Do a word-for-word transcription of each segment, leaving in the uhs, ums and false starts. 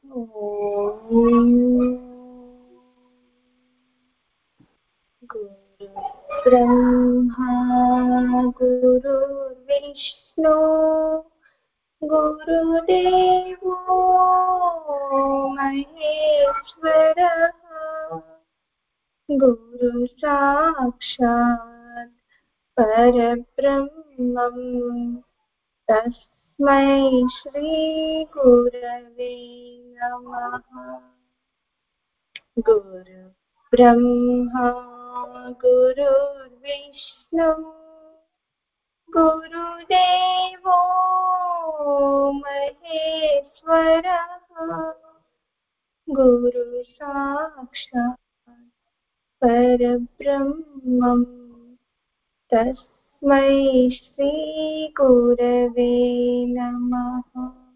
गुरु ब्रह्मा गुरुर्विष्णु गुरुदेवो महेश्वरः गुरु साक्षात् परब्रह्मं तस्मै श्री गुरवे नमः। गुरु ब्रह्मा गुरुर्विष्णु गुरुदेवो महेश्वरः गुरु साक्षात् परब्रह्मं तस्मै श्री गुरवे नमः।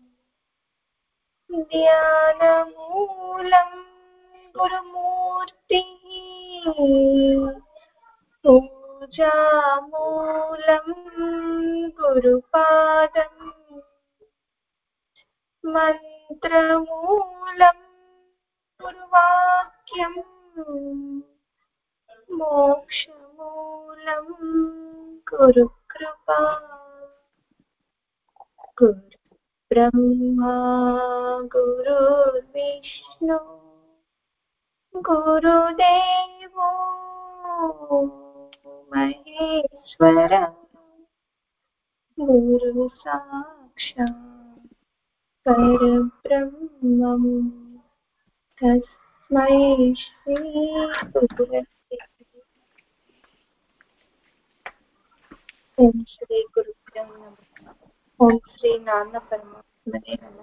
ध्यानमूलं गुरुमूर्तिः पूजामूलं गुरुपादम् मन्त्रमूलं गुरुवाक्यं मोक्षमूलं गुरुकृपा। गुरु ब्रह्मा गुरुर्विष्णु गुरुदेवो महेश्वरः गुरु साक्षात् परब्रह्मं तस्मै श्री गुरवे ओम श्री गुरुभ्यो नमः। ओम श्री नारायण परमात्मने नमः।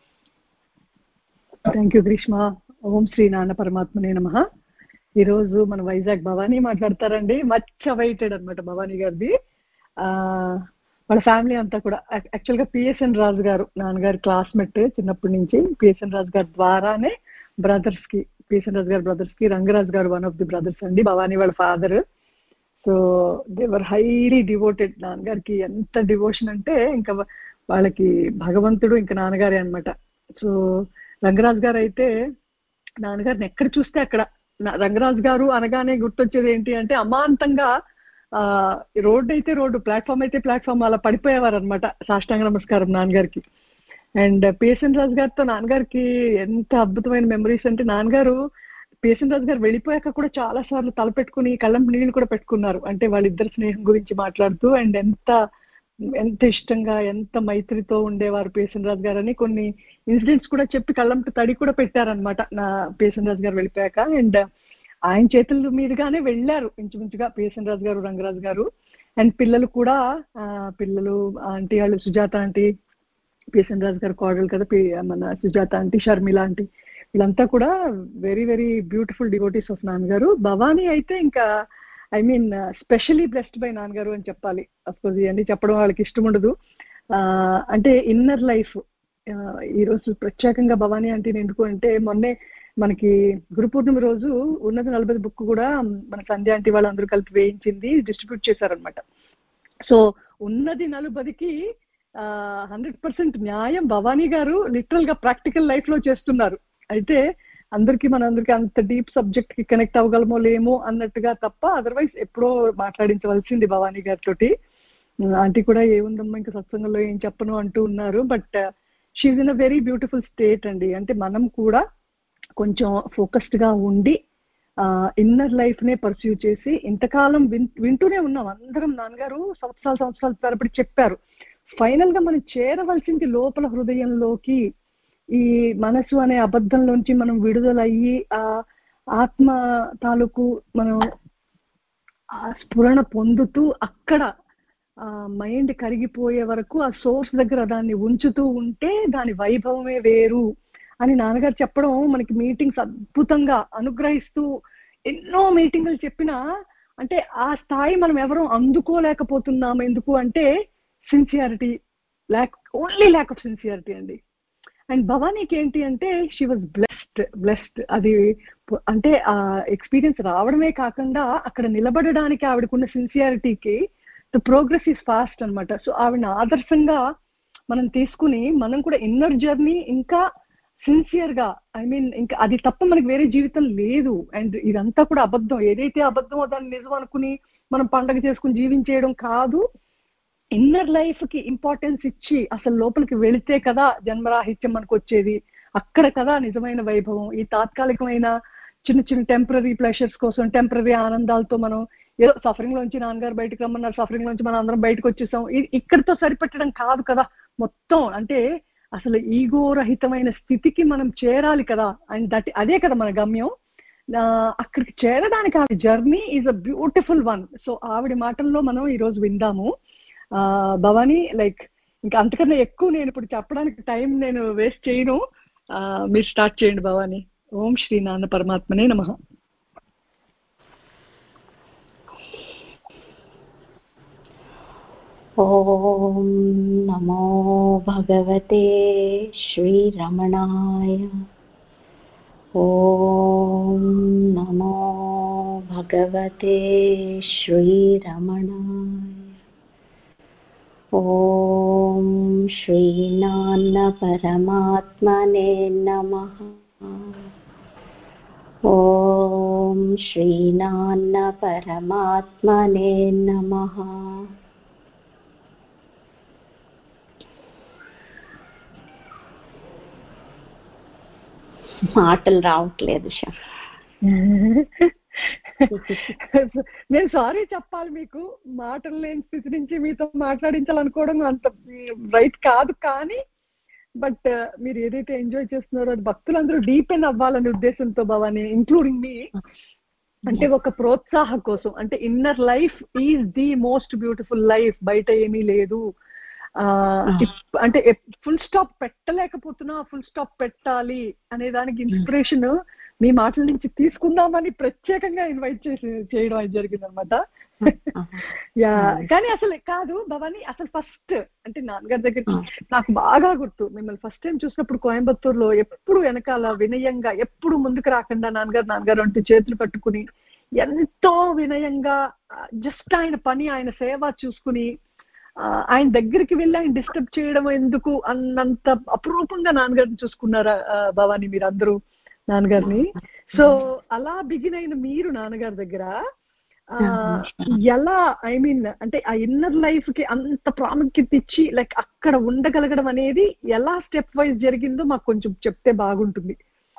Thank you Greeshma. ఓం శ్రీ నాన్న పరమాత్మనే నమః. ఈరోజు మన వైజాగ్ భవానీ మాట్లాడతారండి. మచ్ అవైటెడ్ అనమాట భవానీ గారిది. ఆ వాళ్ళ ఫ్యామిలీ అంతా కూడా యాక్చువల్గా పిఎస్ఎన్ రాజు గారు నాన్నగారి క్లాస్మేట్ చిన్నప్పటి నుంచి. పిఎస్ఎన్ రాజు గారి ద్వారానే బ్రదర్స్ కి పిఎస్ఎన్ రాజు గారి బ్రదర్స్ కి రంగరాజు గారు వన్ ఆఫ్ ది బ్రదర్స్ అండి, భవానీ వాళ్ళ father. So they're highly devoted. నాన్నగారికి ఎంత డివోషన్ అంటే ఇంకా వాళ్ళకి భగవంతుడు ఇంకా నాన్నగారే అనమాట. సో రంగరాజు గారు అయితే నాన్నగారిని ఎక్కడ చూస్తే అక్కడ, రంగరాజు గారు అనగానే గుర్తొచ్చేది ఏంటి అంటే అమాంతంగా ఆ రోడ్డు అయితే రోడ్డు, ప్లాట్ఫామ్ అయితే ప్లాట్ఫామ్ అలా పడిపోయేవారు అనమాట సాష్టాంగ నమస్కారం నాన్నగారికి. అండ్ పిఎస్ఎన్ రాజు గారితో నాన్నగారికి ఎంత అద్భుతమైన మెమరీస్ అంటే, నాన్నగారు పిఎస్ఎన్ రాజు గారు వెళ్ళిపోయాక కూడా చాలా సార్లు తలపెట్టుకుని కళ్ళం నీళ్ళు కూడా పెట్టుకున్నారు. అంటే వాళ్ళిద్దరు స్నేహం గురించి మాట్లాడుతూ అండ్ ఎంత ఎంత ఇష్టంగా ఎంత మైత్రితో ఉండేవారు పిఎస్ఎన్ రాజు గారు అని కొన్ని ఇన్సిడెంట్స్ కూడా చెప్పి కళ్ళంట తడి కూడా పెట్టారనమాట నా పిఎస్ఎన్ రాజు గారు వెళ్ళిపోయాక. అండ్ ఆయన చేతుల మీదుగానే వెళ్ళారు ఇంచుమించుగా పిఎస్ఎన్ రాజు గారు రంగరాజు గారు. అండ్ పిల్లలు కూడా పిల్లలు ఆంటీ వాళ్ళు సుజాత ఆంటీ, పిఎస్ఎన్ రాజు గారు కోడలు కదా మన సుజాత ఆంటీ, షర్మిల ఆంటీ, వీళ్ళంతా కూడా very very beautiful devotees of నాన్నగారు. భవానీ అయితే ఇంకా I mean specially blessed by నాన్నగారు అని చెప్పాలి. అఫ్కోర్స్ ఇవన్నీ చెప్పడం వాళ్ళకి ఇష్టం ఉండదు. అంటే ఇన్నర్ లైఫ్ ఈరోజు ప్రత్యేకంగా భవానీ అంటే ఎందుకు అంటే, మొన్నే మనకి గురు పూర్ణిమ రోజు ఉన్నది నలభై బుక్ కూడా మన సంధ్య ఆంటీ వాళ్ళందరూ కలిపి వేయించింది, డిస్ట్రిబ్యూట్ చేశారనమాట. సో ఉన్నది నలుబదికి ఆ హండ్రెడ్ పర్సెంట్ న్యాయం భవానీ గారు లిటరల్ గా ప్రాక్టికల్ లైఫ్ లో చేస్తున్నారు. అయితే అందరికి మనందరికి అంత డీప్ సబ్జెక్ట్ కి కనెక్ట్ అవ్వగలమో లేమో అన్నట్టుగా తప్ప అదర్వైజ్ ఎప్పుడో మాట్లాడించవలసింది భవానీ గారితోటి. ఆంటీ కూడా ఏముందమ్మా ఇంకా సత్సంగంలో ఏం చెప్పను అంటూ ఉన్నారు. But she's in a very beautiful state అండి. అంటే మనం కూడా కొంచెం ఫోకస్డ్ గా ఉండి ఆ ఇన్నర్ లైఫ్ నే పర్స్యూ చేసి ఇంతకాలం విన్ వింటూనే ఉన్నాం అందరం. నాన్నగారు సంవత్సరాలు సంవత్సరాల తరబడి చెప్పారు. ఫైనల్ గా మనం చేరవలసింది లోపల హృదయంలోకి, ఈ మనసు అనే అబద్ధంలోంచి మనం విడుదలయ్యి ఆ ఆత్మ తాలూకు మనం ఆ స్ఫురణ పొందుతూ అక్కడ ఆ మైండ్ కరిగిపోయే వరకు ఆ సోర్స్ దగ్గర దాన్ని ఉంచుతూ ఉంటే దాని వైభవమే వేరు అని నాన్నగారు చెప్పడం మనకి మీటింగ్స్ అద్భుతంగా అనుగ్రహిస్తూ ఎన్నో మీటింగులు చెప్పినా అంటే ఆ స్థాయి మనం ఎవరూ అందుకోలేకపోతున్నాం. ఎందుకు అంటే sincerity lack, only lack of sincerity అండి. అండ్ భవానీకి ఏంటి అంటే షీ వాజ్ బ్లెస్డ్ బ్లెస్డ్ అది అంటే ఆ ఎక్స్పీరియన్స్ రావడమే కాకుండా అక్కడ నిలబడడానికి ఆవిడకున్న సిన్సియారిటీకి ద ప్రోగ్రెస్ ఈజ్ ఫాస్ట్ అనమాట. సో ఆవిడని ఆదర్శంగా మనం తీసుకుని మనం కూడా ఇన్నర్ జర్నీ ఇంకా సిన్సియర్ గా, ఐ మీన్ ఇంకా అది తప్ప మనకి వేరే జీవితం లేదు. అండ్ ఇదంతా కూడా అబద్ధం. ఏదైతే అబద్ధమో దాన్ని నిజం అనుకుని మనం పండగ చేసుకుని జీవించేయడం కాదు. ఇన్నర్ లైఫ్ కి ఇంపార్టెన్స్ ఇచ్చి అసలు లోపలికి వెళితే కదా జన్మరాహిత్యం మనకు వచ్చేది. అక్కడ కదా నిజమైన వైభవం. ఈ తాత్కాలికమైన చిన్న చిన్న టెంపరీ ప్లెషర్స్ కోసం, టెంపరీ ఆనందాలతో మనం ఏదో సఫరింగ్ లోంచి నాన్నగారు బయటకు రమ్మన్నారు, సఫరింగ్ లోంచి మనం అందరం బయటకు వచ్చేసాం, ఇది ఇక్కడితో సరిపెట్టడం కాదు కదా. మొత్తం అంటే అసలు ఈగో రహితమైన స్థితికి మనం చేరాలి కదా. అండ్ దట్ అదే కదా మన గమ్యం. అక్కడికి చేరడానికి ఆ journey is a beautiful one. So ఆవిడ మాటల్లో మనం ఈరోజు విందాము. భవానీ, లైక్ ఇంకా అంతకన్నా ఎక్కువ నేను ఇప్పుడు చెప్పడానికి టైం నేను వేస్ట్ చేయను. మీరు స్టార్ట్ చేయండి భవానీ. ఓం శ్రీ నాన్న పరమాత్మనే నమః. ఓం నమో భగవతే శ్రీరమణాయ. ఓం నమో భగవతే శ్రీరమణాయ. ఓం శ్రీనాన్న పరమాత్మనే నమః. ఓం శ్రీనాన్న పరమాత్మనే నమః. మాటలు రావట్లేదు. నేను సారీ చెప్పాలి మీకు, మాటలు లేని స్థితి నుంచి మీతో మాట్లాడించాలనుకోవడం అంత రైట్ కాదు. కానీ బట్ మీరు ఏదైతే ఎంజాయ్ చేస్తున్నారో అది భక్తులందరూ డీపెన్ అవ్వాలనే ఉద్దేశంతో భవానీ, ఇంక్లూడింగ్ మీ, అంటే ఒక ప్రోత్సాహం కోసం, అంటే inner life is the most beautiful life, బయట ఏమీ లేదు. ఆ అంటే ఫుల్ స్టాప్ పెట్టలేకపోతున్నా, ఫుల్ స్టాప్ పెట్టాలి అనే దానికి ఇన్స్పిరేషన్ మీ మాటల నుంచి తీసుకుందామని ప్రత్యేకంగా ఇన్వైట్ చేసి చేయడం అది జరిగింది అనమాట. యా, కానీ అసలు కాదు భవానీ, అసలు ఫస్ట్ అంటే నాన్నగారి దగ్గర నాకు బాగా గుర్తు, మిమ్మల్ని ఫస్ట్ టైం చూసినప్పుడు కోయంబత్తూరులో ఎప్పుడు వెనకాల వినయంగా, ఎప్పుడు ముందుకు రాకుండా నాన్నగారు నాన్నగారు అంటూ చేతులు పట్టుకుని ఎంతో వినయంగా జస్ట్ ఆయన పని ఆయన సేవ చూసుకుని ఆయన దగ్గరికి వెళ్ళి ఆయన డిస్టర్బ్ చేయడం ఎందుకు అన్నంత అపురూపంగా నాన్నగారిని చూసుకున్నారా భవానీ మీరు అందరూ నాన్నగారిని. సో అలా బిగిన్ అయిన మీరు నాన్నగారి దగ్గర ఎలా, ఐ మీన్ అంటే ఆ ఇన్నర్ లైఫ్ కి అంత ప్రాముఖ్యత ఇచ్చి లైక్ అక్కడ ఉండగలగడం అనేది ఎలా స్టెప్ వైజ్ జరిగిందో మాకు కొంచెం చెప్తే బాగుంటుంది.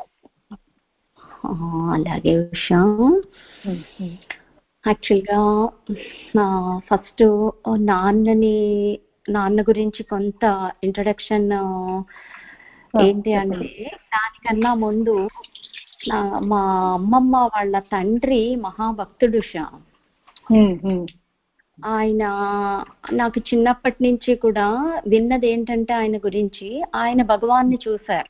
అలాగే ఉషా, యాక్చువల్గా ఫస్ట్ నాన్నని నాన్న గురించి కొంత ఇంట్రడక్షన్ ఏంటి అంటే, దానికన్నా ముందు మా అమ్మమ్మ వాళ్ళ తండ్రి మహాభక్తుడు ఉషా. ఆయన నాకు చిన్నప్పటి నుంచి కూడా విన్నది ఏంటంటే ఆయన గురించి, ఆయన భగవాన్ని చూశారు.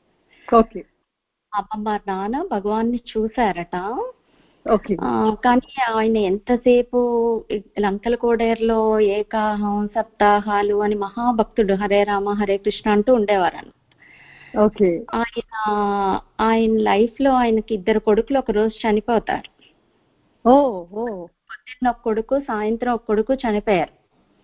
అమ్మమ్మ నాన్న భగవాన్ని చూశారట. కానీ ఆయన ఎంతసేపు లంకల కోడేరులో ఏకాహం సప్తాహాలు అని మహాభక్తుడు, హరే రామ హరే కృష్ణ అంటూ ఉండేవారు. ఆయన ఆయన లైఫ్ లో ఆయనకి ఇద్దరు కొడుకులు ఒక రోజు చనిపోతారు. పొద్దున్న ఒక కొడుకు, సాయంత్రం ఒక కొడుకు చనిపోయారు.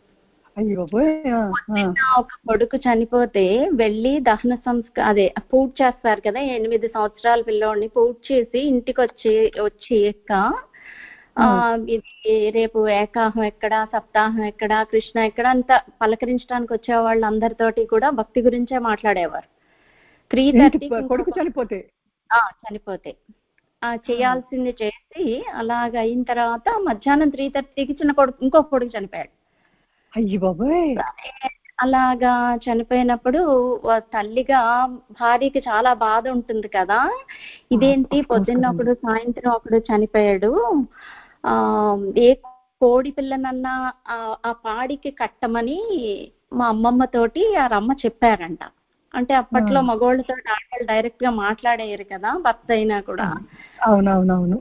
ఒక కొడుకు చనిపోతే వెళ్ళి దహన సంస్కారం అదే పూజ చేస్తారు కదా, ఎనిమిది సంవత్సరాల పిల్లోడిని పూజ చేసి ఇంటికి వచ్చి వచ్చి ఎక్క ఇది రేపు ఏకాహం ఎక్కడ, సప్తాహం ఎక్కడ, కృష్ణ ఎక్కడ అంతా పలకరించడానికి వచ్చే వాళ్ళు అందరితోటి కూడా భక్తి గురించే మాట్లాడేవారు. త్రీ థర్టీ కొడుకు చనిపోతే చనిపోతే చేయాల్సింది చేసి అలాగ అయిన తర్వాత మధ్యాహ్నం త్రీ థర్టీకి చిన్న కొడుకు ఇంకొక కొడుకు చనిపోయాడు. అయ్యి బాబాయ్. అలాగా చనిపోయినప్పుడు తల్లిగా భార్యకి చాలా బాధ ఉంటుంది కదా, ఇదేంటి పొద్దున్న ఒకడు సాయంత్రం ఒకడు చనిపోయాడు, ఆ ఏ కోడి పిల్లనన్నా ఆ పాడికి కట్టమని మా అమ్మమ్మ తోటి ఆ రమ్మ చెప్పారంట. అంటే అప్పట్లో మగోళ్ళతో ఆడవాళ్ళు డైరెక్ట్ గా మాట్లాడేయరు కదా, భర్త అయినా కూడా. అవునవునవును.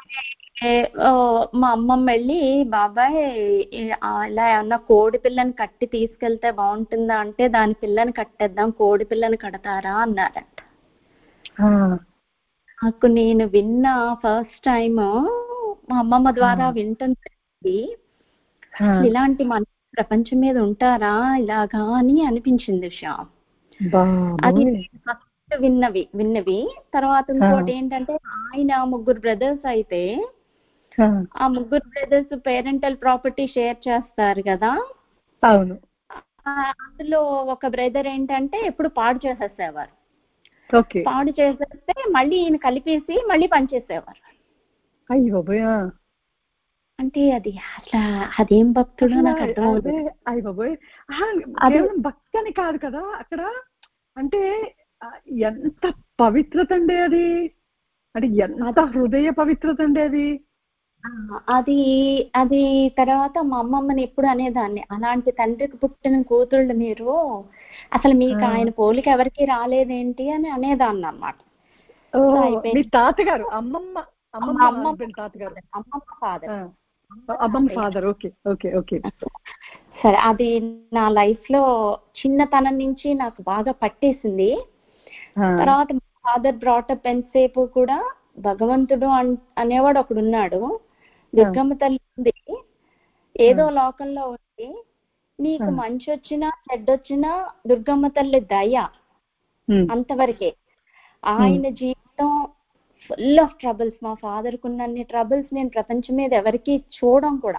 మా అమ్మమ్మ వెళ్ళి, బాబాయ్ ఇలా ఏమన్నా కోడి పిల్లని కట్టి తీసుకెళ్తే బాగుంటుందా అంటే, దాని పిల్లని కట్టేద్దాం, కోడి పిల్లని కడతారా అన్నారంట. నాకు నేను విన్న ఫస్ట్ టైం మా అమ్మమ్మ ద్వారా వింటుంది, ఇలాంటి మనిషి ప్రపంచం మీద ఉంటారా ఇలాగా అని అనిపించింది ఉషా. అది విన్నవి విన్నవి తర్వాత ఇంకోటి ఏంటంటే ఆయన ముగ్గురు బ్రదర్స్ అయితే ఆ ముగ్గురు బ్రదర్స్ పేరెంటల్ ప్రాపర్టీ షేర్ చేస్తారు కదా. అవును. అందులో ఒక బ్రదర్ ఏంటంటే ఎప్పుడు పాడు చేసేసేవారు. ఓకే. పాడు చేసేస్తే మళ్ళీ ఈయన కలిపేసి మళ్ళీ పనిచేసేవారు. అయ్యో అంటే అది అట్లా అదేం భక్తుడు నాకు అర్థం అదే అయ్య బాబోయ్. కేవలం భక్తి అని కాదు కదా అక్కడ, అంటే ఎంత పవిత్రత అండి అది, అంటే ఎంత హృదయ పవిత్రత అండి అది. అది అది తర్వాత మా అమ్మమ్మని ఎప్పుడు అనేదాన్ని, అలాంటి తండ్రికి పుట్టిన కూతుళ్ళు మీరు, అసలు మీకు ఆయన పోలిక ఎవరికి రాలేదేంటి అని అనేదాన్ని అన్నమాట. మీ తాతగారు అమ్మమ్మ అమ్మమ్మ తాతగారు అమ్మమ్మ ఫాదర్ అమ్మమ్మ ఫాదర్ ఓకే ఓకే ఓకే సరే. అది నా లైఫ్ లో చిన్నతనం నుంచి నాకు బాగా పట్టేసింది. తర్వాత మా ఫాదర్ బ్రాటప్ ఎంతసేపు కూడా భగవంతుడు అనేవాడు ఒకడు ఉన్నాడు, దుర్గమ్మ తల్లి ఉంది, ఏదో లోకంలో ఉంది, నీకు మంచి వచ్చినా చెడ్డొచ్చినా దుర్గమ్మ తల్లి దయ అంతవరకే. ఆయన జీవితం ఫుల్ ఆఫ్ ట్రబుల్స్. మా ఫాదర్ కు ఉన్నన్ని ట్రబుల్స్ నేను ప్రపంచం మీద ఎవరికి చూడడం కూడా.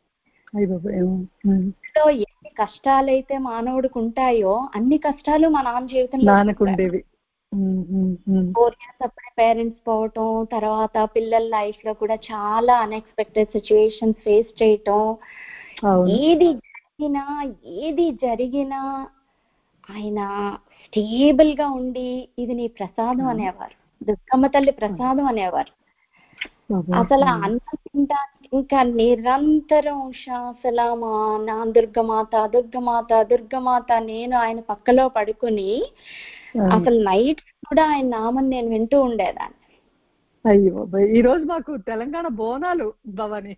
ఎన్ని కష్టాలైతే మానవుడికి ఉంటాయో అన్ని కష్టాలు మా నాన్న జీవితంలో ఉండేవి. ఫోర్ ఇయర్స్ అప్పుడే పేరెంట్స్ పోవటం, తర్వాత పిల్లల లైఫ్ లో కూడా చాలా అన్ఎక్స్పెక్టెడ్ సిచ్యువేషన్స్ ఫేస్ చేయటం, ఏది జరిగినా ఏది జరిగినా ఆయన స్టేబుల్ గా ఉండి ఇది నీ ప్రసాదం అనేవారు, దుర్గమ్మ తల్లి ప్రసాదం అనేవారు. అసలు అన్నం తింటా ఇంకా నిరంతరం అసలు మా నా దుర్గమాత దుర్గమాత దుర్గమాత నేను ఆయన పక్కలో పడుకుని అసలు నైట్ కూడా ఆయన నామని నేను వింటూ ఉండేదాన్ని. అయ్యో ఈ రోజు మాకు తెలంగాణ బోనాలు భవాని.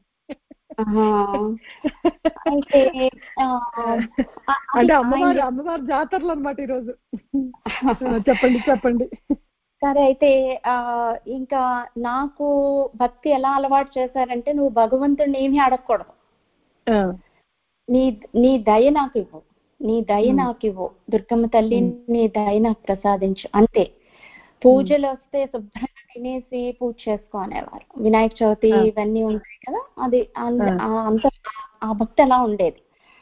అయితే అంటే అమ్మవారు అమ్మవారి జాతరలు అన్నమాట ఈరోజు. చెప్పండి చెప్పండి. సరే, అయితే ఆ ఇంకా నాకు భక్తి ఎలా అలవాటు చేశారంటే, నువ్వు భగవంతుడిని ఏమీ అడగకూడదు, నీ నీ దయ నాకు ఇవ్వు, నీ దయ నాకు ఇవ్వు, దుర్గమ్మ తల్లి నీ దయ నాకు ప్రసాదించు అంతే. పూజలు వస్తే శుభ్రంగా తినేసి పూజ చేసుకునేవారు. వినాయక చవితి ఇవన్నీ ఉంటాయి కదా, అది అంత ఆ భక్తి అలా ఉండేది.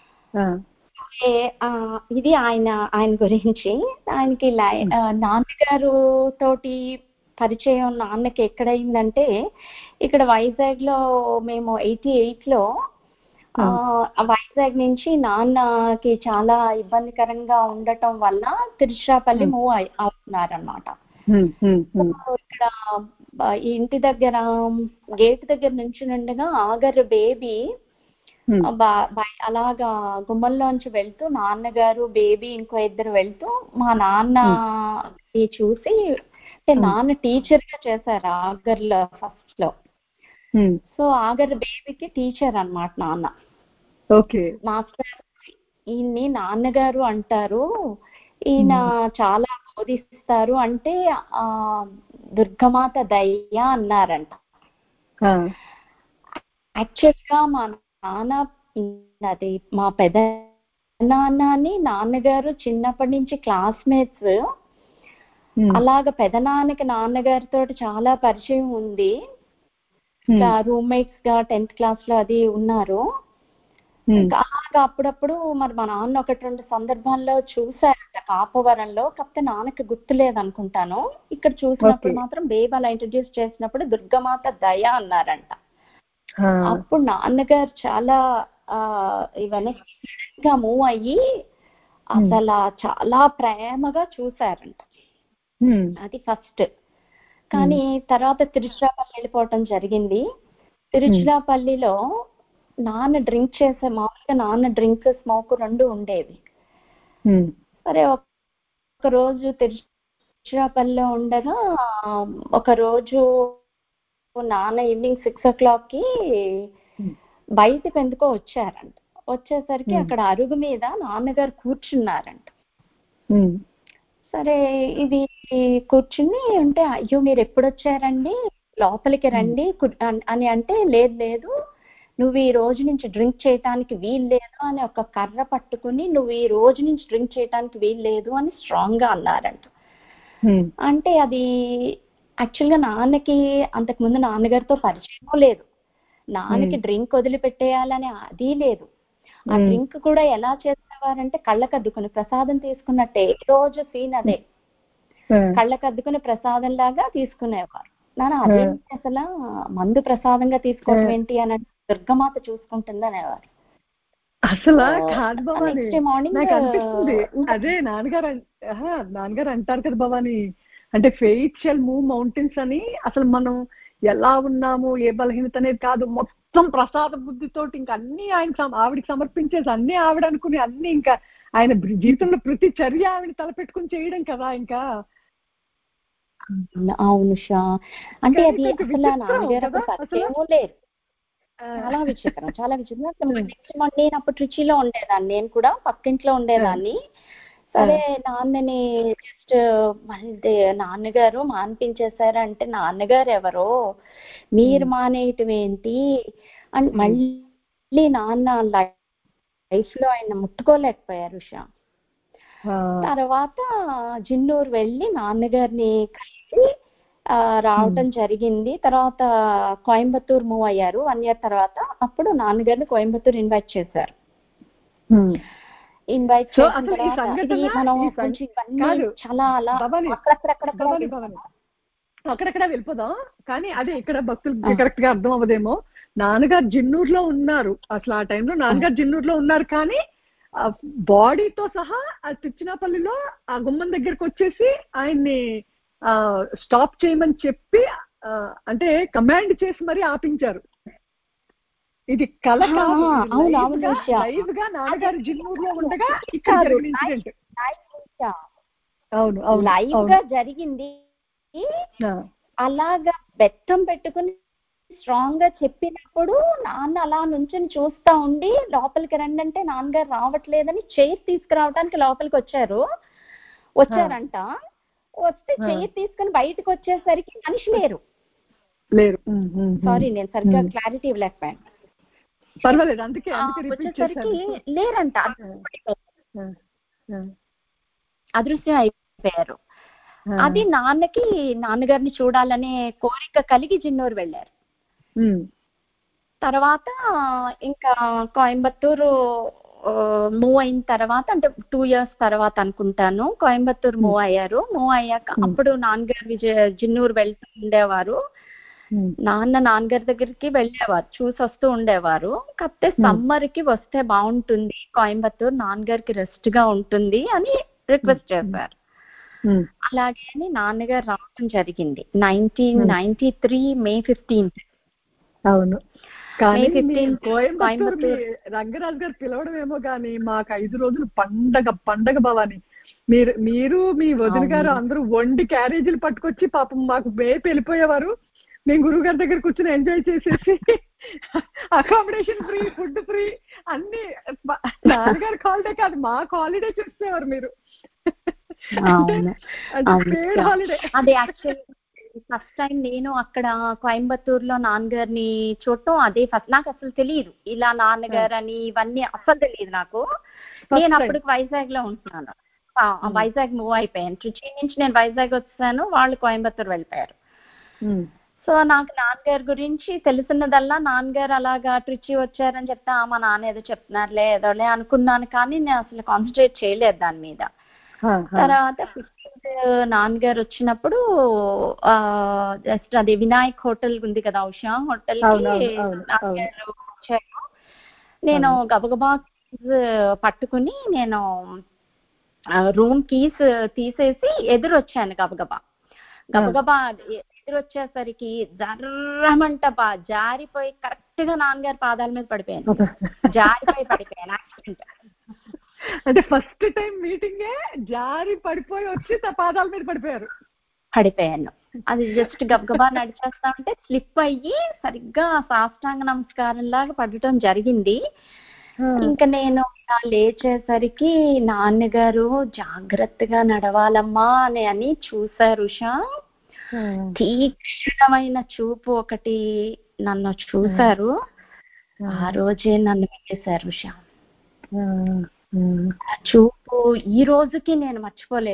ఇది ఆయన ఆయన గురించి. ఆయనకి నాన్నగారు తోటి పరిచయం నాన్నకి ఎక్కడైందంటే, ఇక్కడ వైజాగ్ లో మేము ఎయిటీ ఎయిట్ లో వైజాగ్ నుంచి నాన్నకి చాలా ఇబ్బందికరంగా ఉండటం వల్ల తిరుచిరాపల్లి మూవ్ అవుతున్నారనమాట. ఇక్కడ ఇంటి దగ్గర గేట్ దగ్గర నుంచి నుండిగా ఆగరు బేబీ అలాగా గుమ్మంలోంచి వెళ్తూ నాన్నగారు బేబీ ఇంకో ఇద్దరు వెళ్తూ మా నాన్న చూసి, అంటే నాన్న టీచర్ గా చేశారు ఆగర్లో ఫస్ట్ లో. సో ఆగర్ బేబీకి టీచర్ అన్నమాట నాన్న. మాస్టర్ ఈయన్ని నాన్నగారు అంటారు, ఈయన చాలా బోధిస్తారు అంటే ఆ దుర్గమాత దయ్య అన్నారంట. యాక్చువల్ గా మా నాన్న అది మా పెద్ద నాన్నని నాన్నగారు చిన్నప్పటి నుంచి క్లాస్మేట్స్. అలాగ పెదనాన్నకి నాన్నగారితో చాలా పరిచయం ఉంది, రూమ్మేట్స్ గా టెన్త్ క్లాస్ లో అది ఉన్నారు. అలాగా అప్పుడప్పుడు మరి మా నాన్న ఒకటి రెండు సందర్భాల్లో చూసారంట కాపవరంలో, కాకపోతే నాన్నకి గుర్తులేదు అనుకుంటాను. ఇక్కడ చూసినప్పుడు మాత్రం బేబీ అలా ఇంట్రడ్యూస్ చేసినప్పుడు దుర్గమాత దయ అన్నారంట. అప్పుడు నాన్నగారు చాలా ఆ ఇవన్నీ గా మూవ్ అయ్యి అసలు చాలా ప్రేమగా చూసారంట. అది ఫస్ట్. కానీ తర్వాత తిరుచిరాపల్లి వెళ్ళిపోవటం జరిగింది. తిరుచిరాపల్లిలో నాన్న డ్రింక్ చేసే, మామూలుగా నాన్న డ్రింక్ స్మోక్ రెండు ఉండేవి. సరే ఒక రోజు తిరుచిరాపల్లిలో ఉండగా ఒక రోజు నాన్న ఈవినింగ్ సిక్స్ ఓ క్లాక్ కి బయటకు ఎందుకో వచ్చారంట. వచ్చేసరికి అక్కడ అరుగు మీద నాన్నగారు కూర్చున్నారంట. సరే ఇది కూర్చుని ఉంటే, అయ్యో మీరు ఎప్పుడు వచ్చారండి, లోపలికి రండి అని అంటే, లేదు లేదు నువ్వు ఈ రోజు నుంచి డ్రింక్ చేయటానికి వీలు లేదు అని ఒక కర్ర పట్టుకుని, నువ్వు ఈ రోజు నుంచి డ్రింక్ చేయటానికి వీలు లేదు అని స్ట్రాంగ్ గా అన్నారంట. అంటే అది యాక్చువల్ గా నాన్నకి అంతకు ముందు నాన్నగారితో పరిచయం లేదు, నాన్నకి డ్రింక్ వదిలిపెట్టేయాలని అది లేదు. ఆ డ్రింక్ కూడా ఎలా చేసేవారంటే కళ్ళకద్దుకుని ప్రసాదం తీసుకున్నట్టే, ఏ రోజు సీన్ అదే, కళ్ళకద్దుకుని ప్రసాదం లాగా తీసుకునేవారు. నాన్న అదేంటి అసలు మందు ప్రసాదంగా తీసుకోవటం ఏంటి అని అంటే దుర్గమాత చూసుకుంటుంది అనేవారు. అసలు కాదు భవాని, నెక్స్ట్ మార్నింగ్ నాకు అనిపిస్తుంది అదే నాన్నగారు నాన్నగారు అంటారు కదా భవాని, అంటే ఫెయిత్ షల్ మూవ్ మౌంటైన్స్ అని. అసలు మనం ఎలా ఉన్నాము, ఏ బలహీనత అనేది కాదు, మొత్తం ప్రసాద బుద్ధితోటి ఇంకా అన్ని ఆయన ఆవిడికి సమర్పించేసి అన్ని ఆవిడ అనుకుని అన్ని ఇంకా ఆయన జీవితంలో ప్రతి చర్య ఆవిడ తలపెట్టుకుని చేయడం కదా ఇంకా. అవును షా, అంటే అది అసలు నాన్నగారు అప్పుడు పరిచయం లేరు. చాలా విచిత్రం, చాలా విచిత్రం. అసలు నెక్స్ట్ మంత్ నేను అప్పుడు ట్రిచీలో ఉండేదాన్ని, నేను కూడా పక్కింట్లో ఉండేదాన్ని. సరే నాన్నని జస్ట్ మళ్ళీ నాన్నగారు మాన్పించేశారంటే నాన్నగారు ఎవరో, మీరు మానేయటం ఏంటి అని మళ్ళీ నాన్న లైఫ్ లో ఆయన ముట్టుకోలేకపోయారు ఉషా. తర్వాత జిన్నూరు వెళ్ళి నాన్నగారిని కలిసి రావటం జరిగింది. తర్వాత కోయంబత్తూర్ మూవ్ అయ్యారు వన్ ఇయర్ తర్వాత. అప్పుడు నాన్నగారిని కోయంబత్తూర్ ఇన్వైట్ చేశారు. ఇన్వైట్ చేసిన తర్వాత మనం కొంచెం చాలా అలా అక్కడక్కడ వెళ్ళిపోదాం, కానీ అదే ఇక్కడ భక్తులు కరెక్ట్ గా అర్థం అవ్వదేమో. నాన్నగారు జిన్నూరులో ఉన్నారు, అసలు ఆ టైంలో నాన్నగారు జిన్నూరులో ఉన్నారు, కానీ బాడీతో సహా తిరుచినాపల్లిలో ఆ గుమ్మం దగ్గరకు వచ్చేసి ఆయన్ని స్టాప్ చేయమని చెప్పి అంటే కమాండ్ చేసి మరీ ఆపించారు. ఇది కళ కాదు, లైవ్ గా నాన్నగారు జిన్నూరులో ఉండగా ఇక్కడ జరిగిన ఇన్సిడెంట్. అవును అవును లైవ్ గా జరిగింది. అలాగా బెత్తం పెట్టుకుని స్ట్రాంగ్ గా చెప్పినప్పుడు నాన్న అలా నుంచుని చూస్తా ఉండి లోపలికి రండి అంటే నాన్నగారు రావట్లేదని చైర్ తీసుకురావడానికి లోపలికి వచ్చారు వచ్చారంట వస్తే చైర్ తీసుకుని బయటకు వచ్చేసరికి మనిషి లేరు లేరు సారీ నేను సరిగ్గా క్లారిటీ ఇవ్వలేకపోయాను. పర్వాలేదు, అందుకే వచ్చేసరికి లేరంట, అదృశ్యం అయిపోయారు. అది నాన్నకి నాన్నగారిని చూడాలనే కోరిక కలిగి జిన్నూరు వెళ్ళారు. తర్వాత ఇంకా కోయంబత్తూరు మూవ్ అయిన తర్వాత అంటే టూ ఇయర్స్ తర్వాత అనుకుంటాను కోయంబత్తూరు మూవ్ అయ్యారు. మూవ్ అయ్యాక అప్పుడు నాన్నగారు విజయ జిన్నూరు వెళ్తూ ఉండేవారు. నాన్న నాన్నగారి దగ్గరికి వెళ్ళేవారు, చూసి వస్తూ ఉండేవారు. కాకపోతే సమ్మర్ కి వస్తే బాగుంటుంది కోయంబత్తూరు, నాన్నగారికి రెస్ట్ గా ఉంటుంది అని రిక్వెస్ట్ చేశారు. అలాగే అని నాన్నగారు రావడం జరిగింది nineteen ninety three May fifteenth. అవును, కానీ కోయంబత్తూరు రంగరాజు గారు పిలవడం ఏమో కానీ మాకు ఐదు రోజులు పండగ పండగ భవాని. మీరు మీరు మీ వదిన గారు అందరూ వండి క్యారేజీలు పట్టుకొచ్చి పాపం మాకు వేపు వెళ్ళిపోయేవారు. మేము గురువు గారి దగ్గర కూర్చొని ఎంజాయ్ చేసేసి అకామిడేషన్ ఫ్రీ, ఫుడ్ ఫ్రీ, అన్ని నాన్నగారికి హాలిడే కాదు మాకు హాలిడే చూసేవారు మీరు. అదే యాక్చువల్ ఫస్ట్ టైం నేను అక్కడ కోయంబత్తూరులో నాన్నగారిని చూడటం అదే ఫస్ట్. నాకు అసలు తెలియదు ఇలా నాన్నగారు అని ఇవన్నీ అసలు తెలియదు నాకు. నేను అప్పటికి వైజాగ్ లో ఉంటున్నాను, వైజాగ్ మూవ్ అయిపోయాను. ట్రిచీ నుంచి నేను వైజాగ్ వచ్చాను, వాళ్ళు కోయంబత్తూరు వెళ్ళిపోయారు. సో నాకు నాన్నగారి గురించి తెలిసినదల్లా నాన్నగారు అలాగా ట్రిచీ వచ్చారని చెప్తే మా నాన్న ఏదో చెప్తున్నారులే ఏదోలే అనుకున్నాను, కానీ నేను అసలు కాన్సన్ట్రేట్ చేయలేదు దాని మీద. తర్వాత ఫిఫ్టీన్త్ నాన్నగారు వచ్చినప్పుడు జస్ట్ అది వినాయక్ హోటల్ ఉంది కదా ఉషా, హోటల్ కి నాన్నగారు వచ్చారు. నేను గబగబా కీస్ పట్టుకుని నేను రూమ్ కీస్ తీసేసి ఎదురొచ్చాను. గబగబా గబగబా ఎదురొచ్చేసరికి జర్రమంట బా జారిపోయి కరెక్ట్ గా నాన్నగారి పాదాల మీద పడిపోయాను, జారిపోయి పడిపోయాను. యాక్సిడెంట్ అంటే ఫస్ట్ టైం మీటింగే జారి పడిపోయి వచ్చి పాదాల మీద పడిపోయారు. పడిపోయాను అది జస్ట్ గబగబా నడిచేస్తా ఉంటే స్లిప్ అయ్యి సరిగ్గా సాష్టాంగ నమస్కారం లాగా పడటం జరిగింది. ఇంకా నేను లేచేసరికి నాన్నగారు జాగ్రత్తగా నడవాలమ్మా అని అని చూసారు ఉషా. తీక్షణమైన చూపు ఒకటి నన్ను చూశారు, ఆ రోజే నన్ను పెట్టేశారు ఉషా. చూపు ఈ రోజుకి నేను మర్చిపోలేదు.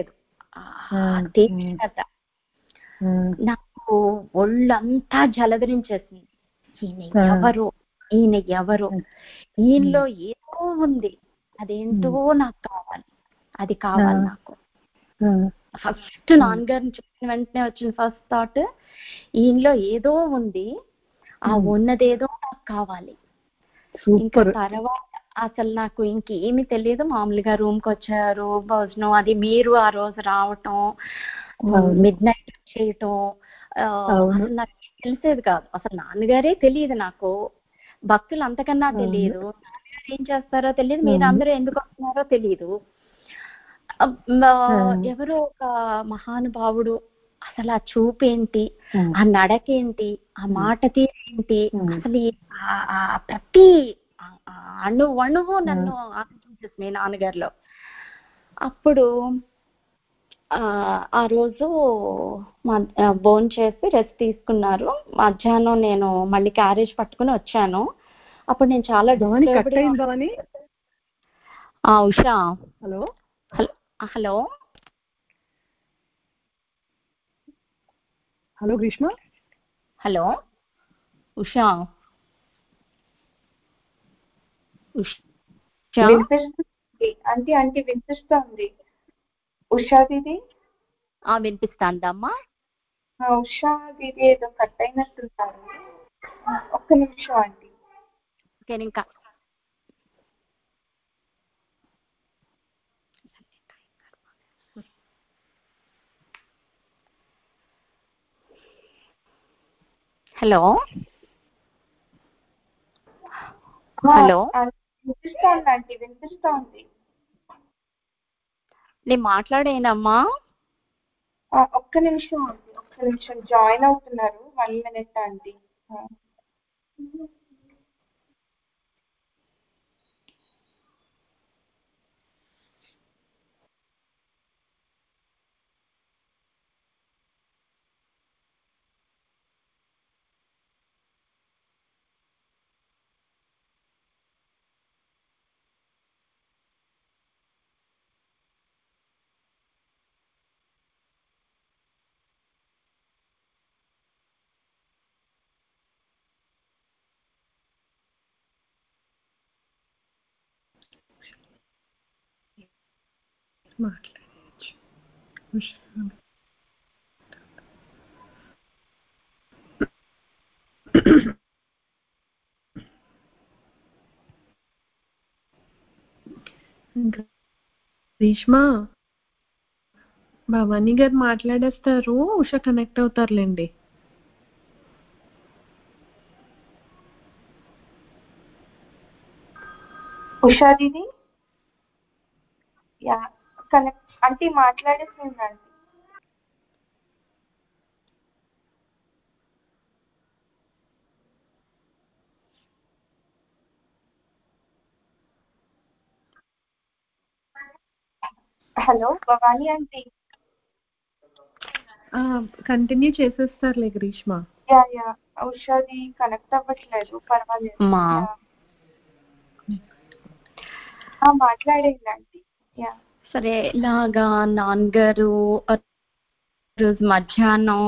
తీవ్రత నాకు ఒళ్ళంతా జలధరించేసింది. ఈయన ఎవరు ఈయన ఎవరు ఈయనలో ఏదో ఉంది, అదేంటో నాకు కావాలి, అది కావాలి నాకు. ఫస్ట్ నాన్నగారిని చూసిన వెంటనే వచ్చిన ఫస్ట్ థాట్, ఈయనలో ఏదో ఉంది, ఆ ఉన్నదేదో నాకు కావాలి. ఇంకా తర్వాత అసలు నాకు ఇంకేమీ తెలియదు. మామూలుగా రూమ్ కి వచ్చారు, భోజనం అది, మీరు ఆ రోజు రావటం, మిడ్ నైట్ చేయటం, అసలు నాకు తెలిసేది కాదు. అసలు నాన్నగారే తెలియదు నాకు, భక్తులు అంతకన్నా తెలియదు, నాన్నగారు ఏం చేస్తారో తెలియదు, మీరు అందరూ ఎందుకు వస్తున్నారో తెలియదు. ఎవరో ఒక మహానుభావుడు, అసలు ఆ చూపేంటి, ఆ నడకేంటి, ఆ మాట తీరేంటి, అసలు ప్రతి అణు అణువు నన్ను ఆకర్షించేసింది మీ నాన్నగారిలో. అప్పుడు ఆ రోజు భోజనం చేసి రెస్ట్ తీసుకున్నారు. మధ్యాహ్నం నేను మళ్ళీ క్యారేజ్ పట్టుకుని వచ్చాను. అప్పుడు నేను చాలా disturbed. Usha, hello hello hello Greeshma, hello Usha, వినిపిస్తుంది అంటే అంటే వినిపిస్తుంది ఉషా దీది. వినిపిస్తాందమ్మా. ఉషా దీది ఏదో కట్ అయినట్టున్నారు, ఒక్క నిమిషం అండి. ఇంకా హలో హలో వినిపిస్తోంది ఆంటీ, వినిపిస్తోంది. నేను మాట్లాడేనమ్మా. ఒక్క నిమిషం అండి, ఒక్క నిమిషం. జాయిన్ అవుతున్నారు, one minute aunty. Greeshma, Bhavani garu మాట్లాడేస్తారు, ఉష కనెక్ట్ అవుతారులేండి. ఉషా దీది యా కనెక్ట్ అంటే మాట్లాడేసిందండి. Hello Bhavani aunty. కంటిన్యూ చేసేస్తారులే గ్రీష్మ. యా యా ఉషాది కనెక్ట్ అవ్వట్లేదు, పర్వాలేదు మాట్లాడేయండి ఆంటీ. యా సరే. ఇలాగా నాన్నగారు రోజు మధ్యాహ్నం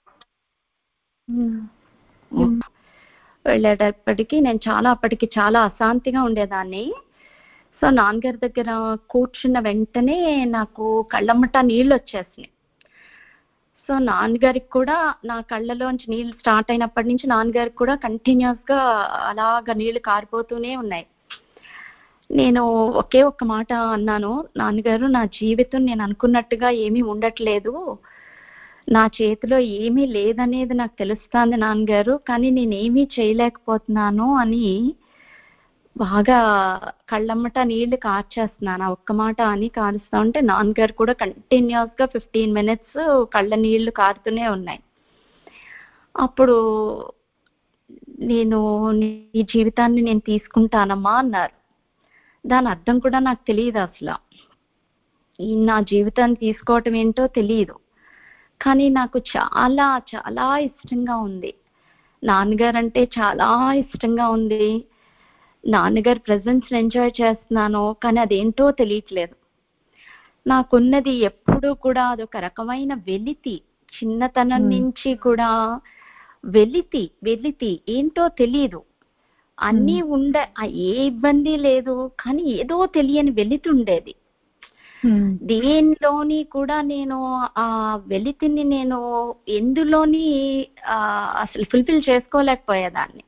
వెళ్ళేటప్పటికి నేను చాలా అప్పటికి చాలా అశాంతిగా ఉండేదాన్ని. సో నాన్నగారి దగ్గర కూర్చున్న వెంటనే నాకు కళ్ళమ్మట నీళ్ళు వచ్చేసినాయి. సో నాన్నగారికి కూడా నా కళ్ళలోంచి నీళ్ళు స్టార్ట్ అయినప్పటి నుంచి నాన్నగారికి కూడా కంటిన్యూస్ గా అలాగ నీళ్లు కారిపోతూనే ఉన్నాయి. నేను ఒకే ఒక్క మాట అన్నాను, నాన్నగారు నా జీవితం నేను అనుకున్నట్టుగా ఏమీ ఉండట్లేదు, నా చేతిలో ఏమీ లేదనేది నాకు తెలుస్తుంది నాన్నగారు, కానీ నేనేమీ చేయలేకపోతున్నాను అని బాగా కళ్ళమ్మట నీళ్లు కార్చేస్తున్నాను. ఒక్క మాట అని కారుస్తా ఉంటే నాన్నగారు కూడా కంటిన్యూస్ గా ఫిఫ్టీన్ మినిట్స్ కళ్ళ నీళ్లు కారుతూనే ఉన్నాయి. అప్పుడు నేను నీ జీవితాన్ని నేను తీసుకుంటానమ్మా అన్నారు. దాని అర్థం కూడా నాకు తెలియదు అసలు, ఈ నా జీవితాన్ని తీసుకోవటం ఏంటో తెలియదు. కానీ నాకు చాలా చాలా ఇష్టంగా ఉంది, నాన్నగారు అంటే చాలా ఇష్టంగా ఉంది, నాన్నగారి ప్రెజెన్స్ ఎంజాయ్ చేస్తున్నాను, కానీ అదేంటో తెలియట్లేదు. నాకున్నది ఎప్పుడూ కూడా అదొక రకమైన వెలితి, చిన్నతనం నుంచి కూడా వెలితి వెలితి ఏంటో తెలియదు. అన్నీ ఉండే, ఏ ఇబ్బంది లేదు, కానీ ఏదో తెలియని వెలితి ఉండేది. దేనిలోని కూడా నేను ఆ వెలితిని నేను ఎందులోని ఆ అసలు ఫుల్ఫిల్ చేసుకోలేకపోయేదాన్ని.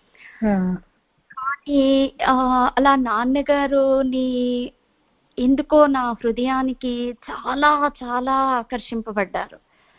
కానీ ఆ అలా నాన్నగారుని ఎందుకో నా హృదయానికి చాలా చాలా ఆకర్షింపబడ్డారు.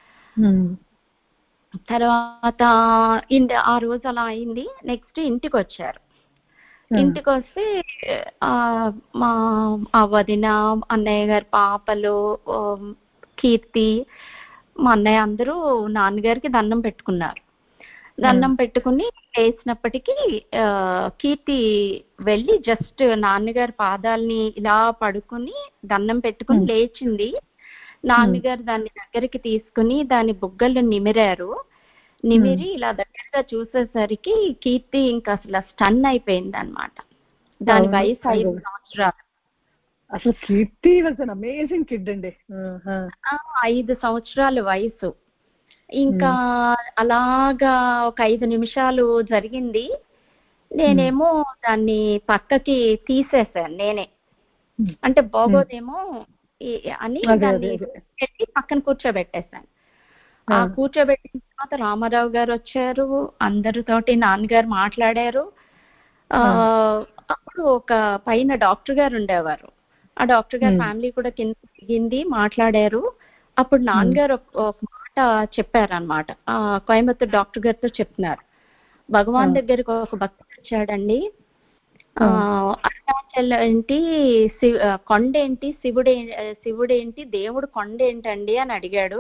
తర్వాత ఇంటి ఆ రోజు అలా అయింది. నెక్స్ట్ ఇంటికి వచ్చారు. ఇంటికి వస్తే ఆ మా ఆ వదిన, అన్నయ్య గారి పాపలు, కీర్తి, మా అన్నయ్య అందరూ నాన్నగారికి దండం పెట్టుకున్నారు. దండం పెట్టుకుని వేసినప్పటికీ ఆ కీర్తి వెళ్ళి జస్ట్ నాన్నగారి పాదాలని ఇలా పడుకుని దండం పెట్టుకుని లేచింది. నాన్నగారు దాన్ని దగ్గరికి తీసుకుని దాని బుగ్గలు నిమిరారు. నిమిరి ఇలా దగ్గరగా చూసేసరికి కీర్తి ఇంకా అసలు స్టన్ అయిపోయింది అనమాట. దాని వయసు ఐదు సంవత్సరాలు. అసలు Keerthi was an amazing kid అండి. ఐదు సంవత్సరాల వయసు. ఇంకా అలాగా ఒక ఐదు నిమిషాలు జరిగింది. నేనేమో దాన్ని పక్కకి తీసేసాను నేనే, అంటే బాగోదేమో అని దాన్ని పెట్టి పక్కన కూర్చోబెట్టేశాను. ఆ కూర్చోబెట్టిన తర్వాత రామారావు గారు వచ్చారు, అందరితోటి నాన్నగారు మాట్లాడారు. ఆ అప్పుడు ఒక పైన డాక్టర్ గారు ఉండేవారు. ఆ డాక్టర్ గారు ఫ్యామిలీ కూడా కింద దిగింది, మాట్లాడారు. అప్పుడు నాన్నగారు ఒక మాట చెప్పారనమాట. ఆ కోయంబత్తూర్ డాక్టర్ గారితో చెప్తున్నారు, భగవాన్ దగ్గరికి ఒక భక్తుడు వచ్చాడండి, ఆ అరుణాచల్ ఏంటి, కొండ ఏంటి, శివుడే శివుడేంటి, దేవుడు కొండ ఏంటండి అని అడిగాడు.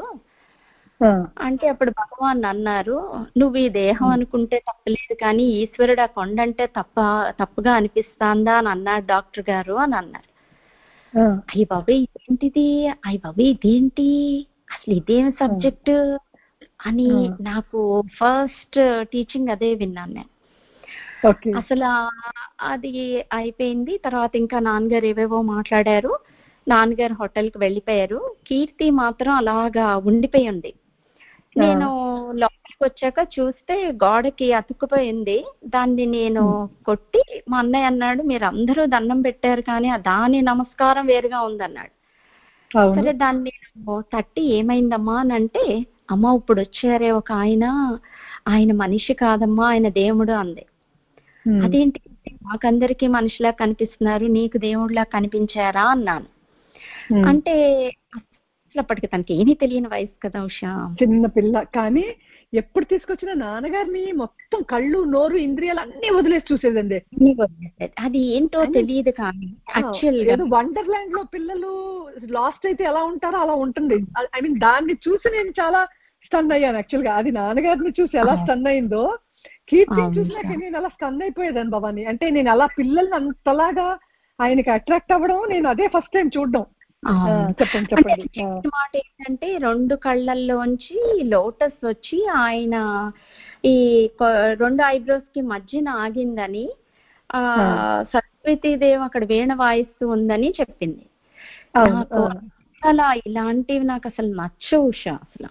అంటే అప్పుడు భగవాన్ అన్నారు, నువ్వు ఈ దేహం అనుకుంటే తప్పలేదు, కానీ ఈశ్వరుడు ఆ కొండ అంటే తప్ప తప్పుగా అనిపిస్తాందా అని అన్నారు డాక్టర్ గారు అని అన్నారు. అయ్య బాబాయ్ ఇదేంటిది, అయ్య బాబాయ్ ఇదేంటి, అసలు ఇదేం సబ్జెక్ట్ అని నాకు ఫస్ట్ టీచింగ్ అదే విన్నాను నేను. అసలు అది అయిపోయింది. తర్వాత ఇంకా నాన్నగారు ఏవేవో మాట్లాడారు. నాన్నగారు హోటల్కి వెళ్ళిపోయారు. కీర్తి మాత్రం అలాగా ఉండిపోయి ఉంది. నేను లోపలికి వచ్చాక చూస్తే గోడకి అతుక్కుపోయింది. దాన్ని నేను కొట్టి, మా అన్నయ్య అన్నాడు, మీరు అందరూ దండం పెట్టారు కానీ దాని నమస్కారం వేరుగా ఉందన్నాడు. సరే దాన్ని నేను తట్టి ఏమైందమ్మా అని అంటే, అమ్మ ఇప్పుడు వచ్చారే ఒక ఆయన, ఆయన మనిషి కాదమ్మా, ఆయన దేవుడు అంది. అదేంటి, మాకందరికీ మనిషిలా కనిపిస్తున్నారు, నీకు దేవుడిలా కనిపించారా అన్నాను. అంటే అప్పటికి తనకి ఏమీ తెలియని వయసు కదా ఉషా, చిన్న పిల్ల. కానీ ఎప్పుడు తీసుకొచ్చిన నాన్నగారిని మొత్తం కళ్ళు, నోరు, ఇంద్రియాలు అన్ని వదిలేసి చూసేదండి. అది ఏంటో తెలియదు. కానీ యాక్చువల్గా వండర్ ల్యాండ్ లో పిల్లలు లాస్ట్ అయితే ఎలా ఉంటారో అలా ఉంటుంది. ఐ మీన్ దాన్ని చూసి నేను చాలా స్టన్ అయ్యాను యాక్చువల్ గా. అది నాన్నగారిని చూసి ఎలా స్టన్ అయిందో, కీర్తిని చూసినాక నేను అలా స్టన్ అయిపోయేదాన్ని భవాని. అంటే నేను అలా పిల్లల్ని అంతలాగా ఆయనకి అట్రాక్ట్ అవ్వడం నేను అదే ఫస్ట్ టైం చూడడం. చెప్పండి చెప్పండి. మాట ఏంటంటే, రెండు కళ్ళల్లోంచి లోటస్ వచ్చి ఆయన ఈ రెండు ఐబ్రోస్ కి మధ్యన ఆగిందని, ఆ సరస్వతీదేవి అక్కడ వీణ వాయిస్తూ ఉందని చెప్పింది. నాకు అలా ఇలాంటివి నాకు అసలు నచ్చవు ఉషా. అసలు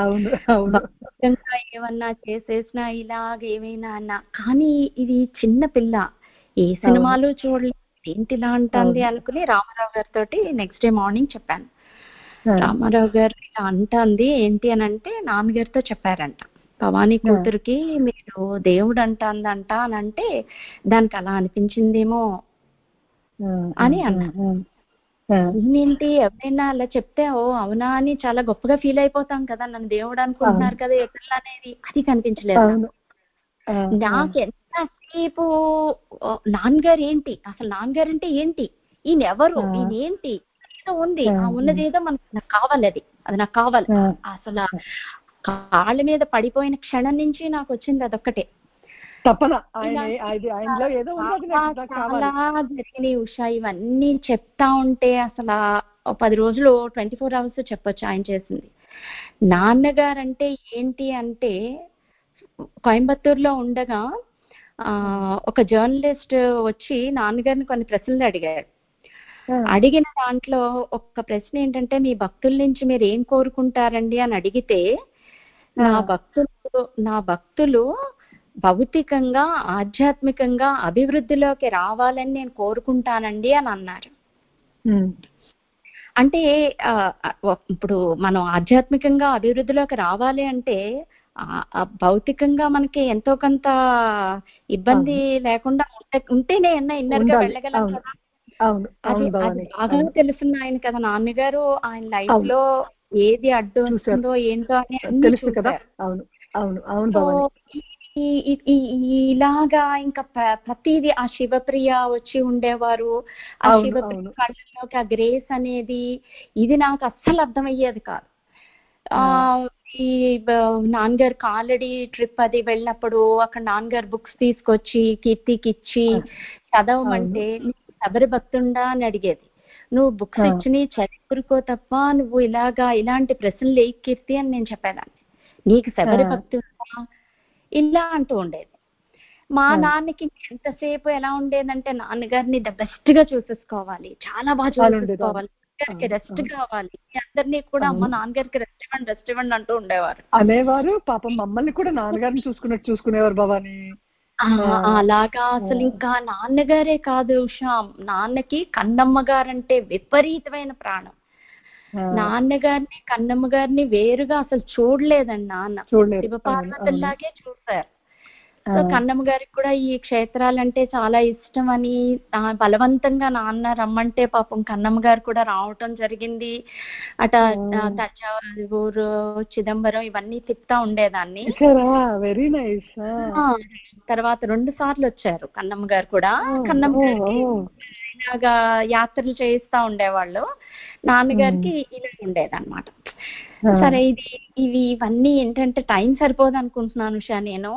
ఏమన్నా చేసేసినా ఇలాగ ఏమైనా అన్నా, కానీ ఇది చిన్న పిల్ల, ఏ సినిమాలు చూడలేదు, ఏంటి ఇలా అంటుంది అనుకుని రామారావు గారితో నెక్స్ట్ డే మార్నింగ్ చెప్పాను. రామారావు గారు ఇలా అంటుంది ఏంటి అని అంటే, నాన్నగారితో చెప్పారంట, భవానీ కూతురికి మీరు దేవుడు అంటుందంట అని అంటే దానికి అలా అనిపించిందేమో అని అన్నారు. ఏంటి ఎవరైనా అలా చెప్తే ఓ అవునా అని చాలా గొప్పగా ఫీల్ అయిపోతాం కదా, నన్ను దేవుడు అనుకుంటున్నారు కదా ఎట్లా అనేది, అది కనిపించలేదు. నాకు ఎంతసేపు నాన్నగారు ఏంటి, అసలు నాన్నగారు అంటే ఏంటి, ఈయన ఎవరు, ఈయన ఏంటి, ఏదో ఉంది, ఆ ఉన్నది ఏదో మనకు నాకు కావాలి, అది అది నాకు కావాలి. అసలు కాళ్ళ మీద పడిపోయిన క్షణం నుంచి నాకు వచ్చింది అదొక్కటే తపన. చాలా జరిగినాయి ఉషా. ఇవన్నీ చెప్తా ఉంటే అసలు పది రోజులు ట్వంటీ ఫోర్ అవర్స్ చెప్పొచ్చు ఆయన చేసింది. నాన్నగారంటే ఏంటి అంటే, కోయంబత్తూరులో ఉండగా ఆ ఒక జర్నలిస్ట్ వచ్చి నాన్నగారిని కొన్ని ప్రశ్నలు అడిగారు. అడిగిన దాంట్లో ఒక్క ప్రశ్న ఏంటంటే, మీ భక్తుల నుంచి మీరు ఏం కోరుకుంటారండి అని అడిగితే, నా భక్తులు నా భక్తులు భౌతికంగా ఆధ్యాత్మికంగా అభివృద్ధిలోకి రావాలని నేను కోరుకుంటానండి అని అన్నారు. అంటే ఇప్పుడు మనం ఆధ్యాత్మికంగా అభివృద్ధిలోకి రావాలి అంటే భౌతికంగా మనకి ఎంతో కొంత ఇబ్బంది లేకుండా ఉంటేనే అన్న ఇన్నర్ గా వెళ్ళగలం కదా. అది అది బాగా తెలుసున్న ఆయన కదా నాన్నగారు. ఆయన లైఫ్ లో ఏది అడ్డు వస్తుందో ఏంటో అని తెలుసు కదా. అవును అవును అవును. ఇలాగా ఇంకా ప్రతిదీ ఆ శివప్రియ వచ్చి ఉండేవారు. ఆ శివప్రియ కళ్ళలోకి ఆ గ్రేస్ అనేది ఇది నాకు అస్సలు అర్థమయ్యేది కాదు. ఆ ఈ నాన్నగారు కాలడీ ట్రిప్ అది వెళ్ళినప్పుడు అక్కడ నాన్నగారు బుక్స్ తీసుకొచ్చి కీర్తికి ఇచ్చి చదవమంటే శబరి భక్తుండా అని అడిగేది. నువ్వు బుక్స్ ఇచ్చి చదువుకో తప్ప నువ్వు ఇలాగా ఇలాంటి ప్రశ్నలు ఏ కీర్తి అని నేను చెప్పేదాన్ని. నీకు శబరి భక్తుండా ఇలా అంటూ ఉండేది. మా నాన్నకి ఎంతసేపు ఎలా ఉండేదంటే నాన్నగారిని ద బెస్ట్ గా చూసేసుకోవాలి, చాలా బాగా చూసేసుకోవాలి, నాన్నగారికి రెస్ట్ కావాలి, అందరినీ కూడా అమ్మ నాన్నగారికి రెస్ట్ ఇవ్వండి రెస్ట్ ఇవ్వండి అంటూ ఉండేవారు అనేవారు. పాపం మమ్మల్ని కూడా నాన్నగారిని చూసుకున్నట్టు చూసుకునేవారు భవాని. అలాగా అసలు ఇంకా నాన్నగారే కాదు ఉషా, నాన్నకి కన్నమ్మ గారంటే విపరీతమైన ప్రాణం. నాన్నగారిని కన్నమ్మ గారిని వేరుగా అసలు చూడలేదండి నాన్న. శివపార్వతుల్లాగే చూశారు. సో కన్నమ్మ గారికి కూడా ఈ క్షేత్రాలంటే చాలా ఇష్టం అని బలవంతంగా నాన్న రమ్మంటే పాపం కన్నమ్మ గారు కూడా రావటం జరిగింది. అట తంజావూరు చిదంబరం ఇవన్నీ తిప్పుతా ఉండేదాన్ని. Very nice. తర్వాత రెండు సార్లు వచ్చారు కన్నమ్మ గారు కూడా. కన్నమ్మ గారికి ఇలాగా యాత్రలు చేయిస్తా ఉండేవాళ్ళు, నాన్నగారికి ఇలా ఉండేది అనమాట. సరే ఇది ఇవి ఇవన్నీ ఏంటంటే టైం సరిపోదు అనుకుంటున్నాను ఉషా. నేను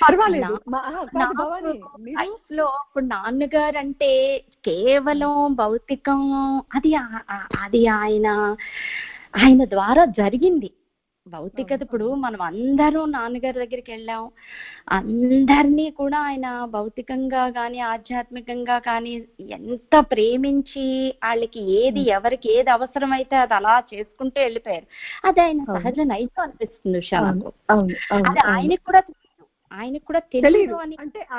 లైఫ్ లో ఇప్పుడు నాన్నగారు అంటే కేవలం భౌతికం అది అది ఆయన ఆయన ద్వారా జరిగింది. భౌతికత ఇప్పుడు మనం అందరూ నాన్నగారి దగ్గరికి వెళ్ళాం, అందరినీ కూడా ఆయన భౌతికంగా కానీ ఆధ్యాత్మికంగా కానీ ఎంత ప్రేమించి వాళ్ళకి ఏది ఎవరికి ఏది అవసరమైతే అది అలా చేసుకుంటూ వెళ్ళిపోయారు. అది ఆయన సహజ నైజం అనిపిస్తుంది ఉషా నాకు. అది ఆయనకు కూడా తెలియదు, ఆయనకు కూడా తెలియదు అని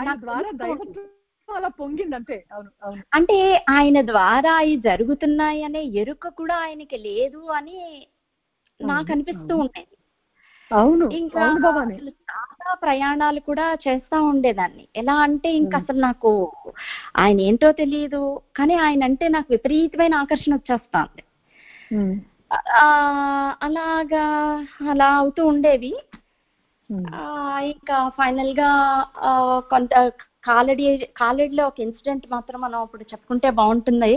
అంటే ఆయన ద్వారా అవి జరుగుతున్నాయి అనే ఎరుక కూడా ఆయనకి లేదు అని నాకు అనిపిస్తూ ఉండేది. ఇంకా చాలా ప్రయాణాలు కూడా చేస్తా ఉండేదాన్ని. ఎలా అంటే ఇంకా అసలు నాకు ఆయన ఏంటో తెలియదు కానీ ఆయన అంటే నాకు విపరీతమైన ఆకర్షణ వచ్చేస్తా ఉంది. అలాగా అలా అవుతూ ఉండేవి. ఇంకా ఫైనల్ గా కొంత కాలడీ కాలడీలో ఒక ఇన్సిడెంట్ మాత్రం మనం ఇప్పుడు చెప్పుకుంటే బాగుంటుంది.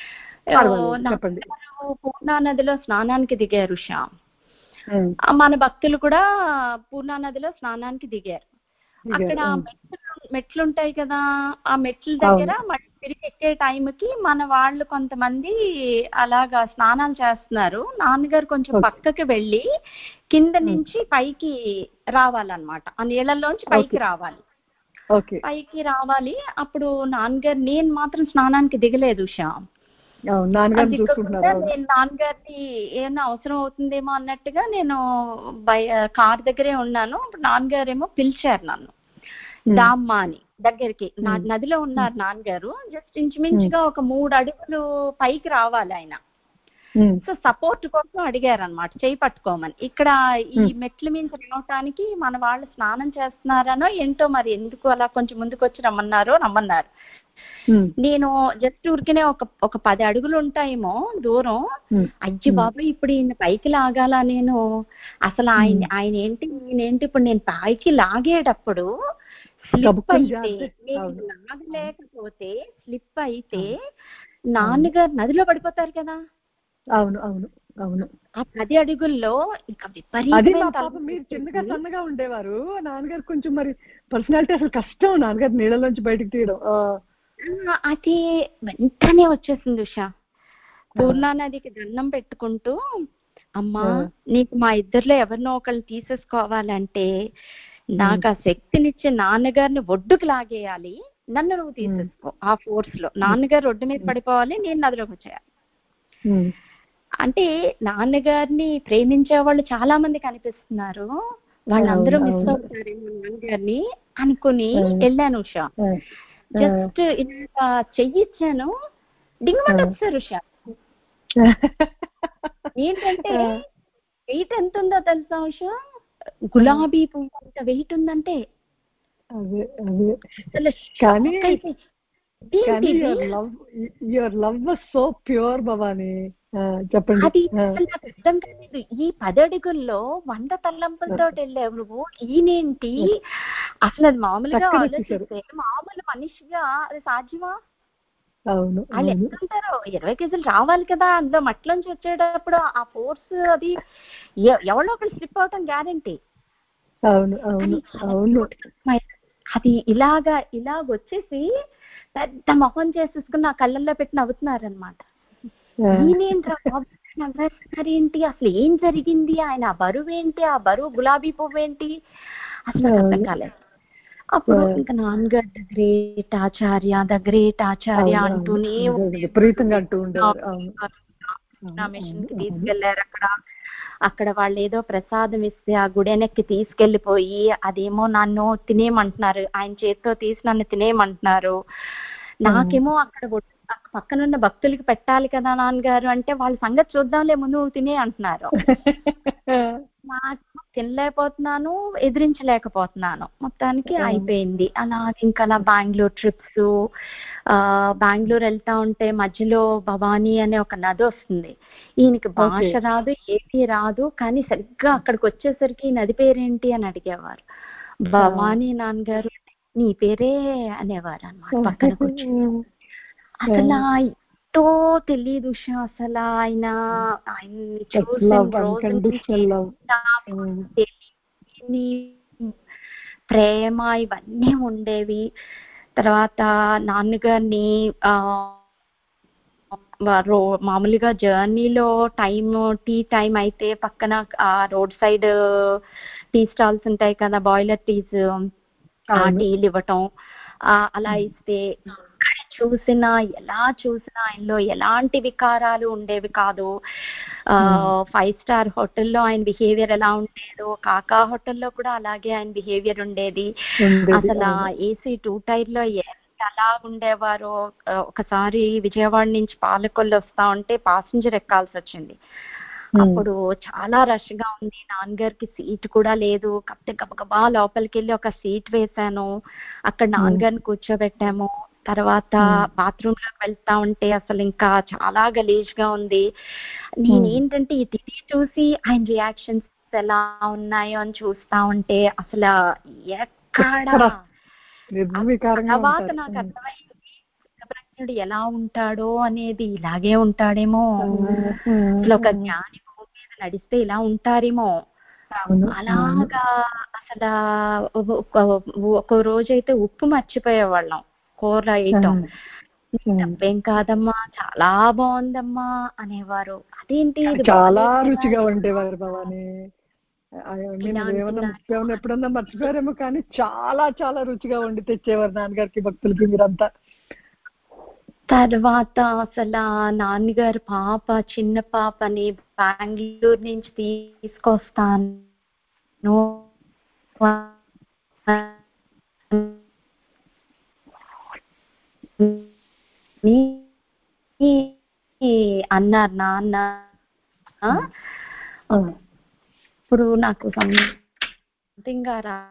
పూర్ణా నదిలో స్నానానికి దిగారు ఉషా. మన భక్తులు కూడా పూర్ణా నదిలో స్నానానికి దిగారు. అక్కడ మెట్లు మెట్లుంటాయి కదా, ఆ మెట్ల దగ్గర మళ్ళీ తిరిగి ఎక్కే టైంకి మన వాళ్ళు కొంతమంది అలాగా స్నానాలు చేస్తున్నారు. నాన్నగారు కొంచెం పక్కకి వెళ్ళి కింద నుంచి పైకి రావాలన్నమాట, ఆ నీళ్ళల్లోంచి పైకి రావాలి పైకి రావాలి అప్పుడు నాన్నగారు నేను మాత్రం స్నానానికి దిగలేదు ఉషా. నేను నాన్నగారికి ఏమన్నా అవసరం అవుతుందేమో అన్నట్టుగా నేను బయ కార్ దగ్గరే ఉన్నాను. నాన్నగారేమో పిలిచారు నన్ను దామ్మా అని దగ్గరికి. నదిలో ఉన్నారు నాన్నగారు, జస్ట్ ఇంచుమించుగా ఒక మూడు అడుగులు పైకి రావాలి ఆయన. సో సపోర్ట్ కోసం అడిగారు అనమాట, చేయి పట్టుకోమని. ఇక్కడ ఈ మెట్ల మీద రావటానికి మన వాళ్ళు స్నానం చేస్తున్నారనో ఏంటో మరి ఎందుకు అలా కొంచెం ముందుకు వచ్చి రమ్మన్నారో రమ్మన్నారు. నేను జస్ట్ ఊరికినే ఒక ఒక పది అడుగులు ఉంటాయేమో దూరం. అయ్యి బాబు ఇప్పుడు ఈయన పైకి లాగాల నేను, అసలు ఆయన ఆయన ఏంటి నేనేంటి ఇప్పుడు నేను పైకి లాగేటప్పుడు స్లిప్ అయితే నేను లాగలేకపోతే స్లిప్ అయితే నాన్నగారు నదిలో పడిపోతారు కదా. అవును అవును అవును. ఆ పది అడుగుల్లో ఇంకా విపరీతంగా మీరు చిన్నగా సన్నగా ఉండేవారు, నాన్నగారు కొంచెం మరి పర్సనాలిటీ అసలు కష్టం నాన్నగారు నీళ్ళలోంచి బయటకు తీయడం. అది వెంటనే వచ్చేసింది ఉషా. పూర్ణా నదికి దండం పెట్టుకుంటూ, అమ్మా నీకు మా ఇద్దరిలో ఎవరినో ఒకళ్ళు తీసేసుకోవాలంటే నాకు ఆ శక్తినిచ్చే నాన్నగారిని ఒడ్డుకు లాగేయాలి, నన్ను నువ్వు తీసేసుకో ఆ ఫోర్స్ లో. నాన్నగారు రోడ్డు మీద పడిపోవాలి, నేను నదిలోకి వచ్చేయాలి. అంటే నాన్నగారిని ప్రేమించే వాళ్ళు చాలా మంది కనిపిస్తున్నారు, వాళ్ళందరూ మిస్ అవుతారేమో నాన్నగారిని అనుకుని వెళ్ళాను ఉషా. జస్ట్ ఇలా చెయ్యిచ్చాను, డింగమంటే వచ్చారు ఉషా. ఏంటంటే వెయిట్ ఎంత ఉందో తెలుసా ఉషా? గులాబీ పువ్వు అంత వెయిట్ ఉందంటే. అదే అదే కానీ your love your love was so pure Bhavani. చెప్పండి. అది నాకు అర్థం కాలేదు. ఈ పదడుగుల్లో వంద తల్లంపులతో వెళ్ళావు నువ్వు, ఈయనేంటి అసలు? అది మామూలుగా ఆలోచిస్తే మామూలు మనిషిగా అది సాధ్యమా? అవును, వాళ్ళు ఎంత ఉంటారో, ఇరవై కేజీలు రావాలి కదా అందులో మట్టిలోంచి వచ్చేటప్పుడు. ఆ ఫోర్స్ అది ఎవరో ఒకళ్ళు స్లిప్ అవటం గ్యారంటీ. అవును అవును అవును. అది ఇలాగా ఇలాగ వచ్చేసి పెద్ద మొహం చేసేసుకుని నా కళ్ళల్లో పెట్టి నవ్వుతున్నారు అనమాట. ఏంటి అసలు ఏం జరిగింది, ఆయన బరువు ఏంటి, ఆ బరువు గులాబీ పువ్వు ఏంటి, అసలు అర్థం కాలేదు. అప్పుడు ఇంకా నాన్నగారు the great Acharya the great Acharya అంటూనే మిషన్ కి తీసుకెళ్లారు. అక్కడ అక్కడ వాళ్ళు ఏదో ప్రసాదం ఇస్తే ఆ గుడెనెక్కి తీసుకెళ్లిపోయి అదేమో నన్ను తినేయమంటున్నారు, ఆయన చేతితో తీసి నన్ను తినేయమంటున్నారు. నాకేమో అక్కడ పక్కనున్న భక్తులకి పెట్టాలి కదా నాన్నగారు అంటే, వాళ్ళ సంగతి చూద్దాంలే ముందు నువ్వు తినే అంటున్నారు. నాకు తినలేకపోతున్నాను, ఎదిరించలేకపోతున్నాను. మొత్తానికి అయిపోయింది అలా. ఇంకా అలా బెంగళూరు ట్రిప్స్, ఆ బెంగళూరు వెళ్తా ఉంటే మధ్యలో భవానీ అనే ఒక నది వస్తుంది. ఈయనకి భాష రాదు, ఏమీ రాదు, కానీ సరిగ్గా అక్కడికి వచ్చేసరికి ఈ నది పేరేంటి అని అడిగేవారు. భవానీ నాన్నగారు నీ పేరే అనేవారు అన్నమాట పక్కన కూర్చొని. అసలు ఎంతో తెలియదు ఉషా, అసలు ఆయన ఆయన్ని చూసిన రోజు ప్రేమ ఇవన్నీ ఉండేవి. తర్వాత నాన్నగారిని ఆ మామూలుగా జర్నీలో టైం టీ టైం అయితే పక్కన ఆ రోడ్ సైడ్ టీ స్టాల్స్ ఉంటాయి కదా, బాయిలర్ టీస్, ఆ టీలు ఇవ్వటం అలా ఇస్తే చూసినా ఎలా చూసినా ఆయనలో ఎలాంటి వికారాలు ఉండేవి కాదు. ఆ ఫైవ్ స్టార్ హోటల్లో ఆయన బిహేవియర్ ఎలా ఉండేదో కాకా హోటల్లో కూడా అలాగే ఆయన బిహేవియర్ ఉండేది. అసలు ఏసీ టూ టైర్ లో ఎలా ఉండేవారో. ఒకసారి విజయవాడ నుంచి పాలకొల్లు వస్తా ఉంటే ప్యాసింజర్ ఎక్కాల్సి వచ్చింది. అప్పుడు చాలా రష్ గా ఉంది, నాన్నగారికి సీట్ కూడా లేదు. కాబట్టి గబగబా లోపలికి వెళ్ళి ఒక సీట్ వేసాను, అక్కడ నాన్నగారిని కూర్చోబెట్టాము. తర్వాత బాత్రూమ్ లోకి వెళ్తా ఉంటే అసలు ఇంకా చాలా గలీజ్ గా ఉంది. నేనేంటంటే ఈ టీవీ చూసి ఆయన రియాక్షన్స్ ఎలా ఉన్నాయో అని చూస్తా ఉంటే అసలు ఎక్కడ తర్వాత నాకు అర్థమైంది ప్రజ్ఞుడు ఎలా ఉంటాడో అనేది. ఇలాగే ఉంటాడేమో, అసలు ఒక జ్ఞాని భూమి మీద నడిస్తే ఇలా ఉంటారేమో అలాగా. అసలు ఒక రోజైతే ఉప్పు మర్చిపోయేవాళ్ళం కూర వేయటం. తప్పేం కాదమ్మా, చాలా బాగుందమ్మా అనేవారు. అదేంటి చాలా రుచిగా ఉండేవారు భవాని. ఎప్పుడన్నా మర్చిపోయారేమో కానీ చాలా చాలా రుచిగా వండి తెచ్చేవారు నాన్నగారికి, భక్తులకి మీరంతా. తర్వాత అసలు నాన్నగారు పాప చిన్న పాపని బెంగళూరు నుంచి తీసుకొస్తాను అన్నారు నాన్న. ఇప్పుడు నాకు సంథింగ్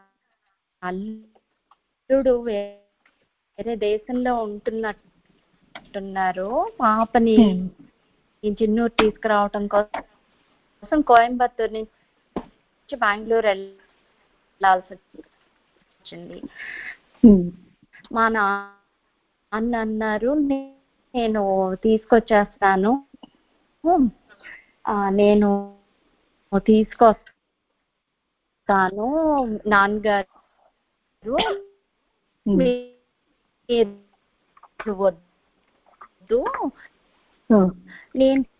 అల్లుడు వేరే దేశంలో ఉంటున్నట్టున్నారు. పాపని చిన్నూరు తీసుకురావటం కోసం కోయంబత్తూరు నుంచి బెంగళూరు వెళ్ళాల్సి వచ్చింది. మా నాన్న అన్నారు నేను తీసుకొచ్చేస్తాను, నేను తీసుకొస్తాను నాన్నగారు వద్దు నేను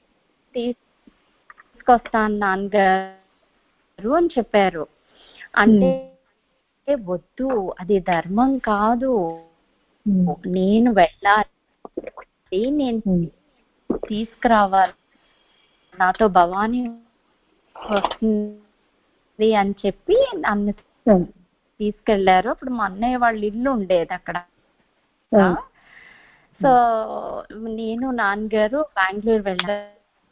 తీసుకొస్తాను నాన్నగారు అని చెప్పారు. అంటే వద్దు, అది ధర్మం కాదు, నేను వెళ్ళాలి, నేను తీసుకురావాలి, నాతో భవానీ వస్తుంది అని చెప్పి నన్ను తీసుకెళ్లారు. అప్పుడు మా అన్నయ్య వాళ్ళ ఇల్లు ఉండేది అక్కడ. సో నేను నాన్నగారు బెంగళూరు వెళ్ళారు.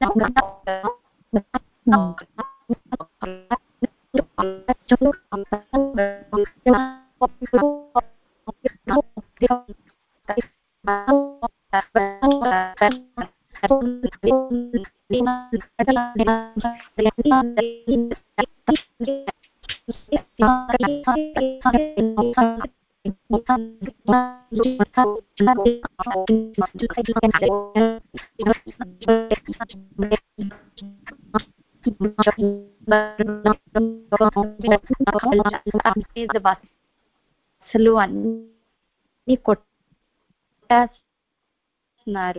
అసలు అన్ని కొట్టేస్తున్నారు.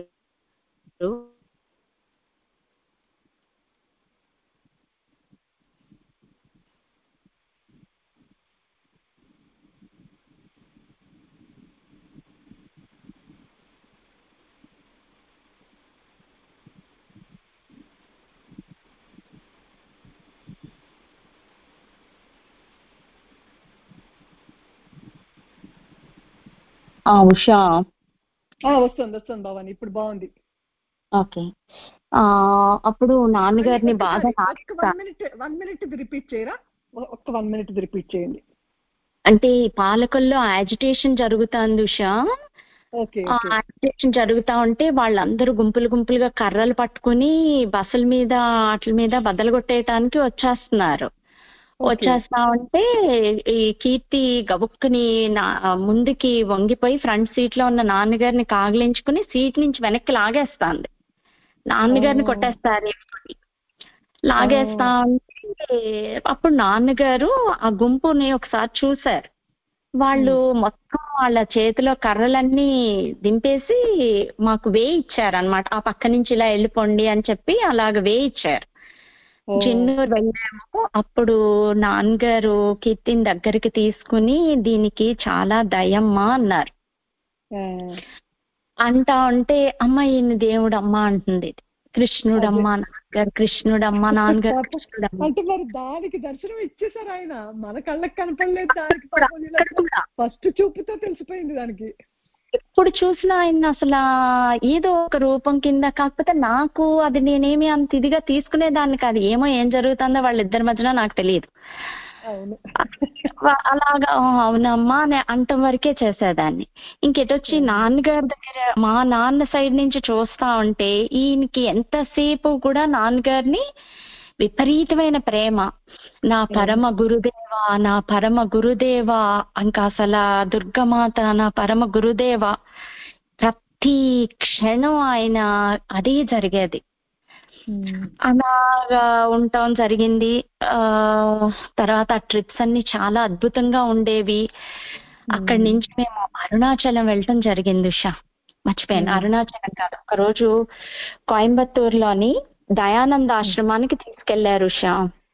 ఉషా వస్తుంది వస్తుంది భవాని, ఇప్పుడు బాగుంది. ఓకే. అప్పుడు నాన్నగారిని బాగా one minute one minute repeat చేయరా, ఒక్క వన్ మినిట్ రిపీట్ చేయండి. అంటే పాలకుల్లో యాజిటేషన్ జరుగుతుంది ఉషా. యాజిటేషన్ జరుగుతా ఉంటే వాళ్ళందరూ గుంపులు గుంపులుగా కర్రలు పట్టుకుని బస్సుల మీద వాటి మీద బద్దలు కొట్టేయటానికి వచ్చేస్తున్నారు. వచ్చేస్తా ఉంటే ఈ కీర్తి గబుక్కుని నా ముందుకి వంగిపోయి ఫ్రంట్ సీట్ లో ఉన్న నాన్నగారిని కాగిలించుకుని సీట్ నుంచి వెనక్కి లాగేస్తాంది. నాన్నగారిని కొట్టేస్తారు, లాగేస్తా ఉంటే అప్పుడు నాన్నగారు ఆ గుంపుని ఒకసారి చూశారు. వాళ్ళు మొత్తం వాళ్ళ చేతిలో కర్రలన్నీ దింపేసి మాకు వేయిచ్చారు అనమాట. ఆ పక్క నుంచి ఇలా వెళ్ళిపోండి అని చెప్పి అలాగ వేయిచ్చారు. చెన్నూరు వెళ్ళాము. అప్పుడు నాన్నగారు కీర్తిని దగ్గరికి తీసుకుని దీనికి చాలా దయమ్మా అన్నారు. అంటా ఉంటే అమ్మ ఈయన దేవుడు అమ్మ అంటుంది. కృష్ణుడమ్మా నాన్నగారు, కృష్ణుడమ్మా నాన్నగారు, కృష్ణుడమ్మ. అంటే మరి దానికి దర్శనం ఇచ్చేసారు ఆయన, మన కళ్ళకి కనపడలేదు. దానికి ఫస్ట్ చూపుతో తెలిసిపోయింది దానికి. ఎప్పుడు చూసినా ఆయన అసలు ఏదో ఒక రూపం కింద, కాకపోతే నాకు అది నేనేమి అంత ఇదిగా తీసుకునేదాన్ని కాదు. ఏమో ఏం జరుగుతుందో వాళ్ళిద్దరి మధ్యన నాకు తెలియదు. అలాగా అవునమ్మా అని అంటం వరకే చేసేదాన్ని. ఇంకెటొచ్చి నాన్నగారి దగ్గర మా నాన్న సైడ్ నుంచి చూస్తా ఉంటే ఈయనకి ఎంతసేపు కూడా నాన్నగారిని విపరీతమైన ప్రేమ. నా పరమ గురుదేవా, నా పరమ గురుదేవా, ఇంకా అసలు దుర్గమాత నా పరమ గురుదేవ, ప్రతి క్షణం ఆయన అదే జరిగేది. అలాగా ఉండటం జరిగింది. ఆ తర్వాత ఆ ట్రిప్స్ అన్ని చాలా అద్భుతంగా ఉండేవి. అక్కడి నుంచి మేము అరుణాచలం వెళ్ళటం జరిగింది ఉషా. మర్చిపోయాను, అరుణాచలం కాదు, ఒక రోజు కోయంబత్తూరులోని దయానంద ఆశ్రమానికి తీసుకెళ్లారు ఉషా.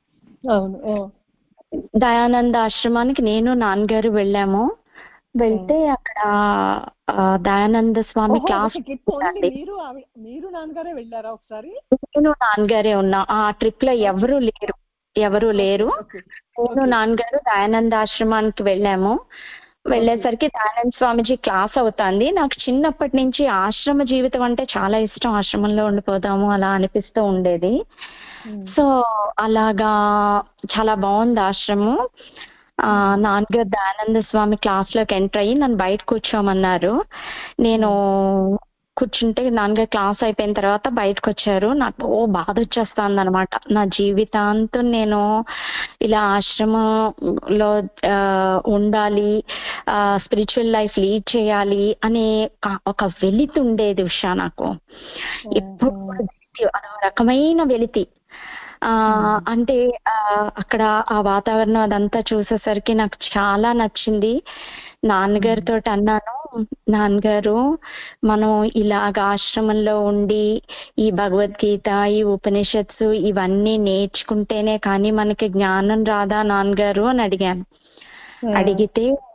దయానంద ఆశ్రమానికి నేను నాన్నగారు వెళ్ళాము. వెళ్తే అక్కడ దయానంద స్వామి క్లాస్, మీరు నాన్నగారే వెళ్ళారా ఒకసారి? నేను నాన్నగారే ఉన్నా. ఆ ట్రిప్ లో ఎవరు లేరు, ఎవరు లేరు. నేను నాన్నగారు దయానంద ఆశ్రమానికి వెళ్ళాము. వెళ్ళేసరికి దయానంద స్వామిజీ క్లాస్ అవుతుంది. నాకు చిన్నప్పటి నుంచి ఆశ్రమ జీవితం అంటే చాలా ఇష్టం. ఆశ్రమంలో ఉండిపోదాము అలా అనిపిస్తూ ఉండేది. సో అలాగా చాలా బాగుంది ఆశ్రమం. ఆ నాన్నగారు దయానంద స్వామి క్లాస్ లోకి ఎంటర్ అయ్యి నన్ను బయట కూర్చోమన్నారు. నేను కూర్చుంటే నాన్నగారు క్లాస్ అయిపోయిన తర్వాత బయటకు వచ్చారు. నాకు ఓ బాధ వచ్చేస్తుంది అనమాట. నా జీవితాంతం నేను ఇలా ఆశ్రమంలో ఉండాలి, స్పిరిచువల్ లైఫ్ లీడ్ చేయాలి అనే ఒక వెలితి ఉండేది ఉషా నాకు. ఎప్పుడు అదో రకమైన వెలితి. ఆ అంటే ఆ అక్కడ ఆ వాతావరణం అదంతా చూసేసరికి నాకు చాలా నచ్చింది. నాన్నగారితో అన్నాను, నాన్నగారు మనం ఇలాగ ఆశ్రమంలో ఉండి ఈ భగవద్గీత, ఈ ఉపనిషత్సు ఇవన్నీ నేర్చుకుంటేనే కానీ మనకి జ్ఞానం రాదా నాన్నగారు అని అడిగాను. అడిగితే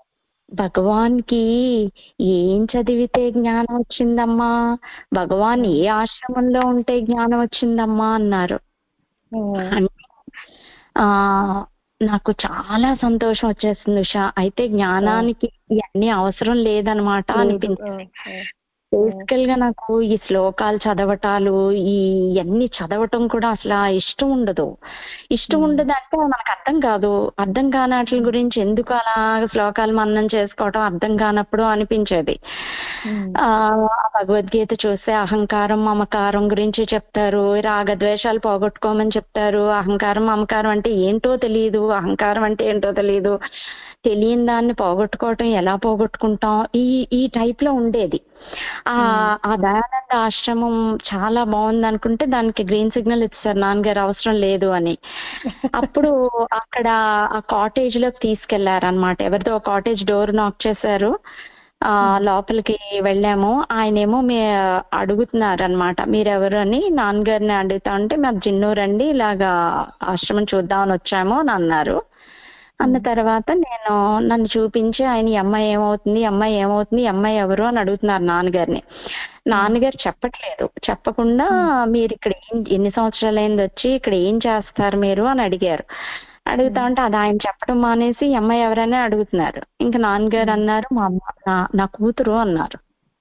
భగవాన్కి ఏం చదివితే జ్ఞానం వచ్చిందమ్మా, భగవాన్ ఏ ఆశ్రమంలో ఉంటే జ్ఞానం వచ్చిందమ్మా అన్నారు. అంటే ఆ నాకు చాలా సంతోషం వచ్చేసింది ఉషా. అయితే జ్ఞానానికి ఇవన్నీ అవసరం లేదనమాట అనిపించింది. బేసికల్ గా నాకు ఈ శ్లోకాలు చదవటాలు ఈ ఇవన్నీ చదవటం కూడా అసలు ఇష్టం ఉండదు. ఇష్టం ఉండదు అంటే మనకు అర్థం కాదు. అర్థం కాని వాటి గురించి ఎందుకు అలా శ్లోకాలు మననం చేసుకోవటం అర్థం కానప్పుడు అనిపించేది. ఆ భగవద్గీత చూస్తే అహంకారం మమకారం గురించి చెప్తారు, రాగద్వేషాలు పోగొట్టుకోమని చెప్తారు. అహంకారం మమకారం అంటే ఏంటో తెలియదు, అహంకారం అంటే ఏంటో తెలియదు, తెలియని దాన్ని పోగొట్టుకోవటం ఎలా పోగొట్టుకుంటాం, ఈ ఈ టైప్ లో ఉండేది. ఆ ఆ దయానంద ఆశ్రమం చాలా బాగుంది అనుకుంటే దానికి గ్రీన్ సిగ్నల్ ఇచ్చారు నాన్నగారు అవసరం లేదు అని. అప్పుడు అక్కడ ఆ కాటేజ్ లోకి తీసుకెళ్లారనమాట. ఎవరిదో కాటేజ్ డోర్ నాక్ చేశారు. ఆ లోపలికి వెళ్ళాము. ఆయనేమో మీ అడుగుతున్నారు అనమాట, మీరెవరు అని. నాన్నగారిని అడుగుతా ఉంటే మాకు జిన్నూరు అండి, ఇలాగా ఆశ్రమం చూద్దామని వచ్చాము అని అన్నారు. అన్న తర్వాత నేను నన్ను చూపించి ఆయన ఈ అమ్మాయి ఏమవుతుంది, అమ్మాయి ఏమవుతుంది, అమ్మాయి ఎవరు అని అడుగుతున్నారు నాన్నగారిని. నాన్నగారు చెప్పట్లేదు. చెప్పకుండా మీరు ఇక్కడ ఏం ఎన్ని సంవత్సరాలు అయింది వచ్చి ఇక్కడ ఏం చేస్తారు మీరు అని అడిగారు. అడుగుతా ఉంటే అది ఆయన చెప్పడం మానేసి ఈ అమ్మాయి ఎవరైనా అడుగుతున్నారు. ఇంకా నాన్నగారు అన్నారు మా అమ్మ నా- నా కూతురు అన్నారు.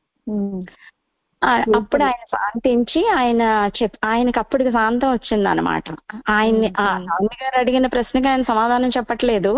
అప్పుడు ఆయన శాంతించి ఆయన చెప్ ఆయనకు అప్పటికి శాంతం వచ్చింది అనమాట. ఆయన్ని ఆ నాన్నగారు అడిగిన ప్రశ్నకి ఆయన సమాధానం చెప్పట్లేదు,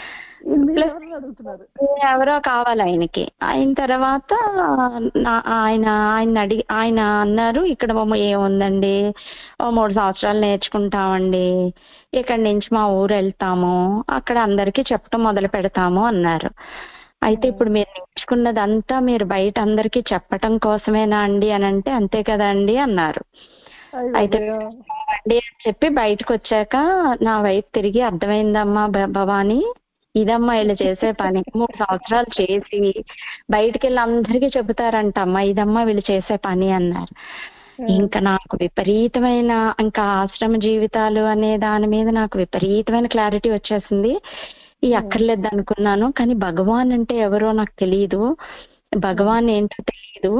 ఎవరో కావాలి ఆయనకి. అయిన తర్వాత నా- ఆయన ఆయన అడిగి ఆయన అన్నారు, ఇక్కడ ఏముందండి, ఓ మూడు సంవత్సరాలు నేర్చుకుంటామండి, ఇక్కడి నుంచి మా ఊరు వెళ్తాము, అక్కడ అందరికీ చెప్పడం మొదలు పెడతాము అన్నారు. అయితే ఇప్పుడు మీరు నేర్చుకున్నదంతా మీరు బయట అందరికీ చెప్పటం కోసమేనా అండి అని అంటే అంతే కదా అండి అన్నారు. అయితే అండి అని చెప్పి బయటకు వచ్చాక నా వైపు తిరిగి అర్థమైందమ్మా భవాని, ఇదమ్మా వీళ్ళు చేసే పని. మూడు సంవత్సరాలు చేసి బయటికి వెళ్ళి అందరికీ చెబుతారంట అమ్మా, ఇదమ్మా వీళ్ళు చేసే పని అన్నారు. ఇంకా నాకు విపరీతమైన ఇంకా ఆశ్రమ జీవితాలు అనే దాని మీద నాకు విపరీతమైన క్లారిటీ వచ్చేసింది. ఈ అక్కర్లేదు అనుకున్నాను, కానీ భగవాన్ అంటే ఎవరో నాకు తెలియదు, భగవాన్ ఏంటో తెలియదు.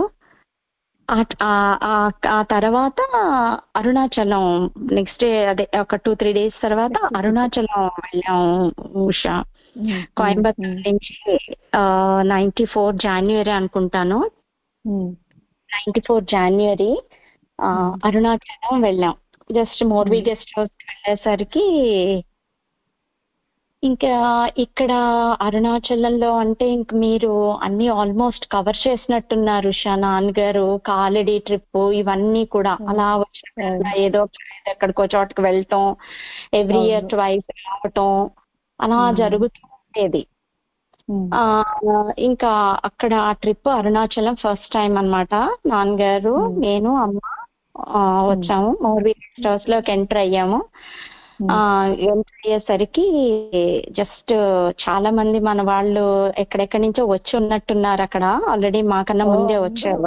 ఆ తర్వాత అరుణాచలం నెక్స్ట్ డే, అదే ఒక టూ త్రీ డేస్ తర్వాత అరుణాచలం వెళ్ళాము ఉషా. కోయంబత్తూర్ నుంచి నైన్టీ ఫోర్ జాన్యువరి అనుకుంటాను, నైన్టీ ఫోర్ జాన్యువరి అరుణాచలం వెళ్ళాం. జస్ట్ మోర్వి గెస్ట్ హౌస్ వెళ్ళేసరికి ఇంకా ఇక్కడ అరుణాచలంలో అంటే ఇంక మీరు అన్ని ఆల్మోస్ట్ కవర్ చేసినట్టున్నారు ఉషా. నాన్నగారు కాలడీ ట్రిప్ ఇవన్నీ కూడా అలా వచ్చిన ఏదో ఎక్కడికో చోటకి వెళ్ళటం, ఎవ్రీ ఇయర్ ట్వైస్ రావటం అలా జరుగుతూ ఉండేది. ఆ ఇంకా అక్కడ ఆ ట్రిప్ అరుణాచలం ఫస్ట్ టైం అన్నమాట. నాన్నగారు నేను అమ్మ వచ్చాము, మోర్వి గెస్ట్ హౌస్ లోకి ఎంటర్ అయ్యాము. ఆ ఎంటర్ అయ్యేసరికి జస్ట్ చాలా మంది మన వాళ్ళు ఎక్కడెక్కడి నుంచో వచ్చి ఉన్నట్టున్నారు. అక్కడ ఆల్రెడీ మాకన్నా ముందే వచ్చారు.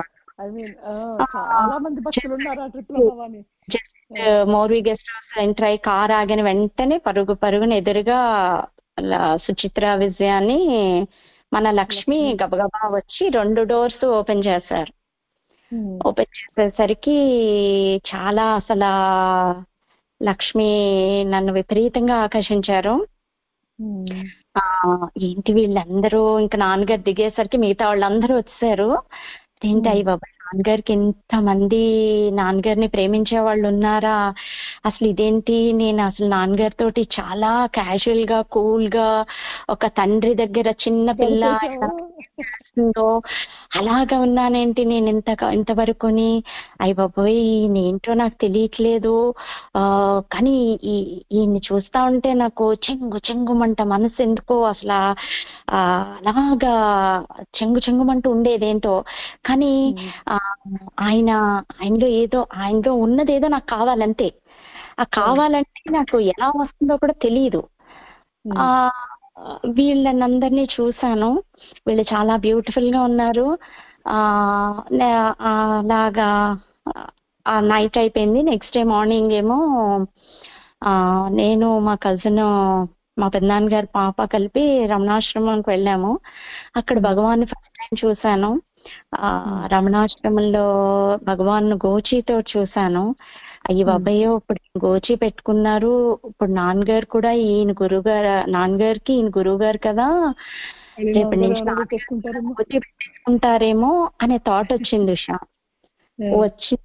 Just Morvi guest house enter అయ్యి కార్ ఆగిన వెంటనే పరుగు పరుగున ఎదురుగా సుచిత్ర విజయాన్ని మన లక్ష్మి గబగబా వచ్చి రెండు డోర్స్ ఓపెన్ చేశారు. ఓపెన్ చేసేసరికి చాలా అసలు లక్ష్మి నన్ను విపరీతంగా ఆకర్షించారు. ఆ ఏంటి వీళ్ళందరూ, ఇంకా నాన్నగారు దిగేసరికి మిగతా వాళ్ళందరూ వచ్చారు. ఏంటి అయ్యి బాబా నాన్నగారికి ఎంతమంది నాన్నగారిని ప్రేమించే వాళ్ళు ఉన్నారా, అసలు ఇదేంటి, నేను అసలు నాన్నగారితో చాలా క్యాజువల్ గా కూల్ గా ఒక తండ్రి దగ్గర చిన్న పిల్ల చేస్తుందో అలాగా ఉన్నానేంటి నేను ఇంత ఇంతవరకుని, అయ్య బాబోయ్ నేంటో నాకు తెలియట్లేదు. ఆ కానీ ఈ ఈయన్ని చూస్తా ఉంటే నాకు చెంగు చెంగుమంట మనసు ఎందుకో అసలు ఆ అలాగా చెంగు చెంగుమంటూ ఉండేదేంటో. కానీ ఆ ఆయన ఆయనలో ఏదో ఆయనలో ఉన్నదేదో నాకు కావాలంతే. ఆ కావాలంటే నాకు ఎలా వస్తుందో కూడా తెలియదు. ఆ వీళ్ళనందరినీ చూసాను, వీళ్ళు చాలా బ్యూటిఫుల్ గా ఉన్నారు. ఆ అలాగా ఆ నైట్ అయిపోయింది. నెక్స్ట్ డే మార్నింగ్ ఏమో ఆ నేను మా కజిన్ మా పెద్దనాన్నగారి పాప కలిపి రమణాశ్రమానికి వెళ్ళాము. అక్కడ భగవాన్ ఫస్ట్ టైం చూశాను. ఆ రమణాశ్రమంలో భగవాన్ గోచితో చూశాను. అయ్యి బాబాయ్యో ఇప్పుడు గోచి పెట్టుకున్నారు, ఇప్పుడు నాన్నగారు కూడా ఈయన గురువు గారు, నాన్నగారికి ఈయన గురువు గారు కదా, రేపటి నుంచి గోచి పెట్టేసుకుంటారేమో అనే థాట్ వచ్చింది ఉషా. వచ్చి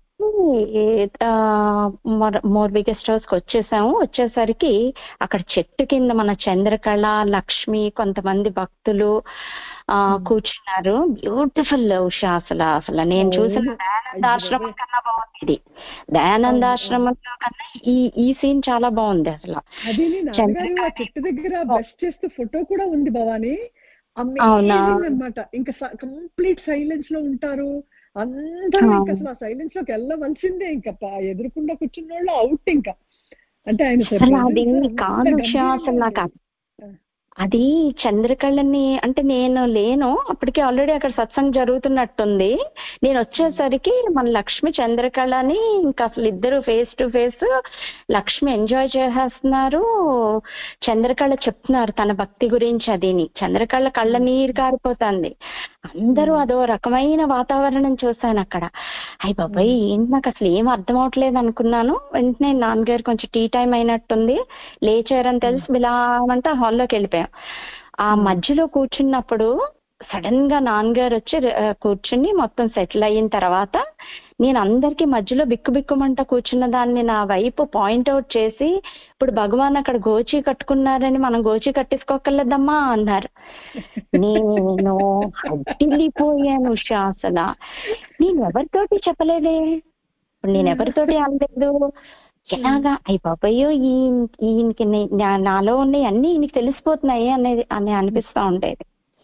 మోర్బీ గెస్ట్ హౌస్ కి వచ్చేసాము. వచ్చేసరికి అక్కడ చెట్టు కింద మన చంద్రకళ, లక్ష్మి, కొంతమంది భక్తులు ఆ కూర్చున్నారు. బ్యూటిఫుల్ ఉషా. అసలు అసలు నేను చూసిన దయానందాశ్రమం కన్నా బాగుంది ఇది. దయానందాశ్రమం కన్నా ఈ ఈ సీన్ చాలా బాగుంది. అసలు చెట్టు దగ్గర బ్రష్ చేస్తూ ఫోటో కూడా ఉంది భవాని. అమేజింగ్ అన్నమాట. ఇంకా కంప్లీట్ సైలెన్స్ లో ఉంటారు అందరూ. ఇంకా అసలు ఆ సైలెన్స్ లోకి వెళ్ళవలసిందే. ఇంకా ఎదురుకుండా కూర్చున్న వాళ్ళు అవుట్. ఇంకా అంటే ఆయన అది కాదు ఉషా. అసలు నాకు అది చంద్రకళని అంటే నేను లేను అప్పటికి, ఆల్రెడీ అక్కడ సత్సంగ్ జరుగుతున్నట్టుంది. నేను వచ్చేసరికి మన లక్ష్మి చంద్రకళని ఇంకా అసలు ఇద్దరు face to face. Lakshmi enjoy చేసేస్తున్నారు, చంద్రకళ చెప్తున్నారు తన భక్తి గురించి. అదిని చంద్రకళ కళ్ళ నీరు కారిపోతుంది. అందరూ అదో రకమైన వాతావరణం చూశాను అక్కడ. అయ్య బాబాయ్ ఏంటి నాకు అసలు ఏం అర్థం అవట్లేదు అనుకున్నాను. వెంటనే నాన్నగారు కొంచెం టీ టైం అయినట్టుంది, లేచారని తెలిసి బిలామంటే హాల్లోకి వెళ్ళిపోయాం. ఆ మధ్యలో కూర్చున్నప్పుడు సడన్ గా నాన్నగారు వచ్చి కూర్చుని మొత్తం సెటిల్ అయిన తర్వాత నేను అందరికి మధ్యలో బిక్కు బిక్కుమంట కూర్చున్న దాన్ని నా వైపు పాయింట్ అవుట్ చేసి, ఇప్పుడు భగవాన్ అక్కడ గోచి కట్టుకున్నారని మనం గోచి కట్టేసుకోకర్లేదమ్మా అన్నారు. నేను అడ్డిలిపోయాను ఉషా. అసలు నేను ఎవరితోటి చెప్పలేదే, ఇప్పుడు నేను ఎవరితోటి అనలేదు. ఎలాగా అయ్యి బాబాయ్యో ఈయన ఈయనకి నాలో ఉన్నాయి అన్ని ఈయనకి తెలిసిపోతున్నాయి అనేది అని అనిపిస్తా ఉండేది.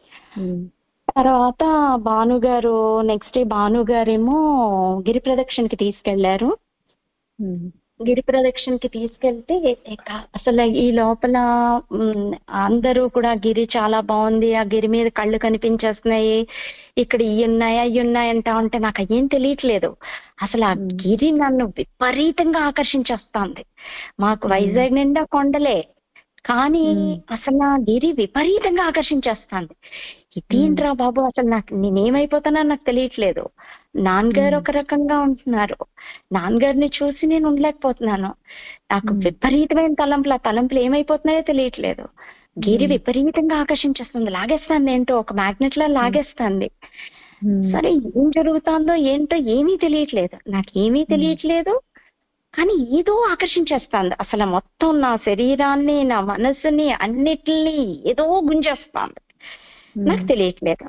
తర్వాత భానుగారు నెక్స్ట్ డే భానుగారేమో గిరి ప్రదక్షిణకి తీసుకెళ్లారు. గిరి ప్రదక్షిణకి తీసుకెళ్తే అసలు ఈ లోపల అందరూ కూడా గిరి చాలా బాగుంది, ఆ గిరి మీద కళ్ళు కనిపించేస్తున్నాయి, ఇక్కడ ఇవి ఉన్నాయి అవి ఉన్నాయి అంటా ఉంటే నాకు అయ్యేం తెలియట్లేదు. అసలు ఆ గిరి నన్ను విపరీతంగా ఆకర్షించేస్తుంది. మాకు వైజాగ్ నిండా కొండలే, కానీ అసలు నా గిరి విపరీతంగా ఆకర్షించేస్తుంది. ఇదేంట్రా బాబు, అసలు నాకు నేనేమైపోతానో నాకు తెలియట్లేదు. నాన్నగారు ఒక రకంగా ఉంటున్నారు, నాన్నగారిని చూసి నేను ఉండలేకపోతున్నాను. నాకు విపరీతమైన తలంపులు, ఆ తలంపులు ఏమైపోతున్నాయో తెలియట్లేదు. గిరి విపరీతంగా ఆకర్షించేస్తుంది, లాగేస్తాను ఏంటో ఒక మ్యాగ్నెట్ లా లాగేస్తుంది. సరే ఏం జరుగుతుందో ఏంటో ఏమీ తెలియట్లేదు, నాకేమీ తెలియట్లేదు, కానీ ఏదో ఆకర్షించేస్తుంది. అసలు మొత్తం నా శరీరాన్ని, నా మనసుని, అన్నిటిని ఏదో గుంజేస్తుంది, నాకు తెలియట్లేదు.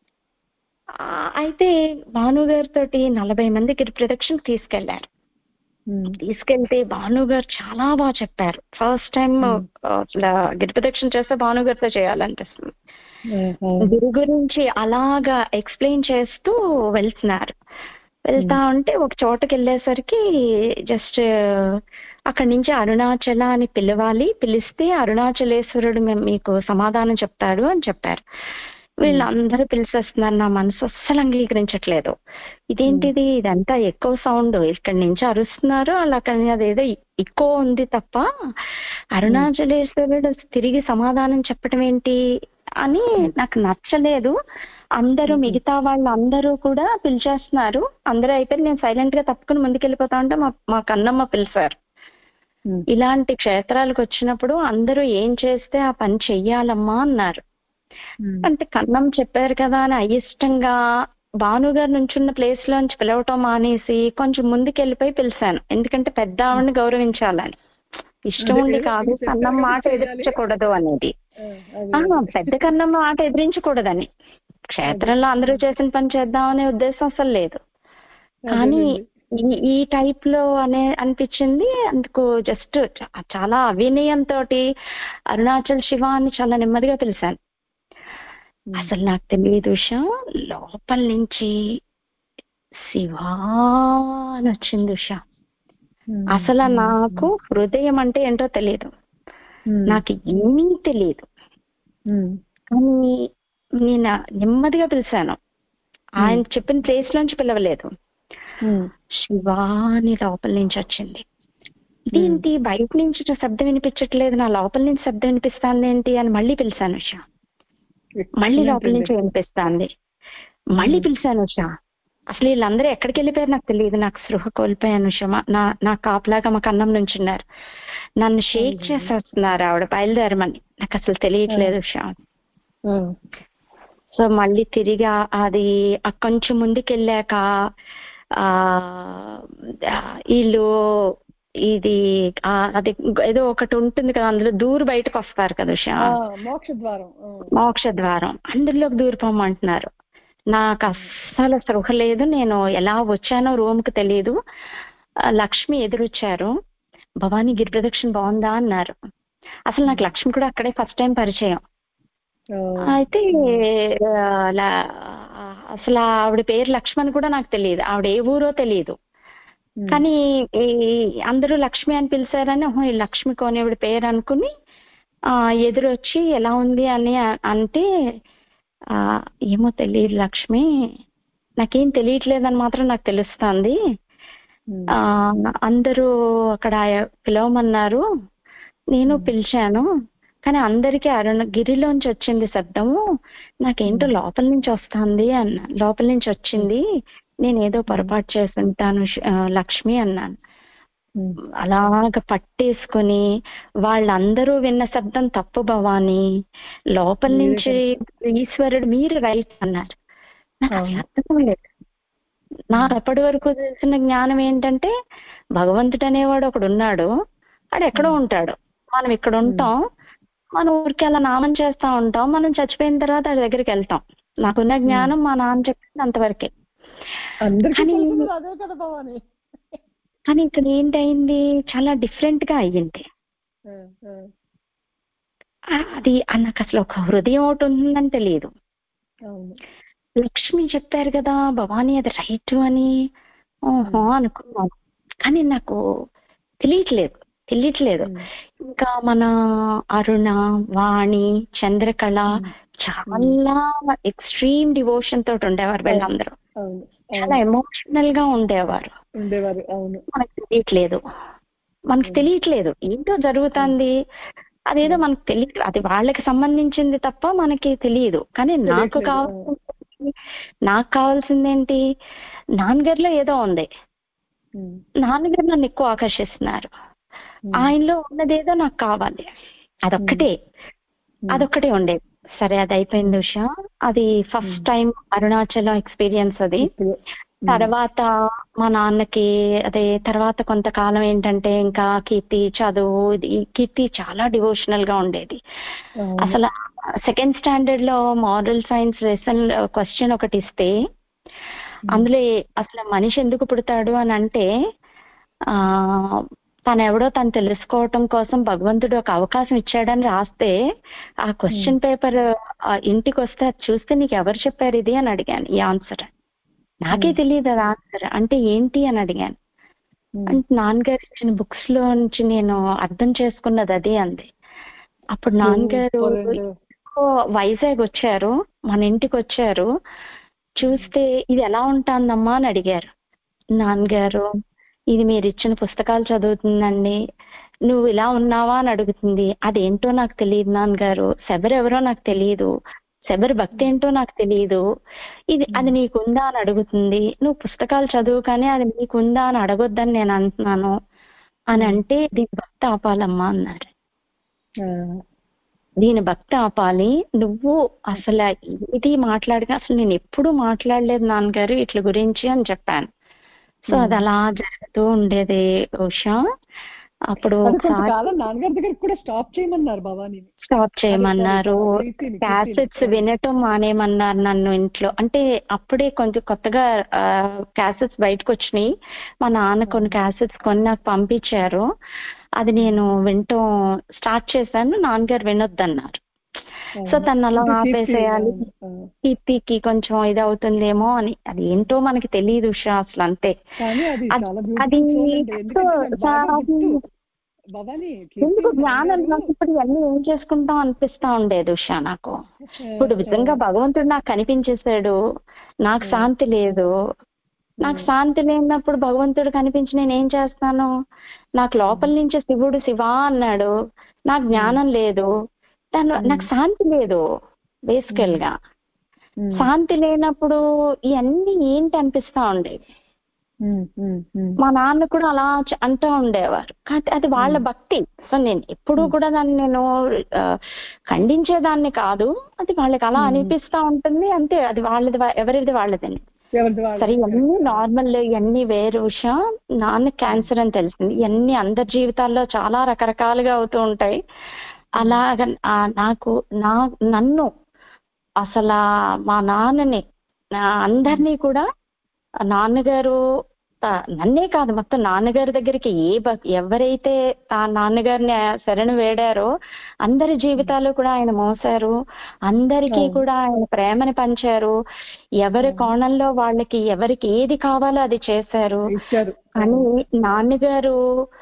అయితే భానుగారితో నలభై మంది గిరి ప్రదక్షిణ తీసుకెళ్లారు. తీసుకెళ్తే భానుగారు చాలా బాగా చెప్పారు. ఫస్ట్ టైం అసలు గిరి ప్రదక్షిణ చేస్తే భానుగారితో చేయాలనిపిస్తుంది. గురు గురించి అలాగా ఎక్స్ప్లెయిన్ చేస్తూ వెళ్తున్నారు. వెళ్తా ఉంటే ఒక చోటకి వెళ్ళేసరికి జస్ట్ అక్కడి నుంచి అరుణాచల అని పిలవాలి, పిలిస్తే అరుణాచలేశ్వరుడు మీకు సమాధానం చెప్తాడు అని చెప్పారు. వీళ్ళందరూ పిలిచేస్తున్నారు, నా మనసు అస్సలు అంగీకరించట్లేదు. ఇదేంటిది, ఇదంతా ఎక్కువ సౌండ్, ఇక్కడి నుంచి అరుస్తున్నారు అలా, కానీ అదేదో ఎక్కువ ఉంది తప్ప అరుణాచలేశ్వరుడు తిరిగి సమాధానం చెప్పటం ఏంటి అని నాకు నచ్చలేదు. అందరూ మిగతా వాళ్ళు అందరూ కూడా పిలిచేస్తున్నారు, అందరూ అయిపోయి నేను సైలెంట్ గా తప్పుకుని ముందుకెళ్ళిపోతా ఉంటే మా మా కన్నమ్మ పిలిచారు. ఇలాంటి క్షేత్రాలకు వచ్చినప్పుడు అందరూ ఏం చేస్తే ఆ పని చెయ్యాలమ్మా అన్నారు. అంటే కన్నం చెప్పారు కదా అని అయిష్టంగా భానుగారు నుంచున్న ప్లేస్ లోంచి పిలవటం మానేసి కొంచెం ముందుకెళ్ళిపోయి పిలిచాను. ఎందుకంటే పెద్ద ఆవిడని గౌరవించాలని, ఇష్టం ఉండి కాదు, కన్నం మాట ఎదిరించకూడదు అనేది. పెద్ద కన్నం మాట ఎదిరించకూడదని, క్షేత్రంలో అందరూ చేసిన పని చేద్దామనే ఉద్దేశం అసలు లేదు. కానీ ఈ ఈ టైప్ లో అనే అనిపించింది. అందుకు జస్ట్ చాలా అవినయంతో అరుణాచల్ శివ అని చాలా నెమ్మదిగా పిలిచాను. అసలు నాకు తెలియదు ఉషా, లోపల నుంచి శివా అని వచ్చింది ఉషా. అసలు నాకు హృదయం అంటే ఏంటో తెలియదు, నాకు ఏమీ తెలియదు, కానీ నేను నెమ్మదిగా పిలిచాను. ఆయన చెప్పిన ప్లేస్ లోంచి పిలవలేదు, శివాని లోపల నుంచి వచ్చింది. ఇదేంటి బయట నుంచి శబ్దం వినిపించట్లేదు, నా లోపల నుంచి శబ్దం వినిపిస్తాంది ఏంటి అని మళ్ళీ పిలిచాను ఉషా. మళ్ళీ లోపల నుంచి వినిపిస్తాంది, మళ్ళీ పిలిచాను ఉషా. అసలు వీళ్ళందరూ ఎక్కడికి వెళ్ళిపోయారు నాకు తెలియదు, నాకు స్పృహ కోల్పోయాను ఉషా. నా నా కాపులాగా మా కన్నం నుంచి ఉన్నారు, నన్ను షేక్ చేసి వస్తున్నారు ఆవిడ బయలుదేరమని, నాకు అసలు తెలియట్లేదు ఉషా. సో మళ్ళీ తిరిగి అది కొంచెం ముందుకెళ్ళాక ఆ వీళ్ళు ఇది అది ఏదో ఒకటి ఉంటుంది కదా, అందులో దూరు బయటకు వస్తారు కదా ఉషా, మోక్ష ద్వారం. మోక్ష ద్వారం అందులోకి దూరిపోమంటున్నారు. నాకు అస్సలు స్పృహ లేదు, నేను ఎలా వచ్చానో రూమ్ కు తెలియదు. లక్ష్మి ఎదురొచ్చారు, భవానీ గిరి ప్రదక్షిణ బాగుందా అన్నారు. అసలు నాకు లక్ష్మి కూడా అక్కడే ఫస్ట్ టైం పరిచయం. అయితే అసలు ఆవిడ పేరు లక్ష్మణ్ కూడా నాకు తెలియదు, ఆవిడ ఏ ఊరో తెలియదు. కానీ అందరూ లక్ష్మి అని పిలిచారని ఈ లక్ష్మి కోనేవిడ పేరు అనుకుని ఆ ఎదురొచ్చి ఎలా ఉంది అని అంటే ఆ ఏమో తెలియదు లక్ష్మి, నాకేం తెలియట్లేదని మాత్రం నాకు తెలుస్తుంది. ఆ అందరూ అక్కడ పిలవమన్నారు, నేను పిలిచాను, కానీ అందరికీ అరుణ గిరిలోంచి వచ్చింది శబ్దము, నాకేంటో లోపల నుంచి వస్తుంది అన్నా. లోపల నుంచి వచ్చింది, నేను ఏదో పొరపాటు చేసుంటాను లక్ష్మి అన్నాను. అలాగ పట్టేసుకుని వాళ్ళందరూ విన్న శబ్దం తప్పు భవాని, లోపల నుంచి ఈశ్వరుడు మీరు రైట్ అన్నారు. నాకు అసలు అర్థం లేదు. నాకు అప్పటి వరకు తెలిసిన జ్ఞానం ఏంటంటే భగవంతుడు అనేవాడు ఒకడు ఉన్నాడు, వాడు ఎక్కడో ఉంటాడు, మనం ఇక్కడ ఉంటాం, మనం ఊరికి అలా నామం చేస్తా ఉంటాం, మనం చచ్చిపోయిన తర్వాత వాడి దగ్గరికి వెళ్తాం. నాకున్న జ్ఞానం మా నాన్న చెప్పింది అంతవరకే. కానీ ఇక్కడ ఏంటయింది, చాలా డిఫరెంట్ గా అయ్యింది. అది నాకు అసలు ఒక హృదయం ఒకటి ఉందని తెలియదు. లక్ష్మి చెప్పారు కదా భవానీ అది రైట్ అని, ఓహో అనుకున్నాను, కానీ నాకు తెలియట్లేదు తెలియట్లేదు ఇంకా మన అరుణ, వాణి, చంద్రకళ చాలా ఎక్స్ట్రీమ్ డివోషన్ తోటి ఉండేవారు. వీళ్ళందరూ చాలా ఎమోషనల్ గా ఉండేవారు. మనకు తెలియట్లేదు మనకు తెలియట్లేదు ఏంటో జరుగుతుంది, అదేదో మనకు తెలియదు, అది వాళ్ళకి సంబంధించింది తప్ప మనకి తెలియదు. కానీ నాకు కావాల్సింది నాకు కావాల్సిందేంటి, నాన్నగారిలో ఏదో ఉంది, నాన్నగారు నన్ను ఎక్కువ ఆకర్షిస్తున్నారు, ఆయనలో ఉన్నదేదో నాకు కావాలి, అదొక్కటే అదొక్కటే ఉండేది. సరే అది అయిపోయింది ఉషా, అది ఫస్ట్ టైం అరుణాచలం ఎక్స్పీరియన్స్ అది. తర్వాత మా నాన్నకి అదే తర్వాత కొంతకాలం ఏంటంటే ఇంకా కీర్తి చదువు, ఇది కీర్తి చాలా డివోషనల్ గా ఉండేది. అసలు సెకండ్ స్టాండర్డ్ లో మారల్ సైన్స్ లెసన్ క్వశ్చన్ ఒకటి ఇస్తే అందులో అసలు మనిషి ఎందుకు పుడతాడు అని అంటే ఆ తనెవడో తను తెలుసుకోవటం కోసం భగవంతుడు ఒక అవకాశం ఇచ్చాడని రాస్తే ఆ క్వశ్చన్ పేపర్ ఇంటికి వస్తే అది చూస్తే నీకు ఎవరు చెప్పారు ఇది అని అడిగాను. ఈ ఆన్సర్ నాకే తెలియదు అది ఆన్సర్ అంటే ఏంటి అని అడిగాను. అంటే నాన్నగారు ఇచ్చిన బుక్స్ లో నుంచి నేను అర్థం చేసుకున్నది అది అంది. అప్పుడు నాన్నగారు వైజాగ్ వచ్చారు, మన ఇంటికి వచ్చారు, చూస్తే ఇది ఎలా ఉంటుందమ్మా అని అడిగారు. నాన్నగారు ఇది మీరు ఇచ్చిన పుస్తకాలు చదువుతుందండి, నువ్వు ఇలా ఉన్నావా అని అడుగుతుంది, అదేంటో నాకు తెలియదు నాన్నగారు, శబరెవరో నాకు తెలియదు, శబరి భక్తి ఏంటో నాకు తెలియదు, ఇది అది నీకుందా అని అడుగుతుంది, నువ్వు పుస్తకాలు చదువు కానీ అది నీకుందా అని అడగొద్దని నేను అంటున్నాను అని అంటే దీని భక్తి ఆపాలమ్మా అన్నారు. దీని భక్తి ఆపాలి, నువ్వు అసలు ఇది మాట్లాడగా అసలు నేను ఎప్పుడూ మాట్లాడలేదు నాన్నగారు ఇట్ల గురించి అని చెప్పాను. సో అది అలా జరుగుతూ ఉండేది ఉషా. అప్పుడు స్టాప్ చేయమన్నారు, క్యాసెట్స్ వినటం మానేమన్నారు నన్ను ఇంట్లో. అంటే అప్పుడే కొంచెం కొత్తగా క్యాసెట్స్ బయటకు వచ్చినాయి, మా నాన్న కొన్ని క్యాసెట్స్ కొని నాకు పంపించారు, అది నేను వినటం స్టార్ట్ చేశాను, నాన్నగారు వినొద్దన్నారు. సో తను అలా ఆపేసేయాలి, కీర్తికి కొంచెం ఇది అవుతుందేమో అని, అది ఏంటో మనకి తెలియదు ఉషా అసలు అంతే. అది ఎందుకు జ్ఞానం ఇప్పుడు ఇవన్నీ ఏం చేసుకుంటాం అనిపిస్తా ఉండేది ఉషా నాకు. ఇప్పుడు విధంగా భగవంతుడు నాకు కనిపించేశాడు, నాకు శాంతి లేదు, నాకు శాంతి లేనప్పుడు భగవంతుడు కనిపించి నేను ఏం చేస్తాను? నాకు లోపల నుంచి శివుడు శివా అన్నాడు, నాకు జ్ఞానం లేదు, దాని నాకు శాంతి లేదు. బేసికల్ గా శాంతి లేనప్పుడు ఇవన్నీ ఏంటి అనిపిస్తా ఉండేవి. మా నాన్న కూడా అలా చ- అంటూ ఉండేవారు. కానీ అది వాళ్ళ భక్తి. సో నేను ఎప్పుడూ కూడా దాన్ని నేను ఆ, ఖండించేదాన్ని కాదు. అది వాళ్ళకి అలా అనిపిస్తా ఉంటుంది అంతే. అది వాళ్ళది, వా- ఎవరిది వాళ్ళదని. ఎవరిది వాళ్ళు. సరే ఇవన్నీ నార్మల్, ఇవన్నీ వేరు విషయం. నాన్న క్యాన్సర్ అని తెలిసింది. ఇవన్నీ అందరి జీవితాల్లో చాలా రకరకాలుగా అవుతూ ఉంటాయి. అలాగ ఆ నాకు నా నన్ను అసలు ఆ మా నాన్నని, నా అందరినీ కూడా ఆ నాన్నగారు, ఆ, నన్నే కాదు మొత్తం నాన్నగారి దగ్గరికి ఏ భక్ ఎవరైతే ఆ నాన్నగారిని శరణు వేడారో అందరి జీవితాలు కూడా ఆయన మోసారు. అందరికీ కూడా ఆయన ప్రేమని పంచారు. ఎవరి కోణంలో వాళ్ళకి ఎవరికి ఏది కావాలో అది చేశారు. ఇచ్చారు. కానీ నాన్నగారు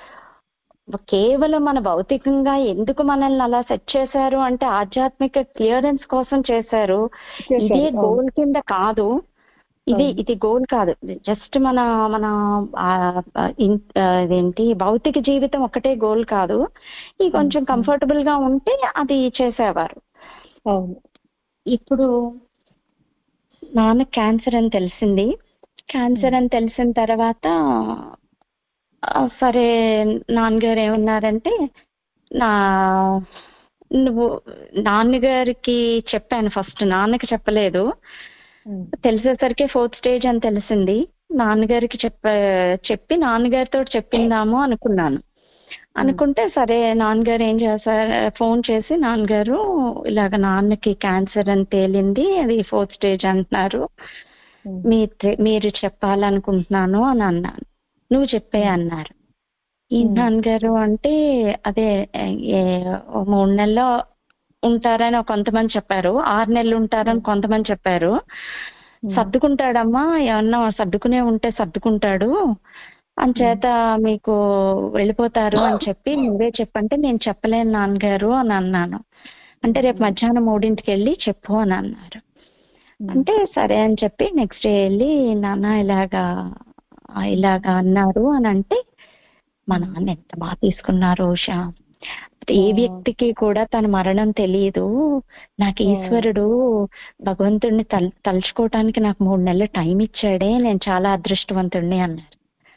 కేవలం మన భౌతికంగా ఎందుకు మనల్ని అలా సెట్ చేశారు అంటే ఆధ్యాత్మిక క్లియరెన్స్ కోసం చేశారు. ఇదే గోల్ కింద కాదు. ఇది ఇది గోల్ కాదు. జస్ట్ మన మన ఆ, ఆ, ఇన్- ఆ, ఇదేంటి భౌతిక జీవితం ఒకటే గోల్ కాదు. ఈ కొంచెం కంఫర్టబుల్ గా ఉంటే అది చేసేవారు. అవును. ఇప్పుడు నాన్న క్యాన్సర్ అని తెలిసింది. క్యాన్సర్ అని తెలిసిన తర్వాత ఆ, సరే నాన్నగారు ఏమన్నారంటే, నా నువ్వు నాన్నగారికి చెప్పాను ఫస్ట్, నాన్నకి చెప్పలేదు. తెలిసేసరికి ఫోర్త్ స్టేజ్ అని తెలిసింది. నాన్నగారికి చెప్ప చెప్పి నాన్నగారితో చెప్పిందాము అనుకున్నాను. అనుకుంటే సరే నాన్నగారు ఏం చేశారు, ఫోన్ చేసి నాన్నగారు ఇలాగ నాన్నకి క్యాన్సర్ అని తేలింది, అది ఫోర్త్ స్టేజ్ అంటున్నారు, మీ మీరు చెప్పాలనుకుంటున్నాను అని అన్నాను. నువ్వు చెప్పే అన్నారు. ఈ నాన్నగారు అంటే అదే ఏ- ఓ మూడు నెలలు ఉంటారని కొంతమంది చెప్పారు, ఆరు నెలలు ఉంటారని కొంతమంది చెప్పారు. సర్దుకుంటాడమ్మా, ఏమన్నా సర్దుకునే ఉంటే సర్దుకుంటాడు, అంచేత మీకు వెళ్ళిపోతారు అని చెప్పి నువ్వే చెప్పంటే నేను చెప్పలేను నాన్నగారు అని అన్నాను. అంటే రేపు మధ్యాహ్నం మూడింటికి వెళ్ళి చెప్పు అని అన్నారు. అంటే సరే అని చెప్పి నెక్స్ట్ డే వెళ్ళి నాన్న ఇలాగా ఇలాగా అన్నారు అని అంటే మా నాన్న ఎంత బాగా తీసుకున్నారు ఉషా. ఏ వ్యక్తికి కూడా తన మరణం తెలియదు, నాకు ఈశ్వరుడు భగవంతుడిని తల్ తలుచుకోవటానికి నాకు మూడు నెలలు టైం ఇచ్చాడే, నేను చాలా అదృష్టవంతుడిని అన్నారు.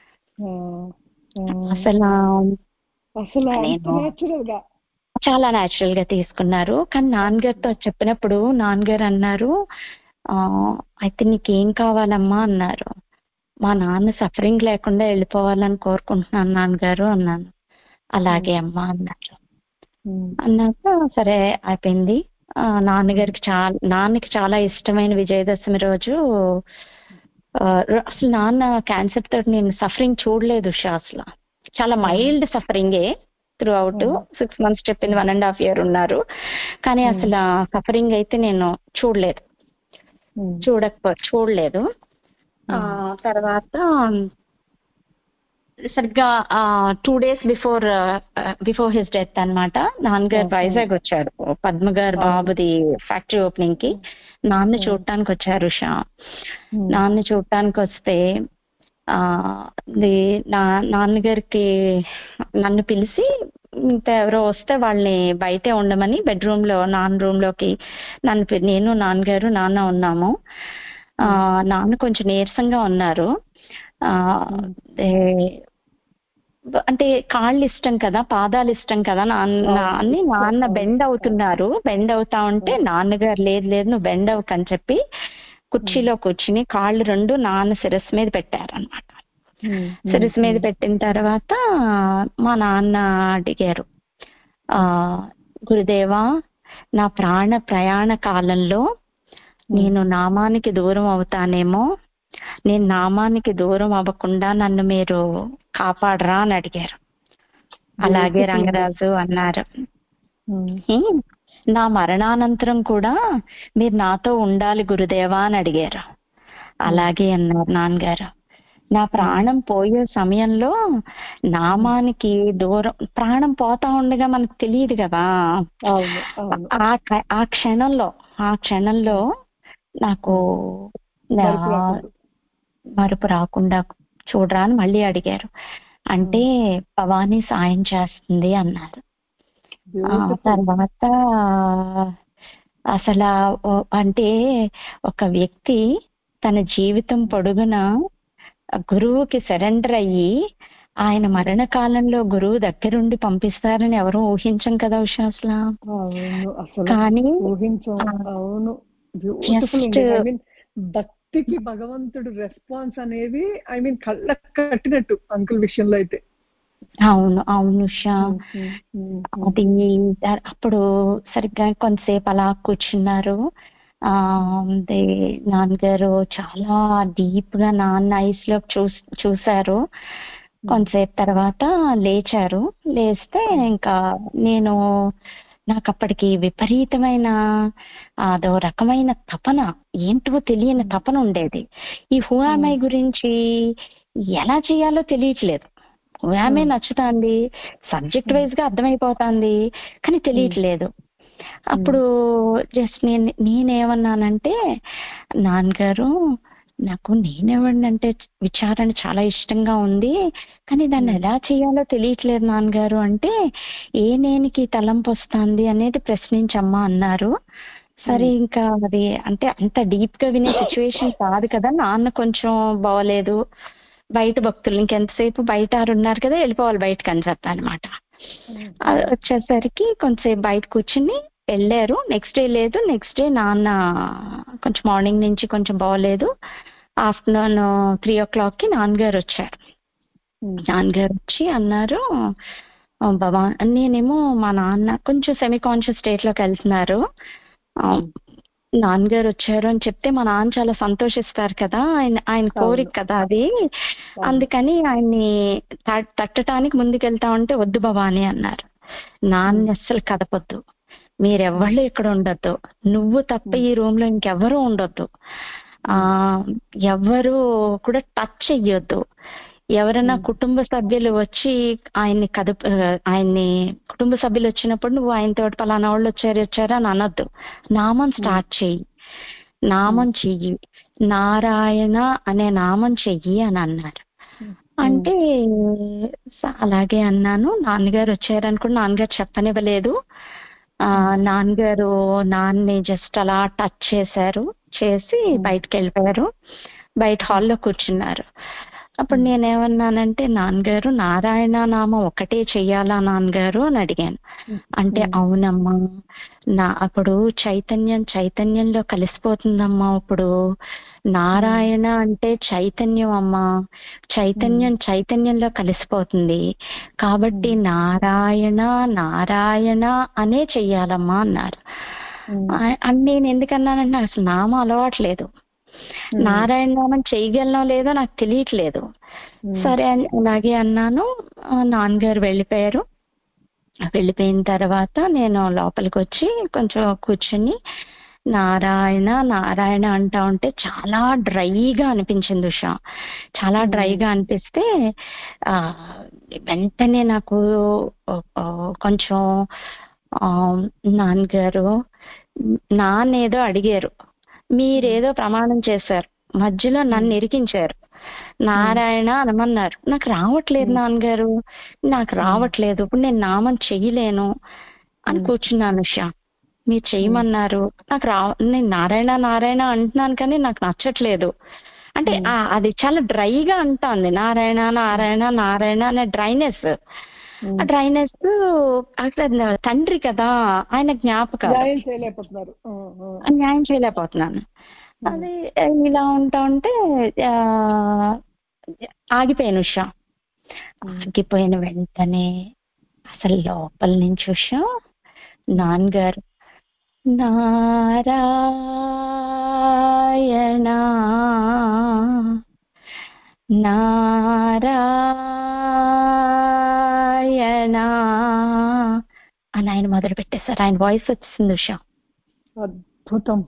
అసలు అసలు నేను నేచురల్ గా చాలా న్యాచురల్ గా తీసుకున్నారు. కానీ నాన్నగారితో చెప్పినప్పుడు నాన్నగారు అన్నారు, ఆ అయితే నీకేం కావాలమ్మా అన్నారు. మా నాన్న సఫరింగ్ లేకుండా వెళ్ళిపోవాలని కోరుకుంటున్నాను నాన్నగారు అన్నాను. అలాగే అమ్మా అన్నారు. అన్నాక సరే అయిపోయింది. ఆ నాన్నగారికి చాలా నాన్నకి చాలా ఇష్టమైన విజయదశమి రోజు ఆ, అసలు నాన్న క్యాన్సర్ తోటి నేను సఫరింగ్ చూడలేదు ఉషా. అసలు చాలా మైల్డ్ సఫరింగే త్రూ అవుట్. సిక్స్ మంత్స్ చెప్పింది, వన్ అండ్ హాఫ్ ఇయర్ ఉన్నారు. కానీ అసలు సఫరింగ్ అయితే నేను చూడలేదు చూడకపో చూడలేదు ఆ తర్వాత సరిగ్గా two days before before his death అన్నమాట, నాన్నగారు వైజాగ్ వచ్చారు పద్మగారు బాబుది ఫ్యాక్టరీ ఓపెనింగ్ కి. నాన్న చూడటానికి వచ్చారు ఉషా. నాన్న చూడటానికి వస్తే ఆ ది- నా నాన్నగారికి నన్ను పిలిచి ఇంకా ఎవరో వస్తే వాళ్ళని బయటే ఉండమని బెడ్రూమ్ లో నాన్న రూమ్ లోకి నన్ను పి- నేను నాన్నగారు నాన్న ఉన్నాము. ఆ నాన్న కొంచెం నీరసంగా ఉన్నారు. ఆ ఏ- అంటే కాళ్ళు ఇష్టం కదా, పాదాలు ఇష్టం కదా నాన్న అని నాన్న బెండ్ అవుతున్నారు. బెండ్ అవుతా ఉంటే నాన్నగారు లేదు లేదు నువ్వు బెండ్ అవ్వకని చెప్పి కుర్చీలో కూర్చుని కాళ్ళు రెండు నాన్న శిరస్సు మీద పెట్టారనమాట. శిరస్సు మీద పెట్టిన తర్వాత మా నాన్న అడిగారు, ఆ గురుదేవా, నా ప్రాణ ప్రయాణ కాలంలో నేను నామానికి దూరం అవుతానేమో, నేను నామానికి దూరం అవ్వకుండా నన్ను మీరు కాపాడరా అని అడిగారు. అలాగే రంగరాజు అన్నారు. నా మరణానంతరం కూడా మీరు నాతో ఉండాలి గురుదేవా అని అడిగారు. అలాగే అన్నారు నాన్నగారు. నా ప్రాణం పోయే సమయంలో నామానికి దూరం, ప్రాణం పోతా ఉండగా మనకు తెలియదు కదా, ఆ ఆ క్షణంలో ఆ క్షణంలో నాకు మరుపు రాకుండా చూడరా అని మళ్ళీ అడిగారు. అంటే భవానీ సాయం చేస్తుంది అన్నారు. ఆ తర్వాత అసలు అంటే ఒక వ్యక్తి తన జీవితం పొడుగున గురువుకి సరెండర్ అయ్యి ఆయన మరణకాలంలో గురువు దగ్గరుండి పంపిస్తారని ఎవరూ ఊహించం కదా ఉషా అసలు. కానీ భక్తికి భగవంతుడు రెస్పాన్స్ అనేది ఐ మీన్ కళ్ళకు కట్టినట్టు అంకుల్ విషయంలో అయితే. అవును అవును ఉషా. అది అప్పుడు సరిగ్గా కొంతసేపు అలా కూర్చున్నారు. ఆ నాన్నగారు చాలా డీప్ గా నాన్న ఐస్ లో చూ చూసారు. కొంతసేపు తర్వాత లేచారు. లేస్తే ఇంకా నేను నాకు అప్పటికి విపరీతమైన అదో రకమైన తపన, ఏంటో తెలియని తపన ఉండేది. ఈ హువామై గురించి ఎలా చేయాలో తెలియట్లేదు. హువామై నచ్చుతాంది, సబ్జెక్ట్ వైజ్ గా అర్థమైపోతాంది, కానీ తెలియట్లేదు. అప్పుడు జస్ట్ నేను నేనేమన్నానంటే, నాన్నగారు నాకు నేనెవడినంటే విచారణ చాలా ఇష్టంగా ఉంది, కానీ దాన్ని ఎలా చేయాలో తెలియట్లేదు నాన్నగారు అంటే, ఏ నేనికి తలంపు వస్తుంది అనేది ప్రశ్నించమ్మా అన్నారు. సరే ఇంకా అది అంటే అంత డీప్ గా వినే సిచ్యువేషన్ కాదు కదా, నాన్న కొంచెం బాగోలేదు, బయట భక్తులు ఇంకెంతసేపు బయట ఉన్నారు కదా వెళ్ళిపోవాలి బయటకు అని చెప్పా అనమాట. వచ్చేసరికి కొంతసేపు బయట కూర్చుని వెళ్ళారు. నెక్స్ట్ డే లేదు, నెక్స్ట్ డే నాన్న కొంచెం మార్నింగ్ నుంచి కొంచెం బాగోలేదు. ఆఫ్టర్నూన్ త్రీ ఓ క్లాక్ కి నాన్నగారు వచ్చారు. నాన్నగారు వచ్చి అన్నారు, బాబా నేనేమో మా నాన్న కొంచెం సెమీ కాన్షియస్ స్టేట్ లోకి వెళ్తున్నారు, నాన్నగారు వచ్చారు అని చెప్తే మా నాన్న చాలా సంతోషిస్తారు కదా, ఆయన ఆయన కోరిక కదా అది, అందుకని ఆయన్ని తట్టడానికి ముందుకెళ్తా ఉంటే వద్దు భవాని అన్నారు. నాన్న అస్సలు కదపొద్దు, మీరెవ్వళ్ళు ఇక్కడ ఉండొద్దు, నువ్వు తప్ప ఈ రూమ్ లో ఇంకెవ్వరూ ఉండొద్దు, ఆ ఎవ్వరూ కూడా టచ్ చెయ్యొద్దు, ఎవరైనా కుటుంబ సభ్యులు వచ్చి ఆయన్ని కదుపు ఆయన్ని కుటుంబ సభ్యులు వచ్చినప్పుడు నువ్వు ఆయనతో పలానా వాళ్ళు వచ్చారు వచ్చారు అని అనొద్దు, నామం స్టార్ట్ చెయ్యి, నామం చెయ్యి, నారాయణ అనే నామం చెయ్యి అని అన్నారు. అంటే అలాగే అన్నాను. నాన్నగారు వచ్చారనుకుని నాన్నగారు చెప్పనివ్వలేదు. ఆ నాన్నగారు నాన్ని జస్ట్ అలా టచ్ చేశారు, చేసి బయటకు వెళ్ళిపోయారు. బయట హాల్లో కూర్చున్నారు. అప్పుడు నేనేమన్నానంటే, నాన్నగారు నారాయణ నామం ఒకటే చెయ్యాలా నాన్నగారు అని అడిగాను. అంటే అవునమ్మా, నా అప్పుడు చైతన్యం చైతన్యంలో కలిసిపోతుందమ్మా, ఇప్పుడు నారాయణ అంటే చైతన్యం అమ్మా, చైతన్యం చైతన్యంలో కలిసిపోతుంది, కాబట్టి నారాయణ నారాయణ అనే చెయ్యాలమ్మా అన్నారు. అని నేను ఎందుకన్నానంటే నాకు అసలు నామం అలవాట్లేదు, నారాయణ నామం చేయగలనో లేదో నాకు తెలియట్లేదు. సరే అని అలాగే అన్నాను. నాన్నగారు వెళ్ళిపోయారు. వెళ్ళిపోయిన తర్వాత నేను లోపలికి వచ్చి కొంచెం కూర్చుని నారాయణ నారాయణ అంటా ఉంటే చాలా డ్రైగా అనిపించింది ఉషా. చాలా డ్రైగా అనిపిస్తే ఆ వెంటనే నాకు కొంచెం నాన్నగారు నాన్నేదో అడిగారు, మీరేదో ప్రమాణం చేశారు, మధ్యలో నన్ను ఇరికించారు, నారాయణ అనమన్నారు. నాకు రావట్లేదు నాన్నగారు, నాకు రావట్లేదు, ఇప్పుడు నేను నామం చెయ్యలేను అని కూర్చున్నాను ఉషా. మీరు చెయ్యమన్నారు, నాకు రా నేను నారాయణ నారాయణ అంటున్నాను కానీ నాకు నచ్చట్లేదు. అంటే అది చాలా డ్రైగా అంటుంది, నారాయణ నారాయణ నారాయణ అనే డ్రైనెస్. ఆ డ్రైనెస్ అక్కడ తండ్రి కదా, ఆయన జ్ఞాపకం న్యాయం చేయలేకపోతున్నాను. అది ఇలా ఉంటా ఉంటే ఆగిపోయాను ఉషా. ఆగిపోయిన వెంటనే అసలు లోపల నుంచి ఉషా నాన్నగారు నారాయణ నారాయణ అని ఆయన మొదలు పెట్టేశారు. ఆయన వాయిస్ వచ్చింది ఉషా. అద్భుతం.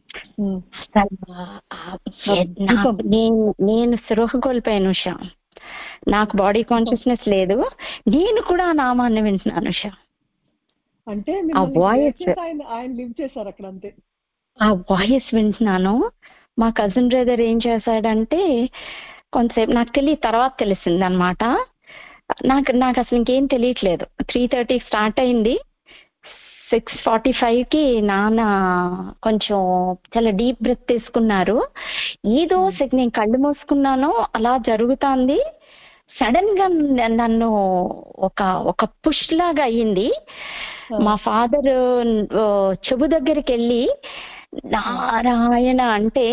నేను నేను స్పృహ కోల్పోయాను ఉషా, నాకు బాడీ కాన్షియస్నెస్ లేదు, నేను కూడా ఆ నామాన్ని వింటున్నాను ఉషా. అంటే ఆ వాయిస్ ఆయన లివ్ చేశారు అక్కడ అంతే. ఆ వాయిస్ వింటున్నాను, మా కజిన్ బ్రదర్ ఏం చేశాడంటే కొంతసేపు, నాకు తెలియదు, తర్వాత తెలిసింది అనమాట. నాకు నాకు అసలు ఇంకేం తెలియట్లేదు. త్రీ థర్టీకి స్టార్ట్ అయింది. సిక్స్ ఫార్టీ ఫైవ్ కి నాన్న కొంచెం చాలా డీప్ బ్రెత్ తీసుకున్నారు. ఏదో సెక్ నేను కళ్ళు మూసుకున్నాను, అలా జరుగుతుంది. సడన్ గా నన్ను ఒక ఒక పుష్ లాగా అయ్యింది. మా ఫాదర్ చెవు దగ్గరికి వెళ్ళి నారాయణ అంటే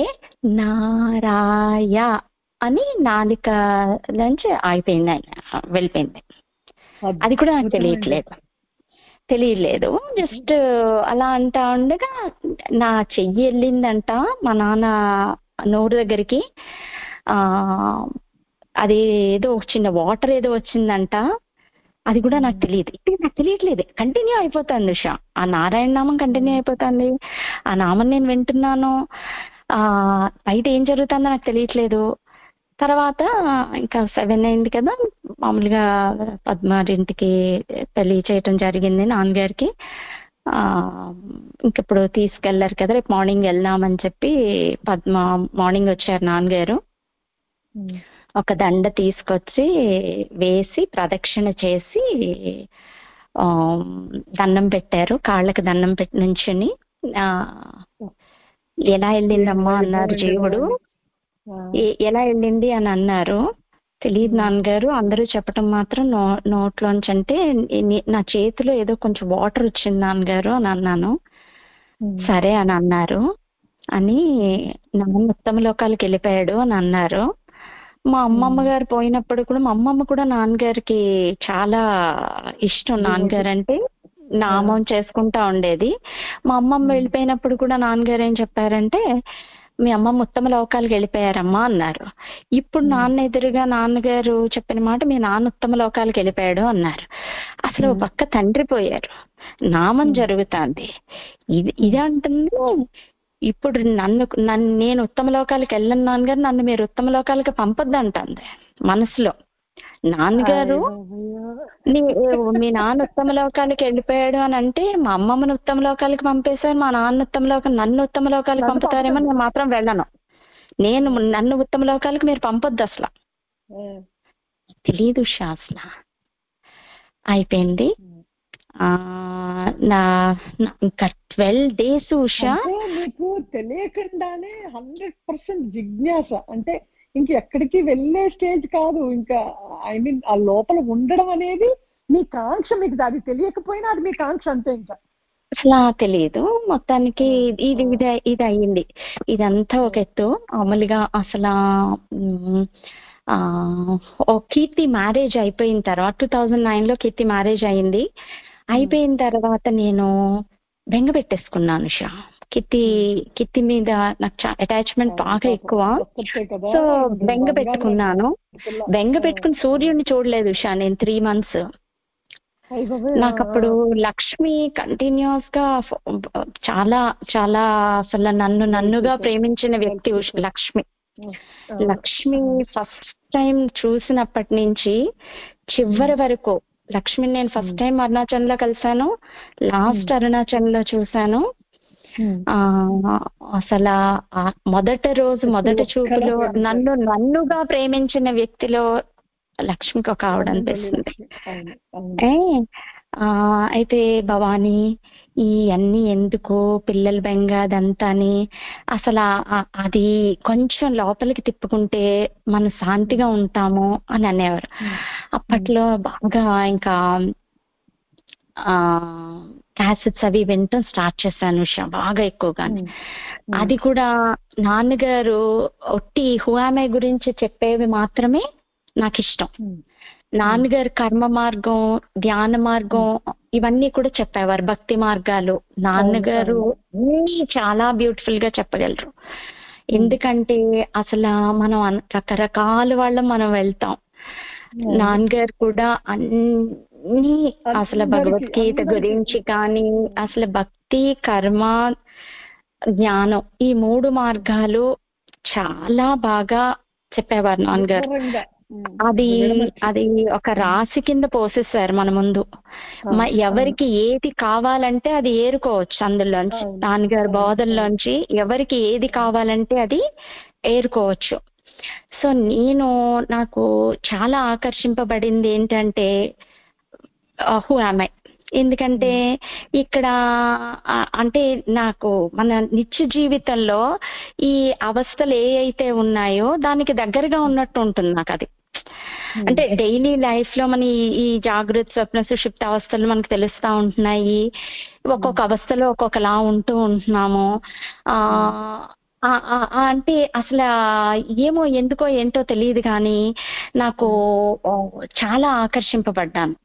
నారాయ అని నాలిక నుంచి ఆగిపోయింది, ఆయన వెళ్ళిపోయింది. అది కూడా నాకు తెలియట్లేదు తెలియలేదు జస్ట్ అలా అంటా ఉండగా నా చెయ్యి వెళ్ళిందంట మా నాన్న నోరు దగ్గరికి. ఆ అది ఏదో చిన్న వాటర్ ఏదో వచ్చిందంట. అది కూడా నాకు తెలియదు, ఇప్పుడు నాకు తెలియట్లేదు. కంటిన్యూ అయిపోతుంది ఉషా, ఆ నారాయణ నామం కంటిన్యూ అయిపోతుంది. ఆ నామం నేను వింటున్నాను. ఆ బయట ఏం జరుగుతుందో నాకు తెలియట్లేదు. తర్వాత ఇంకా సెవెన్ అయింది కదా, మామూలుగా పద్మారింటికి పెళ్లి చేయటం జరిగింది నాన్నగారికి. ఆ ఇంకప్పుడు తీసుకెళ్లారు కదా, రేపు మార్నింగ్ వెళ్దామని చెప్పి పద్మ మార్నింగ్ వచ్చారు నాన్నగారు. ఒక దండ తీసుకొచ్చి వేసి ప్రదక్షిణ చేసి ఆ దండం పెట్టారు, కాళ్ళకి దండం పెట్టి నుంచుని. ఆ ఎలా వెళ్ళిందమ్మా అన్నారు జీవుడు. ఎలా వెళ్ళింది అని అన్నారు. తెలియదు నాన్నగారు, అందరూ చెప్పటం మాత్రం నో నోట్లోంచి అంటే నా చేతిలో ఏదో కొంచెం వాటర్ వచ్చింది నాన్నగారు అని అన్నాను. సరే అని అన్నారు. అని నాన్న ఉత్తమ లోకాలకు వెళ్ళిపోయాడు అని అన్నారు. మా అమ్మమ్మ గారు పోయినప్పుడు కూడా, మా అమ్మమ్మ కూడా నాన్నగారికి చాలా ఇష్టం. నాన్నగారు అంటే నామం చేసుకుంటా ఉండేది. మా అమ్మమ్మ వెళ్ళిపోయినప్పుడు కూడా నాన్నగారు ఏం చెప్పారంటే, మీ అమ్మమ్మ ఉత్తమ లోకాలకు వెళ్ళిపోయారమ్మా అన్నారు. ఇప్పుడు నాన్న ఎదురుగా నాన్నగారు చెప్పిన మాట, మీ నాన్న ఉత్తమ లోకాలకు వెళ్ళిపోయాడు అన్నారు. అసలు పక్క తండ్రి పోయారు, నామం జరుగుతుంది. ఇది ఇది అంటుంది. ఇప్పుడు నన్ను నన్ను నేను ఉత్తమ లోకాలకు వెళ్ళను నాన్నగారు, నన్ను మీరు ఉత్తమ లోకాలకు పంపొద్దు అంటుంది మనసులో. నాన్నగారు నీ మీ నాన్న ఉత్తమ లోకాలకు వెళ్ళిపోయాడు అని అంటే, మా అమ్మమ్మని ఉత్తమ లోకాలకు పంపేశారు, మా నాన్న ఉత్తమ లోకం నన్ను ఉత్తమ లోకాలకు పంపుతారేమో, నేను మాత్రం వెళ్ళను. నేను నన్ను ఉత్తమ లోకాలకు మీరు పంపొద్దు అసలు. తెలీదు ఉషా, అసలు అయిపోయింది. ఆ నా ఇంకా ట్వెల్వ్ డేస్ ఉషా. మీకు తెలియకుండానే హండ్రెడ్ పర్సెంట్ జిజ్ఞాస అంటే ఇంక ఎక్కడికి వెళ్ళే స్టేజ్ కాదు, ఇంకా ఐ మీన్ ఆ లోపల ఉండడం అనేది మీ కాంక్ష. మీకు అది తెలియకపోయినా అది మీ కాంక్ష అంతే. ఇంకా అసలు తెలియదు. మొత్తానికి ఇది ఇది ఇది అయ్యింది. ఇదంతా ఒక ఎత్తు. మామూలుగా అసలు ఆ కీర్తి మ్యారేజ్ అయిపోయిన తర్వాత టూ థౌజండ్ నైన్ లో కీర్తి మ్యారేజ్ అయింది. అయిపోయిన తర్వాత నేను బెంగ పెట్టేసుకున్నాను షా. కిత్తి కిత్తి మీద నాకు అటాచ్మెంట్ బాగా ఎక్కువ. సో బెంగ పెట్టుకున్నాను. బెంగ పెట్టుకుని సూర్యుడిని చూడలేదు ఉషా నేను త్రీ మంత్స్. నాకు అప్పుడు లక్ష్మి కంటిన్యూస్ గా చాలా చాలా అసలు నన్ను నన్నుగా ప్రేమించిన వ్యక్తి లక్ష్మి. లక్ష్మి ఫస్ట్ టైం చూసినప్పటి నుంచి చివరి వరకు, లక్ష్మిని నేను ఫస్ట్ టైం అరుణాచల్లో కలిసాను, లాస్ట్ అరుణాచల్లో చూసాను. ఆ అసలు మొదటి రోజు మొదటి చూపులో నన్ను నన్నుగా ప్రేమించిన వ్యక్తిలో లక్ష్మికి ఒక ఆవిడ అనిపిస్తుంది. ఆ అయితే భవానీ ఈ అన్ని ఎందుకు పిల్లల బెంగ అదంతాని, అసలు అది కొంచెం లోపలికి తిప్పుకుంటే మనం శాంతిగా ఉంటాము అని అనేవారు. అప్పట్లో బాగా ఇంకా ఆ క్యాసెట్స్ అవి వినటం స్టార్ట్ చేశాను ఉషా బాగా ఎక్కువగానే. అది కూడా నాన్నగారు ఒట్టి హువామే గురించి చెప్పేవి మాత్రమే నాకు ఇష్టం. నాన్నగారు కర్మ మార్గం, ధ్యాన మార్గం ఇవన్నీ కూడా చెప్పేవారు, భక్తి మార్గాలు. నాన్నగారు అన్ని చాలా బ్యూటిఫుల్ గా చెప్పగలరు. ఎందుకంటే అసలు మనం రకరకాల వాళ్ళం మనం వెళ్తాం. నాన్నగారు కూడా అన్ని అసలు భగవద్గీత గురించి కానీ, అసలు భక్తి, కర్మ, జ్ఞానం ఈ మూడు మార్గాలు చాలా బాగా చెప్పేవారు నాన్నగారు. అది అది ఒక రాశి కింద పోసేసారు మన ముందు. ఎవరికి ఏది కావాలంటే అది ఏరుకోవచ్చు అందులోంచి, నాన్నగారి బోధల్లోంచి ఎవరికి ఏది కావాలంటే అది ఏరుకోవచ్చు. సో నేను నాకు చాలా ఆకర్షింపబడింది ఏంటంటే హూ యామ్ ఐ. ఎందుకంటే ఇక్కడ అంటే నాకు మన నిత్య జీవితంలో ఈ అవస్థలు ఏ అయితే ఉన్నాయో దానికి దగ్గరగా ఉన్నట్టు ఉంటుంది నాకు అది. అంటే డైలీ లైఫ్ లో మన ఈ జాగృత స్వప్న సుషుప్త అవస్థలు మనకు తెలుస్తా ఉంటున్నాయి. ఒక్కొక్క అవస్థలో ఒక్కొక్కలా ఉంటూ ఉంటున్నాము. ఆ అంటే అసలు ఏమో ఎందుకో ఏంటో తెలియదు కానీ నాకు చాలా ఆకర్షింపబడ్డాను.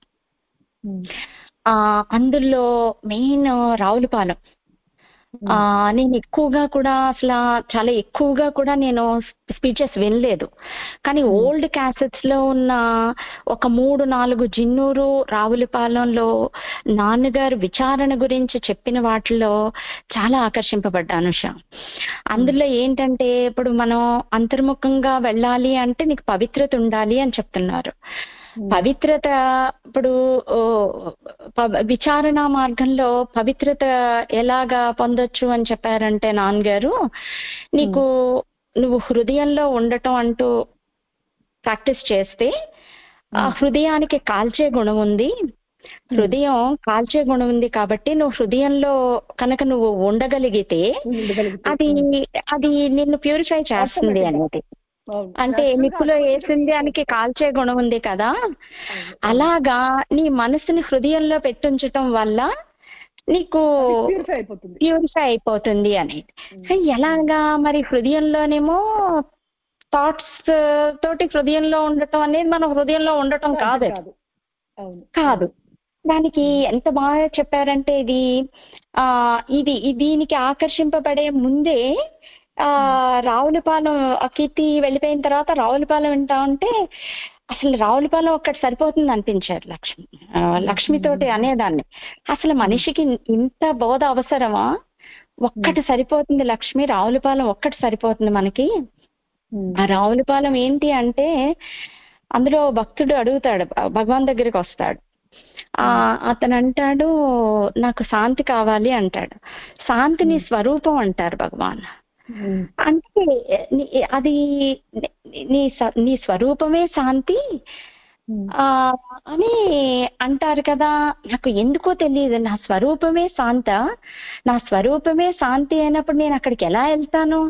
ఆ అందులో మెయిన్ రావులపాలెం. ఆ నేను ఎక్కువగా కూడా అసలు చాలా ఎక్కువగా కూడా నేను స్పీచెస్ వినలేదు, కానీ ఓల్డ్ క్యాసెట్స్ లో ఉన్న ఒక మూడు నాలుగు జిన్నూరు రావులపాలెంలో నాన్నగారు విచారణ గురించి చెప్పిన వాటిలో చాలా ఆకర్షింపబడ్డాను. ఉష, అందులో ఏంటంటే ఇప్పుడు మనం అంతర్ముఖంగా వెళ్ళాలి అంటే నీకు పవిత్రత ఉండాలి అని చెప్తున్నారు. పవిత్రత ఇప్పుడు విచారణ మార్గంలో పవిత్రత ఎలాగా పొందొచ్చు అని చెప్పారంటే నాన్నగారు, నీకు నువ్వు హృదయంలో ఉండటం అంటూ ప్రాక్టీస్ చేస్తే ఆ హృదయానికి కాల్చే గుణం ఉంది. హృదయం కాల్చే గుణం ఉంది కాబట్టి నువ్వు హృదయంలో కనుక నువ్వు ఉండగలిగితే అది అది నిన్ను ప్యూరిఫై చేస్తుంది అనేది. అంటే నిప్పులో వేసింది దానికి కాల్చే గుణం ఉంది కదా, అలాగా నీ మనసుని హృదయంలో పెట్టించటం వల్ల నీకు ప్యూరిఫై అయిపోతుంది అనేది. ఎలాగా మరి హృదయంలోనేమో థాట్స్ తోటి హృదయంలో ఉండటం అనేది మన హృదయంలో ఉండటం కాదు కాదు దానికి ఎంత బాగా చెప్పారంటే ఇది ఆ ఇది దీనికి ఆకర్షింపబడే ముందే ఆ రావులపాలెం కీర్తి వెళ్ళిపోయిన తర్వాత రావులపాలెం వింటా ఉంటే అసలు రావులపాలెం ఒక్కటి సరిపోతుంది అనిపించారు లక్ష్మి లక్ష్మితోటి అనేదాన్ని. అసలు మనిషికి ఇంత బోధ అవసరమా? ఒక్కటి సరిపోతుంది లక్ష్మి, రావులపాలెం ఒక్కటి సరిపోతుంది మనకి. ఆ రావులపాలెం ఏంటి అంటే అందులో భక్తుడు అడుగుతాడు, భగవాన్ దగ్గరికి వస్తాడు. ఆ అతను అంటాడు నాకు శాంతి కావాలి అంటాడు. శాంతిని స్వరూపం అంటారు భగవాన్. అంటే అది నీ నీ స్వరూపమే శాంతి ఆ అని అంటారు కదా. నాకు ఎందుకో తెలియదు, నా స్వరూపమే శాంత, నా స్వరూపమే శాంతి అయినప్పుడు నేను అక్కడికి ఎలా వెళ్తాను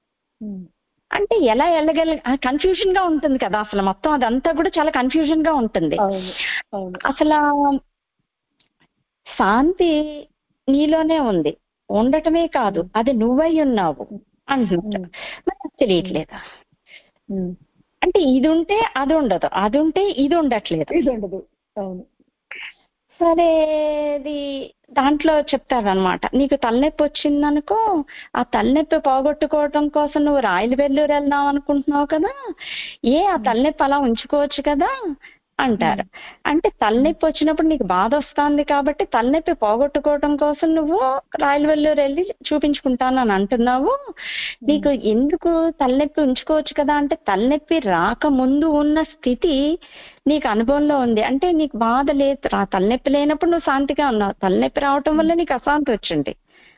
అంటే ఎలా వెళ్ళగల కన్ఫ్యూజన్ గా ఉంటుంది కదా. అసలు మొత్తం అదంతా కూడా చాలా కన్ఫ్యూజన్ గా ఉంటుంది. అసలు శాంతి నీలోనే ఉంది, ఉండటమే కాదు అది నువ్వై ఉన్నావు అంటున్నట్టు. నాకు తెలియట్లేదా అంటే ఇది ఉంటే అది ఉండదు, అది ఉంటే ఇది ఉండట్లేదు. సరే ఇది దాంట్లో చెప్తారనమాట, నీకు తలనొప్పి వచ్చిందనుకో ఆ తలనొప్పి పోగొట్టుకోవటం కోసం నువ్వు రాయల వెల్లూరు వెళ్దాం అనుకుంటున్నావు కదా, ఏ ఆ తలనొప్పి అలా ఉంచుకోవచ్చు కదా అంటారు. అంటే తలనొప్పి వచ్చినప్పుడు నీకు బాధ వస్తుంది కాబట్టి తలనొప్పి పోగొట్టుకోవటం కోసం నువ్వు రాయల వెల్లూరు వెళ్ళి చూపించుకుంటాను అని అంటున్నావు. నీకు ఎందుకు తలనొప్పి ఉంచుకోవచ్చు కదా అంటే తలనొప్పి రాకముందు ఉన్న స్థితి నీకు అనుభవంలో ఉంది. అంటే నీకు బాధ లేదు, తలనొప్పి లేనప్పుడు నువ్వు శాంతిగా ఉన్నావు, తలనొప్పి రావటం వల్ల నీకు అశాంతి వచ్చింది.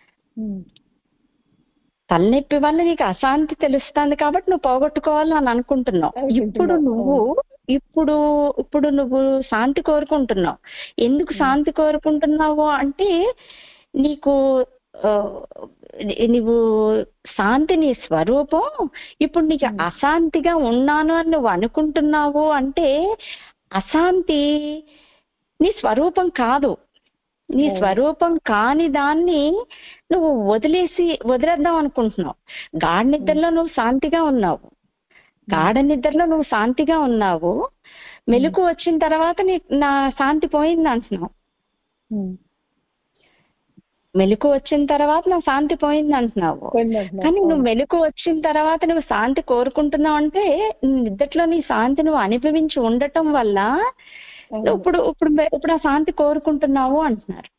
తలనొప్పి వల్ల నీకు అశాంతి తెలుస్తుంది కాబట్టి నువ్వు పోగొట్టుకోవాలి అని అనుకుంటున్నావు. ఇప్పుడు నువ్వు ఇప్పుడు ఇప్పుడు నువ్వు శాంతి కోరుకుంటున్నావు. ఎందుకు శాంతి కోరుకుంటున్నావు అంటే నీకు నువ్వు శాంతి నీ స్వరూపం, ఇప్పుడు నీకు అశాంతిగా ఉన్నాను అని నువ్వు అనుకుంటున్నావు అంటే అశాంతి నీ స్వరూపం కాదు. నీ స్వరూపం కాని దాన్ని నువ్వు వదిలేసి వదిలేద్దాం అనుకుంటున్నావు. గాఢ నిద్రలో నువ్వు శాంతిగా ఉన్నావు, గాఢ నిద్రలో నువ్వు శాంతిగా ఉన్నావు, మెలకు వచ్చిన తర్వాత నీ నా శాంతి పోయింది అంటున్నావు. మెలకు వచ్చిన తర్వాత నా శాంతి పోయింది అంటున్నావు. కానీ నువ్వు మెలకు వచ్చిన తర్వాత నువ్వు శాంతి కోరుకుంటున్నావు అంటే నిద్రలో నీ శాంతి నువ్వు అనుభవించి ఉండటం వల్ల ఇప్పుడు ఇప్పుడు ఇప్పుడు ఆ శాంతి కోరుకుంటున్నావు అంటున్నారు.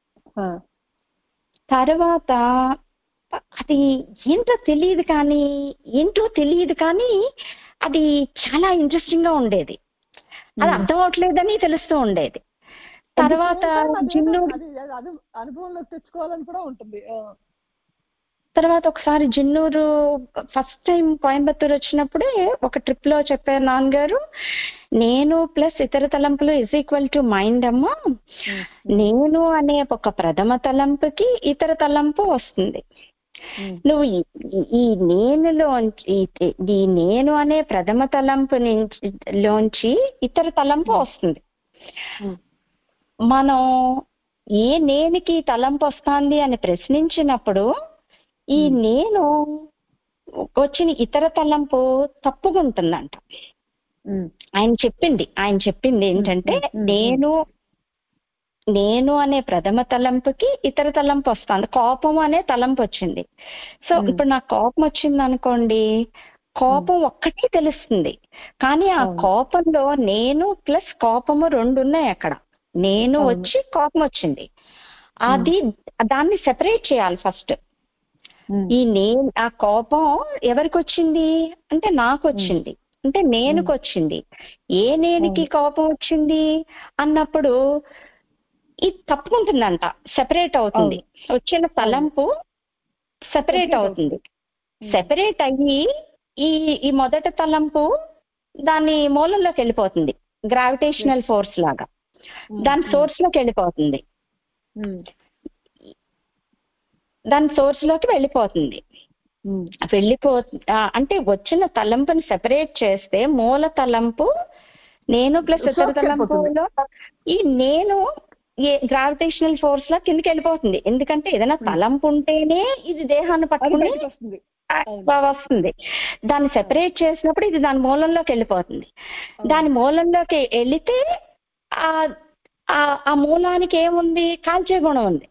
తర్వాత అది ఏంటో తెలియదు కానీ ఏంటో తెలియదు కానీ అది చాలా ఇంట్రెస్టింగ్ గా ఉండేది. అది అర్థం అవట్లేదని తెలుస్తూ ఉండేది. తర్వాత జిన్ను అనుభవంలోకి తెచ్చుకోవాలని కూడా ఉంటుంది. తర్వాత ఒకసారి జిన్నూరు ఫస్ట్ టైం కోయంబత్తూరు వచ్చినప్పుడే ఒక ట్రిప్ లో చెప్పారు నాన్నగారు, నేను ప్లస్ ఇతర తలంపులు ఇస్ ఈక్వల్ టు మైండ్ అమ్మా. నేను అనే ఒక ప్రథమ తలంపుకి ఇతర తలంపు వస్తుంది. నువ్వు ఈ నేనులో ఈ నేను అనే ప్రథమ తలంపు లోంచి ఇతర తలంపు వస్తుంది. మనం ఏ నేనికి తలంపు వస్తుంది అని ప్రశ్నించినప్పుడు ఈ నేను వచ్చిన ఇతర తలంపు తప్పుకుంటుందంట. ఆయన చెప్పింది ఆయన చెప్పింది ఏంటంటే నేను నేను అనే ప్రథమ తలంపుకి ఇతర తలంపు వస్తుంది. కోపం అనే తలంపు వచ్చింది. సో ఇప్పుడు నాకు కోపం వచ్చింది అనుకోండి, కోపం ఒక్కటే తెలుస్తుంది. కానీ ఆ కోపంలో నేను ప్లస్ కోపము రెండు ఉన్నాయి. అక్కడ నేను వచ్చి కోపం వచ్చింది. అది దాన్ని సెపరేట్ చేయాలి ఫస్ట్. ఈ నేను ఆ కోపం ఎవరికి వచ్చింది అంటే నాకు వచ్చింది, అంటే నేనుకి వచ్చింది. ఏ నేనుకి కోపం వచ్చింది అన్నప్పుడు ఇది తప్పుకుంటుందంట, సెపరేట్ అవుతుంది. వచ్చిన తలంపు సెపరేట్ అవుతుంది. సెపరేట్ అయ్యి ఈ ఈ మొదటి తలంపు దాని మూలంలోకి వెళ్ళిపోతుంది. గ్రావిటేషనల్ ఫోర్స్ లాగా దాని సోర్స్ లోకి వెళ్ళిపోతుంది. దాని సోర్స్ లోకి వెళ్ళిపోతుంది వెళ్ళిపో అంటే వచ్చిన తలంపుని సెపరేట్ చేస్తే మూల తలంపు నేను ప్లస్ ఇతర తలంపులో ఈ నేను గ్రావిటేషనల్ ఫోర్స్ లా కిందకి వెళ్ళిపోతుంది. ఎందుకంటే ఏదైనా తలంపు ఉంటేనే ఇది దేహాన్ని పట్టుకుని వస్తుంది. దాన్ని సెపరేట్ చేసినప్పుడు ఇది దాని మూలంలోకి వెళ్ళిపోతుంది. దాని మూలంలోకి వెళితే ఆ ఆ మూలానికి ఏముంది, కాల్చే గుణం ఉంది.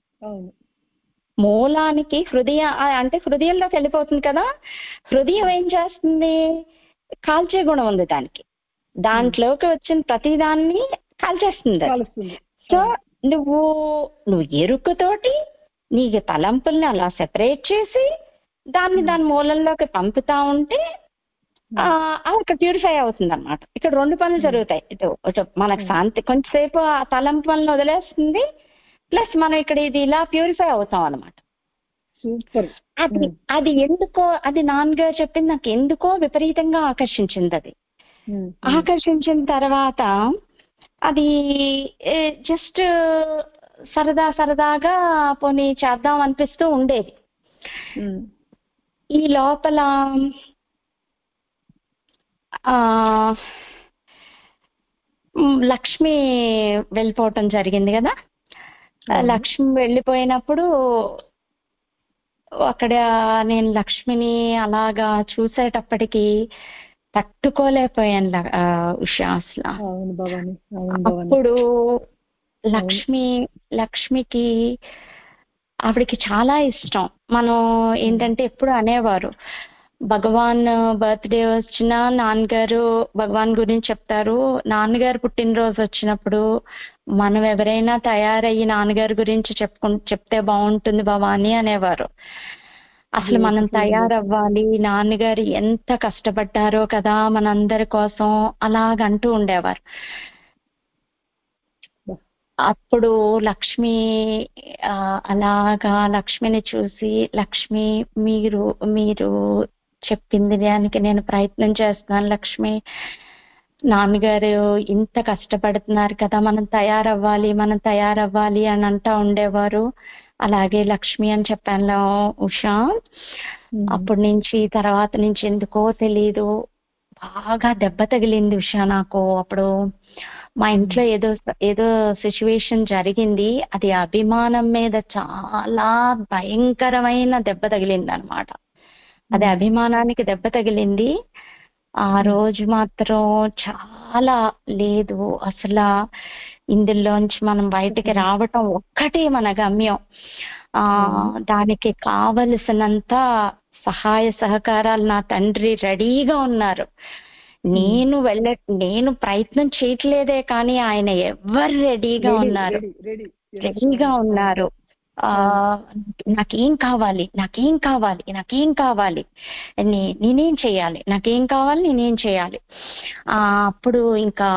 మూలానికి హృదయ అంటే హృదయంలోకి వెళ్ళిపోతుంది కదా, హృదయం ఏం చేస్తుంది, కాల్చే గుణం ఉంది దానికి. దాంట్లోకి వచ్చిన ప్రతిదాన్ని కాల్చేస్తుంది. సో నువ్వు నువ్వు ఎరుకతోటి నీకు తలంపుల్ని అలా సెపరేట్ చేసి దాన్ని దాని మూలంలోకి పంపుతా ఉంటే అక్కడ ప్యూరిఫై అవుతుంది అన్నమాట. ఇక్కడ రెండు పనులు జరుగుతాయి. ఇటు మనకు శాంతి కొంచెంసేపు ఆ తలంపు వలన వదిలేస్తుంది, ప్లస్ మనం ఇక్కడ ఇది ఇలా ప్యూరిఫై అవుతాం అన్నమాట. అది అది ఎందుకో అది నాన్నగారు చెప్పింది నాకు ఎందుకో విపరీతంగా ఆకర్షించింది. అది ఆకర్షించిన తర్వాత అది జస్ట్ సరదా సరదాగా పోనీ చేద్దాం అనిపిస్తూ ఉండేది. ఈ లోపల ఆ లక్ష్మి వెళ్ళిపోవటం జరిగింది కదా. లక్ష్మి వెళ్ళిపోయినప్పుడు అక్కడ నేను లక్ష్మిని అలాగా చూసేటప్పటికి తట్టుకోలేకపోయాను ఉషా అసలు. అప్పుడు లక్ష్మి లక్ష్మికి ఆవిడికి చాలా ఇష్టం. మనం ఏంటంటే ఎప్పుడు అనేవారు, భగవాన్ బర్త్డే వచ్చినా నాన్నగారు భగవాన్ గురించి చెప్తారు, నాన్నగారు పుట్టినరోజు వచ్చినప్పుడు మనం ఎవరైనా తయారయ్యి నాన్నగారి గురించి చెప్పుకు చెప్తే బాగుంటుంది భవాని అనేవారు. అసలు మనం తయారవ్వాలి, నాన్నగారు ఎంత కష్టపడ్డారో కదా మనందరి కోసం అలాగంటూ ఉండేవారు. అప్పుడు లక్ష్మి అలాగా లక్ష్మిని చూసి, లక్ష్మి మీరు మీరు చెప్పింది దానికి నేను ప్రయత్నం చేస్తున్నాను లక్ష్మి, నాన్నగారు ఇంత కష్టపడుతున్నారు కదా, మనం తయారవ్వాలి మనం తయారవ్వాలి అని అంటూ ఉండేవారు. అలాగే లక్ష్మి అని చెప్పాను ఉషా. అప్పటి నుంచి తర్వాత నుంచి ఎందుకో తెలీదు బాగా దెబ్బ తగిలింది ఉషా నాకు. అప్పుడు మా ఇంట్లో ఏదో ఏదో సిచ్యువేషన్ జరిగింది, అది అభిమానం మీద చాలా భయంకరమైన దెబ్బ తగిలింది అనమాట. అది అభిమానానికి దెబ్బ తగిలింది. ఆ రోజు మాత్రం చాలా లేదు అసలు, ఇందులోంచి మనం బయటికి రావటం ఒక్కటే మన గమ్యం. ఆ దానికి కావలసినంత సహాయ సహకారాలు నా తండ్రి రెడీగా ఉన్నారు. నేను వెళ్ళ నేను ప్రయత్నం చేయట్లేదే కానీ ఆయన ఎవరు రెడీగా ఉన్నారు రెడీగా ఉన్నారు ఆ నాకేం కావాలి నాకేం కావాలి నాకేం కావాలి నే- నేనేం చేయాలి నాకేం కావాలి నేనేం చేయాలి. ఆ అప్పుడు ఇంకా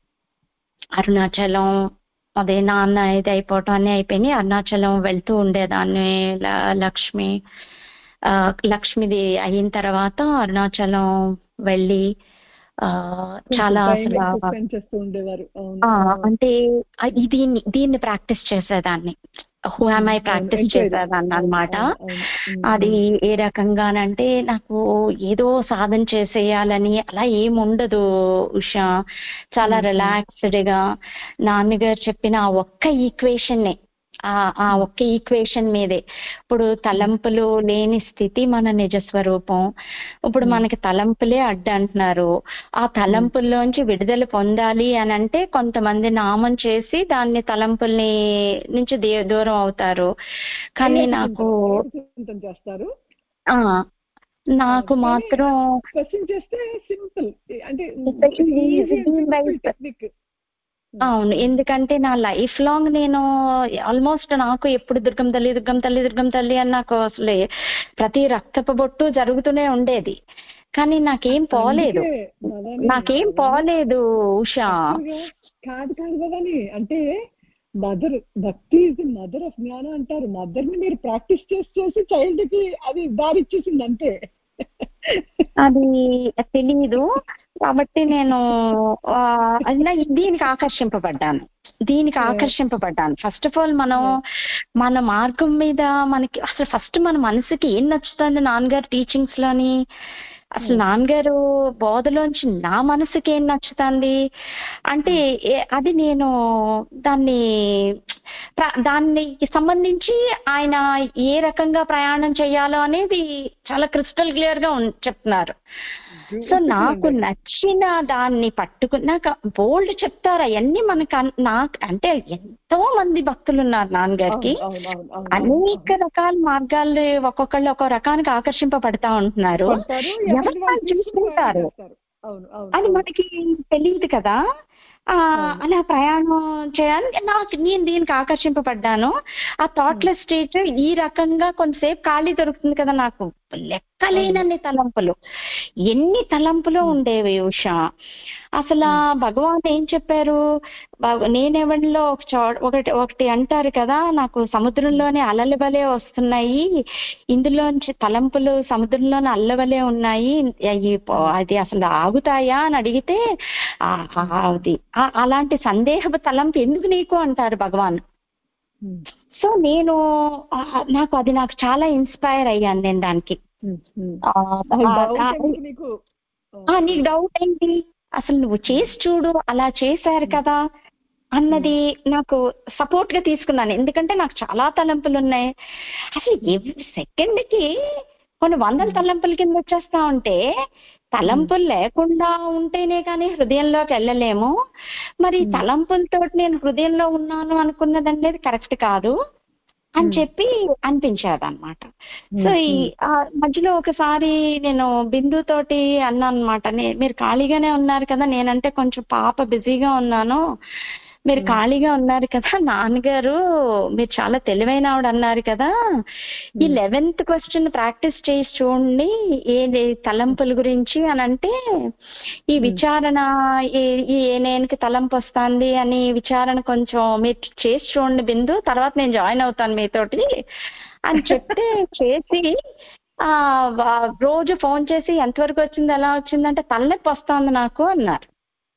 అరుణాచలం అదే నాన్న ఇది అయిపోవటం అన్నీ అయిపోయినాయి. అరుణాచలం వెళ్తూ ఉండేదాన్ని. ల- లక్ష్మి ఆ లక్ష్మిది అయిన తర్వాత అరుణాచలం వెళ్ళి ఆ చాలా టైం అసలు ఎక్కువ స్పెండ్ చేస్తూ ఉండేవారు. అవును ఆ, ఆ, అంటే ఆ, ఈ దీన్ని దీన్ని ప్రాక్టీస్ చేసేదాన్ని. హూ ఉమ్, ఆమ్ ఐ అవును ప్రాక్టీస్ ఎంక్వైరీ. చేసేదాన్ని అవును అనమాట. అవును అవును ఉమ్, అది ఉమ్, ఏ రకంగానంటే నాకు ఏదో సాధన చేసేయాలని అలా ఏమి ఉండదు ఉషా. చాలా ఉమ్, ఉమ్, రిలాక్స్డ్ గా నాన్నగారు చెప్పిన ఆ ఒక్క ఈక్వేషన్ ఆ ఆ ఉమ్, ఒక్క ఈక్వేషన్ మీదే. ఇప్పుడు తలంపులు లేని స్థితి మన నిజ స్వరూపం. ఇప్పుడు ఉమ్, మనకి తలంపులే అడ్డు అంటున్నారు. ఆ తలంపుల్లోంచి విడుదల పొందాలి అని అంటే కొంతమంది నామం చేసి దాన్ని తలంపుల్ని నుంచి దే- దూరం అవుతారు. కానీ ఏఎఫ్ నాకు చింతన ఏఎఫ్ చింతన చేస్తారు. ఆ ఆ, నాకు కానీ మాత్రం క్వశ్చన్ చేస్తే సింపుల్, అంటే easy easy and simple wise technique. అవును. ఎందుకంటే నా లైఫ్ లాంగ్ నేను ఆల్మోస్ట్ నాకు ఎప్పుడు దుర్గం తల్లి దుర్గం తల్లి దుర్గం తల్లి అని నాకు అసలు ప్రతి రక్తపు బొట్టు జరుగుతూనే ఉండేది. కానీ నాకేం పోలేదు అందుకే భవాని నాకేం భవాని పోలేదు ఉషా. యాక్చువల్గా కాదు కాదు భవాని, అంటే మదర్ భక్తి ఇస్ ది మదర్ ఆఫ్ జ్ఞానం అంటారు. మదర్ ని మీరు ప్రాక్టీస్ చేసి చేసి చైల్డ్ కి అది దారి ఇచ్చేసింది అంతే. అది తెలీదు కాబట్టి నేను ఆ, అలా దీనికి ఆకర్షింపబడ్డాను దీనికి ఆకర్షింపబడ్డాను ఫస్ట్ ఆఫ్ ఆల్ మనం మన మార్గం మీద మనకి అసలు ఫస్ట్ మన మనసుకి ఏం నచ్చుతుంది నాన్నగారు టీచింగ్స్ లోని. అసలు నాన్నగారు బోధలోంచి నా మనసుకి ఏం నచ్చుతుంది అంటే ఏ- అది నేను దాన్ని ప్ర- దానికి సంబంధించి ఆయన ఏ రకంగా ప్రయాణం చేయాలో అనేది చాలా క్రిస్టల్ క్లియర్ గా ఉన్- చెప్తున్నారు. సో నాకు నచ్చిన దాన్ని పట్టుకుని నాకు బోల్డ్ చెప్తారు అవన్నీ మనకు అన్- నాకు అంటే ఎంతో మంది భక్తులు ఉన్నారు నాన్నగారికి. అనేక రకాల మార్గాలు ఒక్కొక్కళ్ళు ఒక్కో రకానికి ఆకర్షింపబడతా ఉంటున్నారు. ఎవరు వాళ్ళు చూసుకుంటారు అది మనకి తెలియదు కదా. ఆ అలా ప్రయాణం చేయాలి. నాకు నేను దీనికి ఆకర్షింపబడ్డాను. ఆ థాట్లెస్ స్టేట్ ఈ రకంగా కొంతసేపు ఖాళీ దొరుకుతుంది కదా నాకు. లెక్కలేనన్ని తలంపులు ఎన్ని తలంపులు ఉండేవి ఉషా. అసలు భగవాన్ ఏం చెప్పారు, భగ- నేనెవరిలో ఒక చో ఒకటి ఒకటి అంటారు కదా, నాకు సముద్రంలోనే అలల వలె వస్తున్నాయి, ఇందులోంచి తలంపులు సముద్రంలోనే అల్లవలే ఉన్నాయి, అవి పో- అది అసలు ఆగుతాయా అని అడిగితే "ఆ, ఆ, అది ఆ- అలాంటి సందేహపు తలంపు ఎందుకు నీకు అంటారు భగవాన్. సో నేను ఆ, నాకు అది నాకు చాలా ఇన్స్పైర్ అయ్యాను నేను దానికి. ఆ, ఆ, ఆ, నీకు డౌట్ ఏంటి అసలు నువ్వు చేసి చూడు అలా చేశారు కదా అన్నది నాకు సపోర్ట్ గా తీసుకున్నాను. ఎందుకంటే నాకు చాలా తలంపులు ఉన్నాయి. అసలు ఎవ్రీ సెకండ్ కి కొన్ని వందల తలంపుల కింద వచ్చేస్తా ఉంటే తలంపులు లేకుండా ఉంటేనే కానీ హృదయంలోకి వెళ్ళలేము. మరి తలంపులతో నేను హృదయంలో ఉన్నాను అనుకున్నది అనేది కరెక్ట్ కాదు అని చెప్పి అనిపించేది అనమాట. సో ఈ ఆ మధ్యలో ఒకసారి నేను బిందు తోటి అన్నాను అనమాట, మీరు ఖాళీగానే ఉన్నారు కదా, నేనంటే కొంచెం పాప బిజీగా ఉన్నాను, మీరు ఖాళీగా ఉన్నారు కదా, నాన్నగారు మీరు చాలా తెలివైన ఆవిడ అన్నారు కదా, ఈ లెవెన్త్ క్వశ్చన్ ప్రాక్టీస్ చేసి చూడండి ఏది తలంపుల గురించి అని అంటే, ఈ విచారణ ఈ నేనికి తలంపు వస్తుంది అని విచారణ కొంచెం మీరు చేసి చూడండి బిందు, తర్వాత నేను జాయిన్ అవుతాను మీతోటి అని చెప్తే చేసి ఆ రోజు ఫోన్ చేసి ఎంతవరకు వచ్చింది ఎలా వచ్చిందంటే తలనొప్పి వస్తుంది నాకు అన్నారు.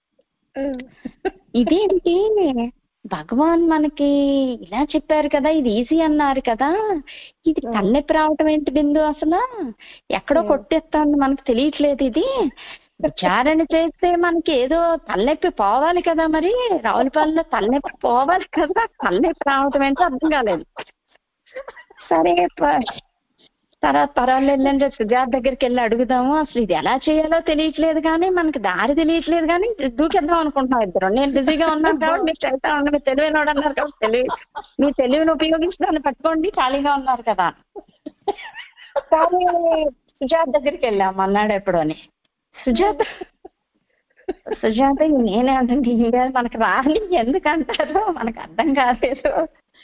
ఇదేంటి భగవాన్ మనకి ఇలా చెప్పారు కదా, ఇది ఈజీ అన్నారు కదా, ఇది తలనొప్పి రావటం ఏంటి బిందు, అసలు ఎక్కడో కొట్టేస్తాను మనకు తెలియట్లేదు, ఇది విచారణ చేస్తే మనకి ఏదో తలనొప్పి పోవాలి కదా, మరి రావులపాలెంలో తలనొప్పి పోవాలి కదా, తలనొప్పి రావటం ఏంటో అర్థం కాలేదు. సరే తర్వాత పర్వాలేదంటే సుజాత్ దగ్గరికి వెళ్ళి అడుగుదాము, అసలు ఇది ఎలా చేయాలో తెలియట్లేదు కానీ మనకి దారి తెలియట్లేదు కానీ దూకేద్దాం అనుకుంటున్నాం ఇద్దరు. నేను బిజీగా ఉన్నాను కాబట్టి మీరు చేస్తా ఉండి, మీరు తెలివైనోడు అన్నారు కాబట్టి తెలివి మీ తెలివిని ఉపయోగించి దాన్ని పట్టుకోండి, ఖాళీగా ఉన్నారు కదా. కానీ సుజాత్ దగ్గరికి వెళ్ళాము అన్నాడు ఎప్పుడు అని. సుజాత సుజాత నేనే అంటే మనకు రాని ఎందుకంటారు, మనకు అర్థం కాలేదు,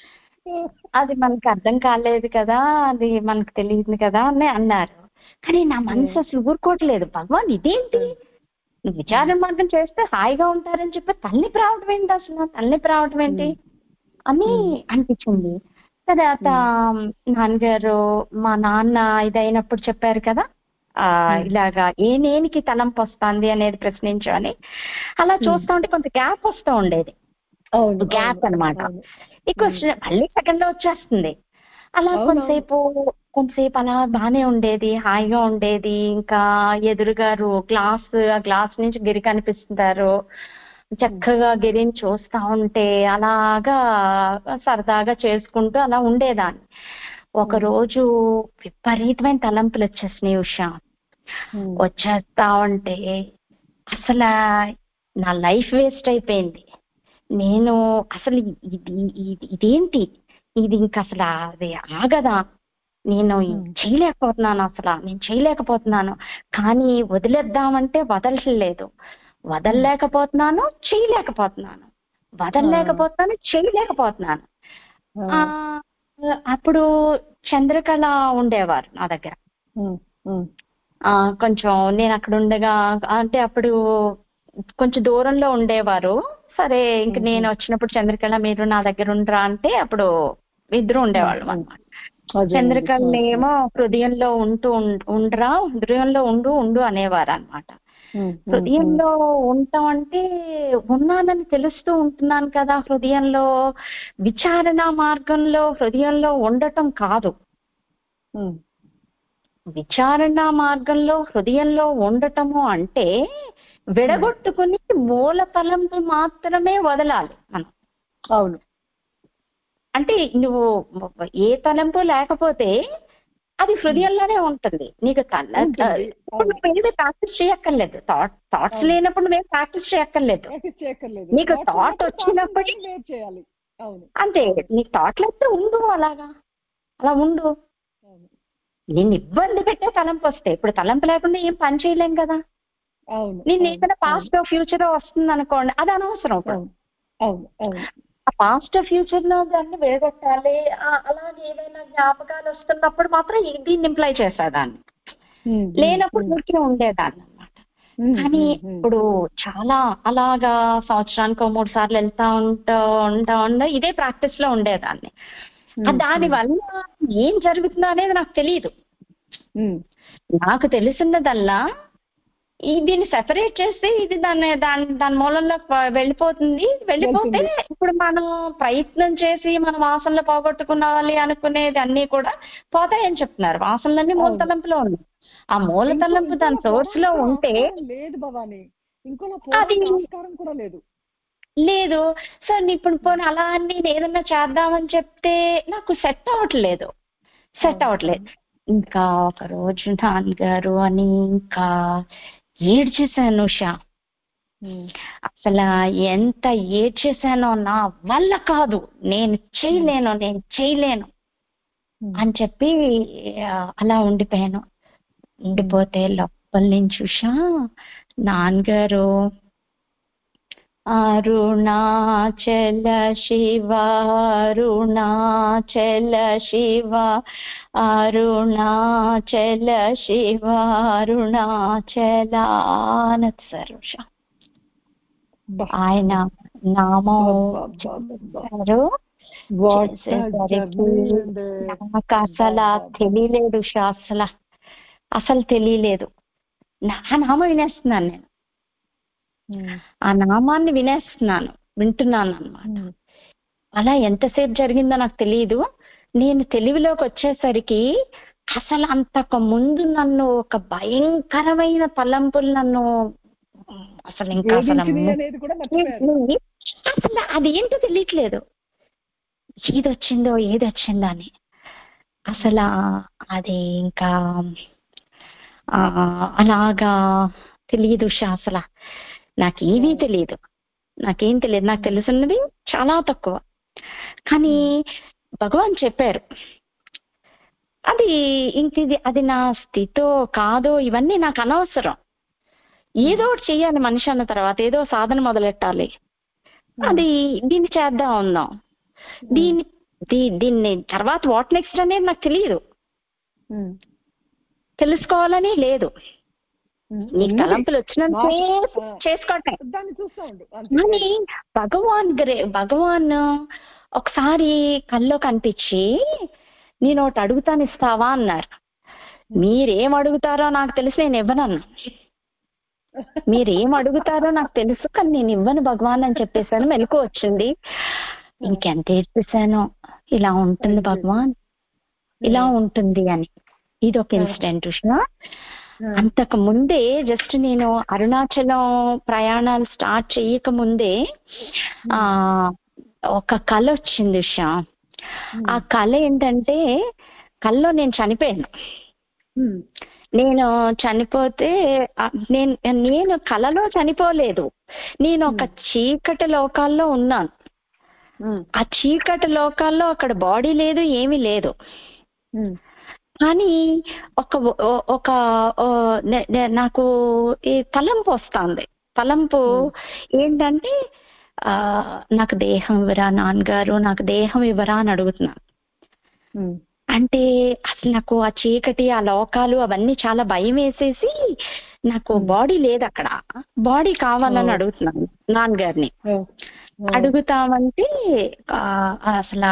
అది మనకు అర్థం కాలేదు కదా, అది మనకు తెలియదు కదా అని అన్నారు. కానీ నా మనసు అసలు ఊరుకోవట్లేదు. భగవాన్ ఇదేంటి, విచార మార్గం చేస్తే హాయిగా ఉంటారని చెప్పి తలనొప్పి రావడం ఏంటి, అసలు తలనొప్పి రావడం ఏంటి అని అనిపించింది. తర్వాత నాన్నగారు మా నాన్న ఇదైనప్పుడు చెప్పారు కదా, ఆ ఇలాగా ఏ నేనికి తలంపు వస్తుంది అనేది ప్రశ్నించని. అలా చూస్తా ఉంటే కొంత గ్యాప్ వస్తూ ఉండేది, గ్యాప్ అనమాట. ఎక్కువ మళ్ళీ సెకండ్ లో వచ్చేస్తుంది. అలా కొంతసేపు కొంతసేపు అలా బానే ఉండేది, హాయిగా ఉండేది. ఇంకా ఎదురుగారు గ్లాస్, ఆ గ్లాస్ నుంచి గిరి కనిపిస్తుంటారు, చక్కగా గిరిని చూస్తా ఉంటే అలాగా సరదాగా చేసుకుంటూ అలా ఉండేదాన్ని. ఒక రోజు విపరీతమైన తలంపులు వచ్చేసినాయి ఉషా. వచ్చేస్తా ఉంటే అసలు నా లైఫ్ వేస్ట్ అయిపోయింది. నేను అసలు ఇది ఇదేంటి, ఇది ఇంకా అసలు అది ఆగదా, నేను చేయలేకపోతున్నాను, అసలు నేను చేయలేకపోతున్నాను. కానీ వదిలేద్దామంటే వదలలేదు, వదలలేకపోతున్నాను, చేయలేకపోతున్నాను, వదలలేకపోతున్నాను, చేయలేకపోతున్నాను. ఆ అప్పుడు చంద్రకళ ఉండేవారు నా దగ్గర. ఆ కొంచెం నేను అక్కడ ఉండగా, అంటే అప్పుడు కొంచెం దూరంలో ఉండేవారు. సరే ఇంక నేను వచ్చినప్పుడు చంద్రకళ మీరు నా దగ్గర ఉండరా అంటే అప్పుడు ఇద్దరు ఉండేవాళ్ళం అన్నమాట. చంద్రకళ ఏమో హృదయంలో ఉంటూ ఉండరా, హృదయంలో ఉండు ఉండు అనేవారు అనమాట. హృదయంలో ఉంటాం అంటే ఉన్నానని తెలుస్తూ ఉంటున్నాను కదా హృదయంలో, విచారణ మార్గంలో హృదయంలో ఉండటం కాదు. విచారణ మార్గంలో హృదయంలో ఉండటము అంటే విడగొట్టుకుని మూల తలంపు మాత్రమే వదలాలి మనం. అవును, అంటే నువ్వు ఏ తలంపు లేకపోతే అది హృదయంలోనే ఉంటుంది. నీకు తల నువ్వు ఏది ప్రాక్టీస్ చేయక్కర్లేదు, థాట్ థాట్స్ లేనప్పుడు నువ్వేం ప్రాక్టీస్ చేయక్కర్లేదు. నీకు థాట్ వచ్చినప్పుడు అంతే, నీకు థాట్ లేకపోతే ఉండు, అలాగా అలా ఉండు. నిన్ను ఇబ్బంది పెట్టే తలంపు వస్తే, ఇప్పుడు తలంపు లేకుండా ఏం పని చేయలేం కదా. నేను ఏదైనా పాస్ట్ ఫ్యూచర్ వస్తుంది అనుకోండి, అది అనవసరం. ఆ పాస్ట్ ఫ్యూచర్ లో దాన్ని వేగొట్టాలి. అలాగే ఏదైనా జ్ఞాపకాలు వస్తున్నప్పుడు మాత్రం దీన్ని ఇంప్లై చేసేదాన్ని, లేనప్పుడు ఊరికే ఉండేదాన్ని అన్నమాట. కానీ ఇప్పుడు చాలా అలాగా సంవత్సరానికి మూడు సార్లు వెళ్తా ఉంటా ఉంటా ఉండ ఇదే ప్రాక్టీస్ లో ఉండేదాన్ని. దాని వల్ల ఏం జరుగుతుందో అనేది నాకు తెలియదు. నాకు తెలిసినదల్లా దీన్ని సెపరేట్ చేస్తే ఇది దాన్ని దాని దాని మూలంలో వెళ్ళిపోతుంది. వెళ్ళిపోతే ఇప్పుడు మనం ప్రయత్నం చేసి మన వాసనలు పోగొట్టుకోవాలి అనుకునేది అన్ని కూడా పోతాయని చెప్తున్నారు. వాసనలన్నీ మూల తలంపులో ఉన్నాయి. ఆ మూల తలంపు దాని సోర్స్ లో ఉంటే అది లేదు. సో ఇప్పుడు పోనీ అలా అని నేను ఏదన్నా చేద్దామని చెప్తే నాకు సెట్ అవ్వట్లేదు సెట్ అవ్వట్లేదు ఇంకా ఒక రోజు నాన్నగారు అని ఇంకా ఏడ్చేశాను ఉషా. అసలు ఎంత ఏడ్చేశానో, నా వల్ల కాదు, నేను చేయలేను నేను చేయలేను అని చెప్పి అలా ఉండిపోయాను. ఉండిపోతే లోపల నుంచి ఉషా నాన్నగారు అరుణాచల శివ అరుణాచల శివ అరుణాచల శివ అరుణాచల అన్నారు ఉషా. ఆయన నామం నాకు అసలు తెలియలేదు ఉషా, అసలు అసలు తెలియలేదు. నా నామం వినేస్తున్నాను నేను, ఆ నామాన్ని వినేస్తున్నాను వింటున్నాను అన్నమాట. అలా ఎంతసేపు జరిగిందో నాకు తెలియదు. నేను తెలివిలోకి వచ్చేసరికి అసలు అంతకు ముందు నన్ను ఒక భయంకరమైన తలంపులు నన్ను అసలు ఇంకా అసలు అసలు అది ఏంటో తెలియట్లేదు, ఏది వచ్చిందో ఏది వచ్చిందో అని. అసలు అది ఇంకా అలాగా తెలియదు ఉషా, అసలు నాకేమీ తెలియదు నాకేం తెలియదు నాకు తెలుసున్నది చాలా తక్కువ. కానీ భగవాన్ చెప్పారు అది ఇంక ఇది అది నా స్థితో కాదో ఇవన్నీ నాకు అనవసరం. ఏదో ఒకటి చెయ్యాలి మనిషి అన్న తర్వాత, ఏదో సాధన మొదలెట్టాలి. అది దీన్ని చేద్దాం అన్నాం. దీన్ని దీ దీన్ని తర్వాత వాట్ నెక్స్ట్ అనేది నాకు తెలియదు, తెలుసుకోవాలని లేదు. నీకు తలంపులు వచ్చినంత చేసుకోవటం. కానీ భగవాన్ గ్రే భగవాన్ ఒకసారి కల్లో కనిపించి నేను ఒకటి అడుగుతాను ఇస్తావా అన్నారు. మీరేం అడుగుతారో నాకు తెలిసి నేను ఇవ్వనన్నా. మీరేం అడుగుతారో నాకు తెలుసు కానీ నేను ఇవ్వను భగవాన్ అని చెప్పేసాను. మెలకు వచ్చింది. ఇంకెంత ఏడ్చేసాను, ఇలా ఉంటుంది భగవాన్, ఇలా ఉంటుంది అని. ఇది ఒక ఇన్సిడెంట్ ఉషా. అంతకు ముందే జస్ట్ నేను అరుణాచలం ప్రయాణాలు స్టార్ట్ చేయక ముందే ఆ ఒక కళ వచ్చింది ఉషా. ఆ కళ ఏంటంటే, కళలో నేను చనిపోయాను. నేను చనిపోతే నేను నేను కళలో చనిపోలేదు, నేను ఒక చీకటి లోకాల్లో ఉన్నాను. ఆ చీకటి లోకాల్లో అక్కడ బాడీ లేదు, ఏమీ లేదు. కానీ ఒక ఒక నాకు ఈ తలంపు వస్తుంది. తలంపు ఏంటంటే, ఆ నాకు దేహం ఇవ్వరా నాన్నగారు, నాకు దేహం ఇవ్వరా అని అడుగుతున్నాను. అంటే అసలు నాకు ఆ చీకటి, ఆ లోకాలు అవన్నీ చాలా భయం వేసేసి నాకు బాడీ లేదు అక్కడ, బాడీ కావాలని అడుగుతున్నాను నాన్నగారిని. అడుగుతామంటే అసలు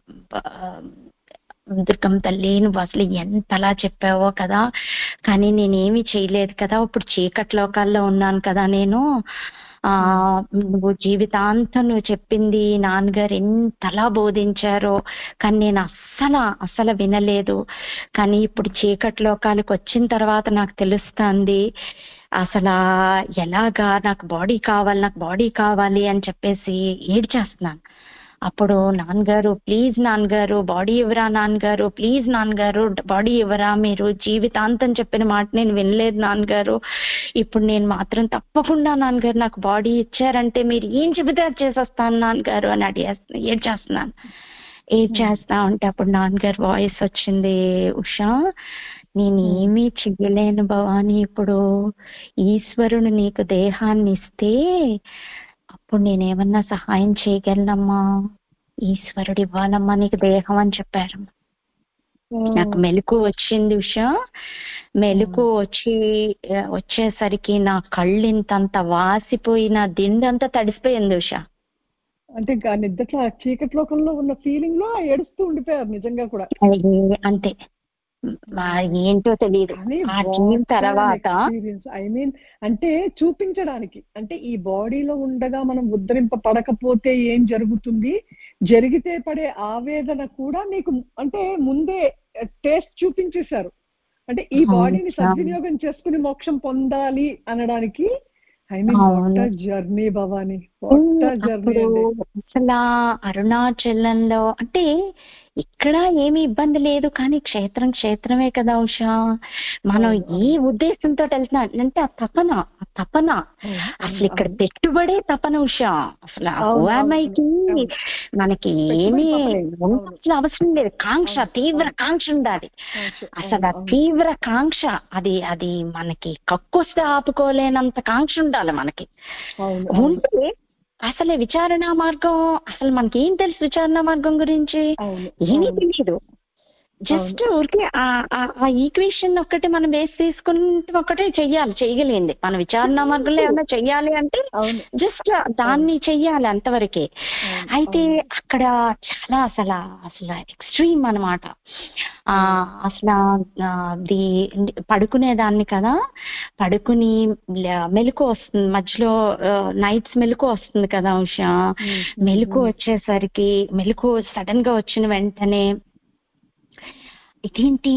దుర్గం తల్లి నువ్వు అసలు ఎంతలా చెప్పావో కదా, కానీ నేనేమి చేయలేదు కదా, ఇప్పుడు చీకటి లోకాల్లో ఉన్నాను కదా నేను. ఆ నువ్వు జీవితాంతం నువ్వు చెప్పింది నాన్నగారు ఎంతలా బోధించారో, కానీ నేను అస్సలు అస్సలు వినలేదు. కానీ ఇప్పుడు చీకటి లోకాలకు వచ్చిన తర్వాత నాకు తెలుస్తుంది అసలు ఎలాగా నాకు బాడీ కావాలి, నాకు బాడీ కావాలి అని చెప్పేసి ఏడ్చేస్తున్నాను. అప్పుడు నాన్నగారు ప్లీజ్ నాన్నగారు బాడీ ఇవ్వరా నాన్నగారు, ప్లీజ్ నాన్నగారు బాడీ ఇవ్వరా, మీరు జీవితాంతం చెప్పిన మాట నేను వినలేదు నాన్నగారు, ఇప్పుడు నేను మాత్రం తప్పకుండా నాన్నగారు నాకు బాడీ ఇచ్చారంటే మీరు ఏం చెబితే అది చేసేస్తాను నాన్నగారు అని అడిగేస్తున్నా ఏడ్చేస్తున్నాను. ఏడ్చేస్తా ఉంటే అప్పుడు నాన్నగారు వాయిస్ వచ్చింది, ఉషా నేనేమీ చెయ్యలేను భవాని, ఇప్పుడు ఈశ్వరుడు నీకు దేహాన్ని ఇస్తే అప్పుడు నేనేమన్నా సహాయం చేయగలనమ్మా, ఈశ్వరుడు ఇవ్వాలమ్మా నీకు దేహం అని చెప్పారు. నాకు మెలకు వచ్చింది ఉషా. మెలకు వచ్చి వచ్చేసరికి నా కళ్ళు ఇంతంత వాసిపోయి నా దిండంతా తడిసిపోయింది ఉషా. అంటే ఇంకా నిద్రలో చీకటి లోకంలో ఉన్న ఫీలింగ్ లో ఏడుస్తూ ఉండిపోయారు నిజంగా కూడా. అంతే, ఏంటో తెలియదు. ఆ డ్రీమ్ తర్వాత ఐ మీన్ అంటే చూపించడానికి, అంటే ఈ బాడీలో ఉండగా మనం ఉద్ధరింప పడకపోతే ఏం జరుగుతుంది, జరిగితే పడే ఆవేదన కూడా మీకు అంటే ముందే టేస్ట్ చూపించేశారు. అంటే ఈ బాడీని సద్వినియోగం చేసుకుని మోక్షం పొందాలి అనడానికి. I mean what a journey Bhavani, what a journey అండి. అసలు అరుణాచలంలో అంటే ఇక్కడ ఏమి ఇబ్బంది లేదు, కానీ క్షేత్రం క్షేత్రమే కదా ఉషా. మనం ఈ ఉద్దేశంతో వెళ్తున్నాం అంటే ఆ తపన ఆ తపన అసలు ఇక్కడ పెట్టుబడే తపన ఉషా. అసలు ఓఎంఐకి మనకి ఏమీ అసలు అవసరం లేదు, కాంక్ష, తీవ్ర కాంక్ష ఉండాలి. అసలు ఆ తీవ్ర కాంక్ష అది అది మనకి కక్కొస్తే ఆపుకోలేనంత కాంక్ష ఉండాలి మనకి. ఉంటే అసలే విచారణ మార్గం, అసలు మనకి ఏం తెలుసు విచారణ మార్గం గురించి, ఏమీ తెలియదు. జస్ట్ ఊరికే ఆ ఈక్వేషన్ ఒక్కటి మనం బేస్ తీసుకుంటే ఒకటే చెయ్యాలి, చెయ్యలేంది. మన విచారణ మార్గంలో ఏమన్నా చెయ్యాలి అంటే జస్ట్ దాన్ని చెయ్యాలి అంతవరకే. అయితే అక్కడ చాలా అసలు అసలు ఎక్స్ట్రీమ్ అనమాట. ఆ అసలు ది పడుకునేదాన్ని కదా, పడుకుని మెలకు వస్తుంది మధ్యలో, నైట్స్ మెలకు వస్తుంది కదా ఉషా. మెలకు వచ్చేసరికి మెలకు సడన్ గా వచ్చిన వెంటనే ఇదేంటి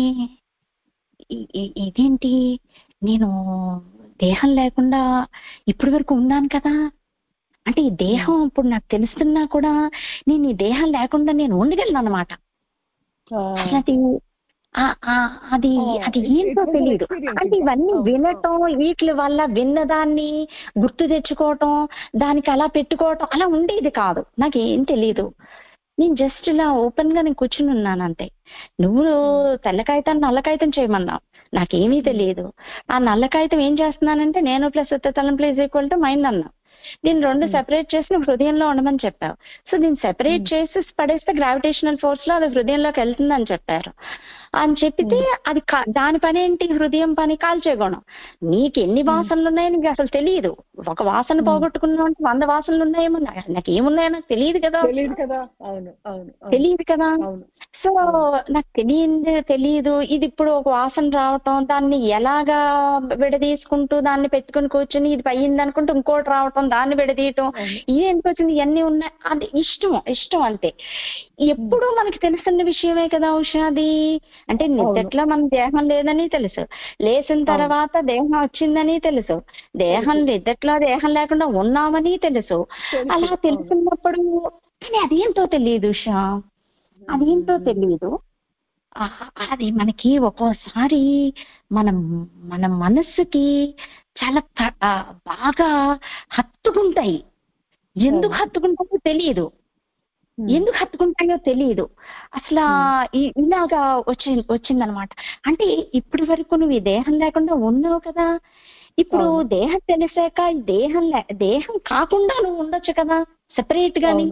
ఇదేంటి నేను దేహం లేకుండా ఇప్పటి వరకు ఉన్నాను కదా, అంటే ఈ దేహం ఇప్పుడు నాకు తెలుస్తున్నా కూడా నేను ఈ దేహం లేకుండా నేను ఉండగలను అనమాట. అసలు అది అది అది ఏంటో తెలియదు. అంటే ఇవన్నీ వినటం, వీటి వల్ల విన్నదాన్ని గుర్తు తెచ్చుకోవటం, దానికి అలా పెట్టుకోవటం అలా ఉండేది కాదు, నాకేం తెలీదు. నేను జస్ట్ ఇలా ఓపెన్ గా నేను కూర్చుని ఉన్నాను అంతే. నువ్వు తెల్ల కాగితాన్ని నల్ల కాగితం చేయమన్నావు, నాకేమీ తెలియదు. ఆ నల్ల కాగితం ఏం చేస్తున్నానంటే నేను ప్లస్ తలం ప్లేస్ ఈక్వల్ టు మైండ్ అన్నా. దీన్ని రెండు సెపరేట్ చేసి నువ్వు హృదయంలో ఉండమని చెప్పావు. సో దీన్ని సెపరేట్ చేసి పడేస్తే గ్రావిటేషనల్ ఫోర్స్ లో అది హృదయంలోకి వెళ్తుందని చెప్పారు. అని చెప్పితే అది దాని పని ఏంటి? హృదయం పని కాల్చే గుణం. నీకు ఎన్ని వాసనలు ఉన్నాయో నీకు అసలు తెలియదు. ఒక వాసన పోగొట్టుకున్నావు అంటే వంద వాసనలు ఉన్నాయేమో నాకు ఏమున్నాయో నాకు తెలియదు కదా తెలియదు కదా అవును అవును తెలియదు కదా సో నాకు తెలియదు తెలియదు ఇది ఇప్పుడు ఒక వాసన రావటం, దాన్ని ఎలాగా విడదీసుకుంటూ దాన్ని పెట్టుకుని కూర్చొని ఇది పయ్యింది అనుకుంటూ ఇంకోటి రావటం, దాన్ని విడదీయటం, ఇది ఎందుకు వచ్చింది, ఇవన్నీ ఉన్నాయి. అది ఇష్టం ఇష్టం అంతే. ఎప్పుడు మనకి తెలుస్తున్న విషయమే కదా ఉషాది. అంటే నిద్దట్లో మన దేహం లేదని తెలుసు, లేచిన తర్వాత దేహం వచ్చిందని తెలుసు, దేహం నిద్దట్లో దేహం లేకుండా ఉన్నామని తెలుసు. అలా తెలుసున్నప్పుడు కానీ అదేంటో తెలియదు ఉషా, అదేంటో తెలియదు. అది మనకి ఒక్కోసారి మనం మన మనస్సుకి చాలా బాగా హత్తుకుంటాయి. ఎందుకు హత్తుకుంటాయో తెలియదు, ఎందుకు హత్తుకుంటాయో తెలియదు. అసలు ఇలాగా వచ్చి వచ్చిందనమాట. అంటే ఇప్పటి వరకు నువ్వు ఈ దేహం లేకుండా ఉన్నావు కదా, ఇప్పుడు దేహం తెలిసాక దేహం దేహం కాకుండా నువ్వు ఉండొచ్చు కదా సెపరేట్ గాని.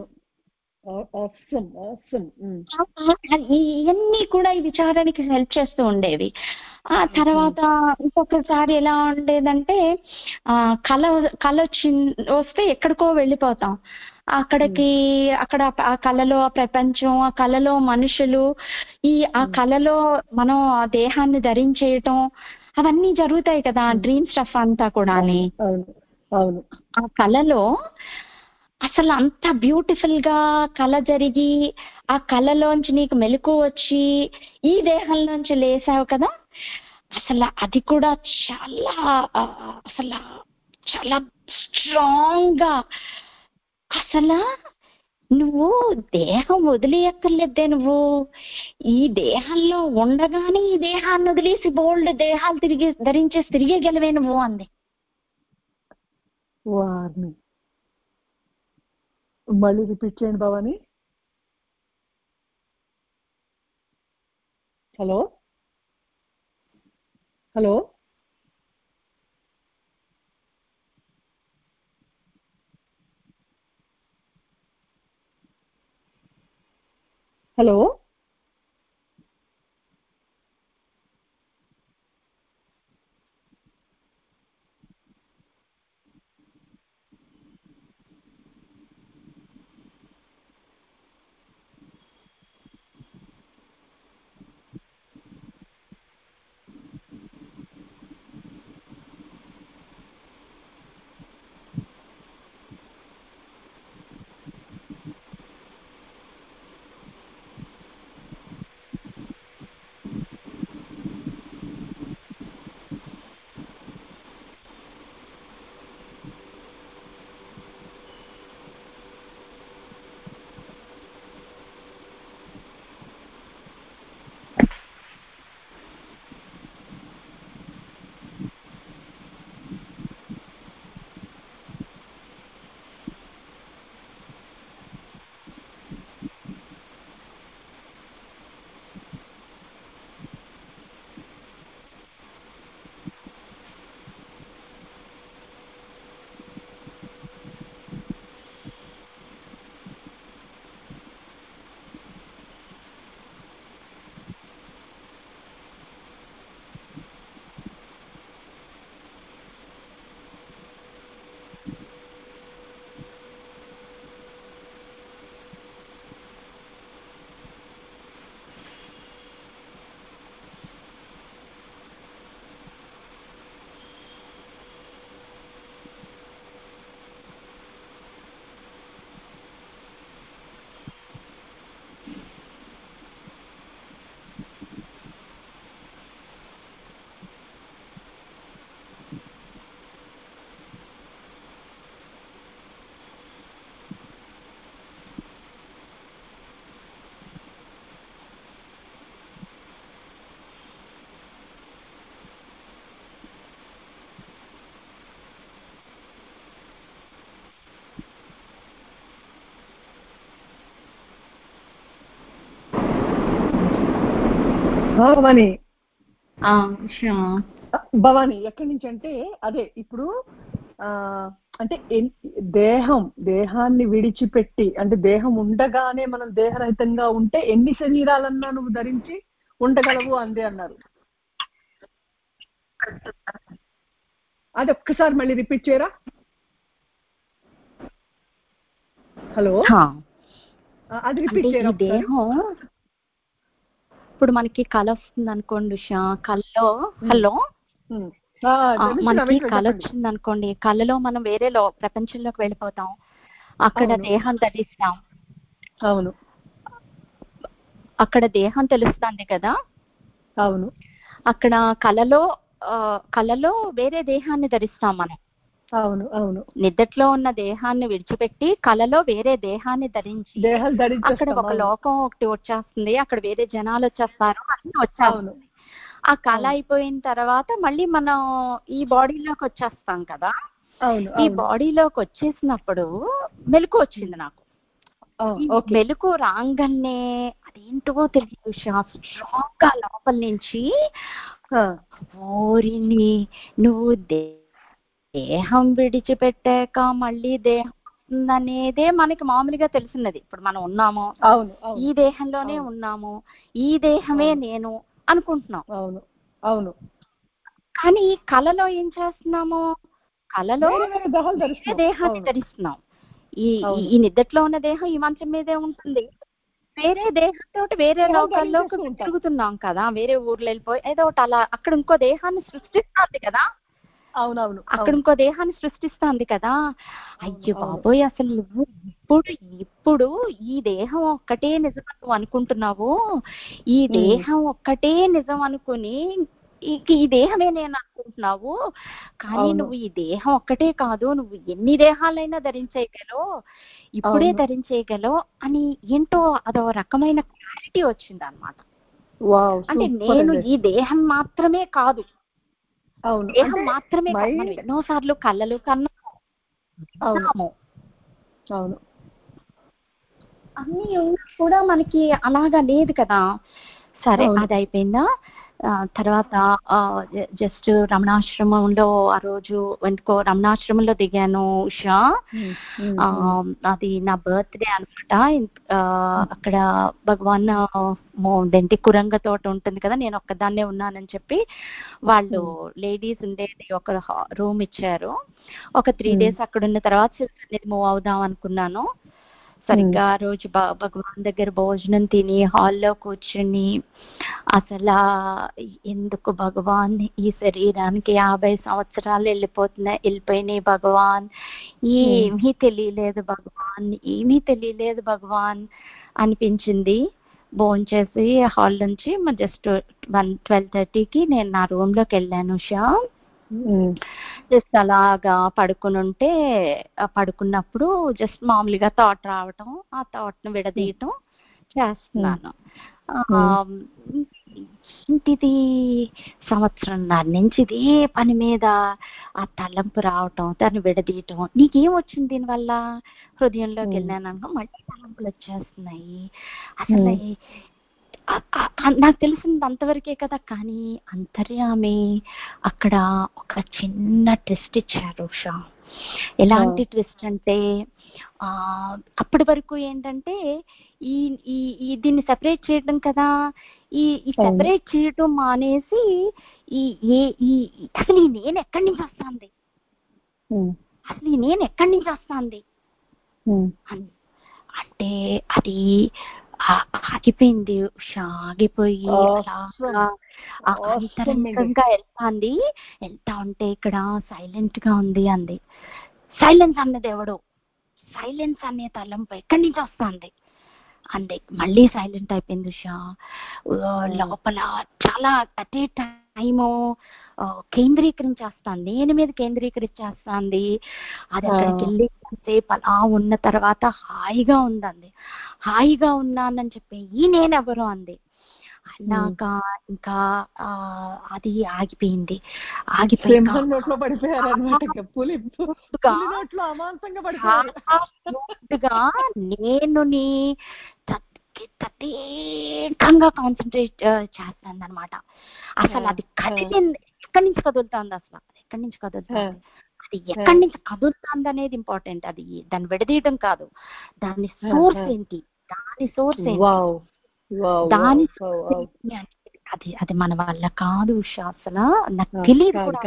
ఇవన్నీ కూడా ఈ విచారానికి హెల్ప్ చేస్తూ ఉండేవి. ఆ తర్వాత ఇంకొకసారి ఎలా ఉండేదంటే ఆ కళ కళ వచ్చి వస్తే ఎక్కడికో వెళ్ళిపోతాం. అక్కడికి అక్కడ ఆ కళలో ఆ ప్రపంచం, ఆ కళలో మనుషులు, ఈ ఆ కళలో మనం ఆ దేహాన్ని ధరించేయటం అవన్నీ జరుగుతాయి కదా, డ్రీమ్ స్టఫ్ అంతా కూడా. ఆ కళలో అసలు అంత బ్యూటిఫుల్ గా కళ జరిగి ఆ కళలోంచి నీకు మెలకు వచ్చి ఈ దేహంలోంచి లేసావు కదా, అసలు అది కూడా చాలా అసలు చాలా స్ట్రాంగ్ గా అసలు నువ్వు దేహం వదిలేయక్కర్లేదే, నువ్వు ఈ దేహంలో ఉండగానే ఈ దేహాన్ని వదిలేసి బోల్డ్ దేహాలు తిరిగి ధరించేసి తిరిగే గెలవే నువ్వు అంది. మళ్ళీ రిపీట్ చేయండి Bhavani. Hello hello hello Bhavani Bhavani ఎక్కడి నుంచి అంటే అదే ఇప్పుడు ఆ అంటే దేహం దేహాన్ని విడిచిపెట్టి, అంటే దేహం ఉండగానే మనం దేహరహితంగా ఉంటే ఎన్ని శరీరాలన్నా నువ్వు ధరించి ఉండగలవు అందే అన్నారు. అది ఒక్కసారి మళ్ళీ రిపీట్ చేయరా? హలో, అది రిపీట్ చేయరా? దేహం ఇప్పుడు మనకి కళ వస్తుంది అనుకోండి ఉషా, కళ్ళలో హలో మనకి కళ వచ్చింది అనుకోండి, కళలో మనం వేరే లో ప్రపంచంలోకి వెళ్ళిపోతాం, అక్కడ దేహం ధరిస్తాం. అవును, అక్కడ దేహం తెలుస్తుంది కదా. అవును, అక్కడ కళలో కళలో వేరే దేహాన్ని ధరిస్తాం మనం. అవును అవును నిద్రలో ఉన్న దేహాన్ని విడిచిపెట్టి కళలో వేరే దేహాన్ని ధరించి అక్కడ ఒక లోకం ఒకటి వచ్చేస్తుంది, అక్కడ వేరే జనాలు వచ్చేస్తారు, అన్ని వచ్చేస్తుంది. ఆ కళ అయిపోయిన తర్వాత మళ్ళీ మనం ఈ బాడీలోకి వచ్చేస్తాం కదా. ఈ బాడీలోకి వచ్చేసినప్పుడు మెలకు వచ్చింది నాకు. మెలకు రాగానే అదేంటో తెలియదు, స్ట్రాంగ్ గా లోపల నుంచి ఓరిని నువ్వు దేహం విడిచిపెట్టాక మళ్ళీ దేహం వస్తుందనేదే మనకి మామూలుగా తెలిసినది. ఇప్పుడు మనం ఉన్నాము, ఈ దేహంలోనే ఉన్నాము, ఈ దేహమే నేను అనుకుంటున్నాం. అవును అవును కానీ కళలో ఏం చేస్తున్నాము, కళలో దేహాన్ని ధరిస్తున్నాం. ఈ ఈ నిద్రలో ఉన్న దేహం ఈ మంచం మీదే ఉంటుంది, వేరే దేహంతో వేరే లోకాల్లోకి తిరుగుతున్నాం కదా, వేరే ఊర్లో వెళ్ళిపోయి ఏదో ఒకటి అలా అక్కడ ఇంకో దేహాన్ని సృష్టిస్తుంది కదా. అవునవును అక్కడ ఇంకో దేహాన్ని సృష్టిస్తుంది కదా. అయ్యో బాబోయ్, అసలు నువ్వు ఇప్పుడు ఇప్పుడు ఈ దేహం ఒక్కటే నిజం నువ్వు అనుకుంటున్నావు, ఈ దేహం ఒక్కటే నిజం అనుకుని ఈ దేహమే నేను అనుకుంటున్నావు, కానీ నువ్వు ఈ దేహం ఒక్కటే కాదు, నువ్వు ఎన్ని దేహాలైనా ధరించేయగలవు, ఇప్పుడే ధరించేయగలవు అని ఏంటో అదో రకమైన క్లారిటీ వచ్చింది అనమాట. అంటే నేను ఈ దేహం మాత్రమే కాదు, దేహం మాత్రమే కాదు, మనం ఎన్నోసార్లు కళ్ళలు కన్నాము, అన్ని ఉన్నా కూడా మనకి అలాగా లేదు కదా. సరే అది అయిపోయిందా. తర్వాత జస్ట్ రమణాశ్రమంలో ఆ రోజు ఎందుకో రమణాశ్రమంలో దిగాను ఉషా. అది నా బర్త్డే అనమాట. అక్కడ భగవాన్ దెంటి కురంగ తోట ఉంటుంది కదా, నేను ఒక్కదాన్నే ఉన్నానని చెప్పి వాళ్ళు లేడీస్ ఉండేది ఒక రూమ్ ఇచ్చారు. ఒక త్రీ డేస్ అక్కడ ఉన్న తర్వాత మూవ్ అవుదాం అనుకున్నాను. సరిగ్గా ఆ రోజు భగవాన్ దగ్గర భోజనం తిని హాల్లో కూర్చుని అసలు ఎందుకు భగవాన్ ఈ శరీరానికి యాభై సంవత్సరాలు వెళ్ళిపోతున్నాయి వెళ్ళిపోయినాయి భగవాన్, ఏమీ తెలియలేదు భగవాన్, ఏమీ తెలియలేదు భగవాన్ అనిపించింది. భోంచేసి హాల్ నుంచి జస్ట్ వన్ ట్వెల్వ్ థర్టీకి నేను నా రూమ్ లోకి వెళ్ళాను ఉషా. జస్ట్ అలాగా పడుకుని ఉంటే పడుకున్నప్పుడు జస్ట్ మామూలుగా థాట్ రావటం, ఆ థాట్ ను విడదీయటం చేస్తున్నాను. ఇంటిది సంవత్సరంన్నర నుంచి ఇదే పని మీద ఆ తలంపు రావటం, దాన్ని విడదీయటం. నీకేం వచ్చింది దీనివల్ల? హృదయంలోకి వెళ్ళాను, మళ్ళీ తలంపులు వచ్చేస్తున్నాయి. అసలు నాకు తెలిసింది అంతవరకే కదా, కానీ అంతర్యామి అక్కడ ఒక చిన్న ట్విస్ట్ ఇచ్చారు ఉషా. ఎలాంటి ట్విస్ట్ అంటే ఆ అప్పటి వరకు ఏంటంటే ఈ ఈ దీన్ని సెపరేట్ చేయడం కదా, ఈ ఈ సెపరేట్ చేయటం మానేసి ఈ ఏ ఈ అసలు ఈ నేను ఎక్కడి నుంచి వస్తుంది, అసలు ఈ నేను ఎక్కడి నుంచి వస్తుంది అంటే అది ఆగిపోయింది ఉషా. ఆగిపోయి అలాగా అంతరంగంగా వెళ్తాంది. వెళ్తా ఉంటే ఇక్కడ సైలెంట్ గా ఉంది అంది. సైలెన్స్ అన్నది ఎవడు, సైలెన్స్ అనే తలంపు ఎక్కడి నుంచి వస్తుంది అంది. మళ్ళీ సైలెంట్ అయిపోయింది ఉషా. లోపల చాలా అటే టైము కేంద్రీకరించేస్తాను, నేను మీద కేంద్రీకరించేస్తుంది. అది అక్కడికి వెళ్ళి సేపు అలా ఉన్న తర్వాత హాయిగా ఉందండి. హాయిగా ఉన్నానని చెప్పి ఈ నేనెవరు అంది. అన్నాక ఇంకా అది ఆగిపోయింది. ఆగిపోయి నేను ప్రత్యేకంగా కాన్సన్ట్రేట్ చేస్తాను అనమాట. అసలు అది కదిలింది, ఎక్కడి నుంచి కదులుతుంది, అసలు ఎక్కడి నుంచి కదులుతుంది. అది ఎక్కడి నుంచి కదులుతుంది అనేది ఇంపార్టెంట్. అది దాన్ని విడదీయడం కాదు, దాని సోర్స్ ఏంటి, దాని సోర్స్ ఏంటి, దాని సోర్స్ ఏంటి అనేది అది అది మన వల్ల కాదు ఉషా. అసలు నాకు తెలియదు కూడా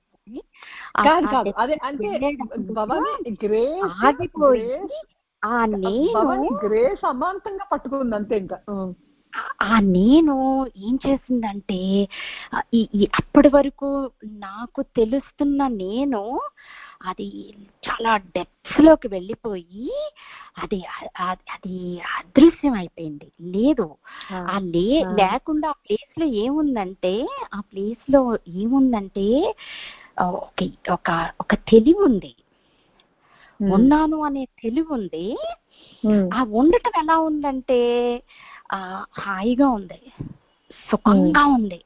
ఆగిపోయి ఆ నేను గ్రేస్ అమాంతంగా పట్టుకుంది అంతే. ఇంకా ఆ నేను ఏం చేసిందంటే అప్పటి వరకు నాకు తెలుస్తున్న నేను అది చాలా డెప్త్ లోకి వెళ్ళిపోయి అది అది అదృశ్యం అయిపోయింది. లేదు, ఆ లే లేకుండా ఆ ప్లేస్ లో ఏముందంటే ఆ ప్లేస్ లో ఏముందంటే ఒక ఒక తెలివి ఉంది, ఉన్నాను అనే తెలివి ఉంది. ఆ ఉండటం ఎలా ఉందంటే ఆ హాయిగా ఉంది, సుఖంగా ఉంది,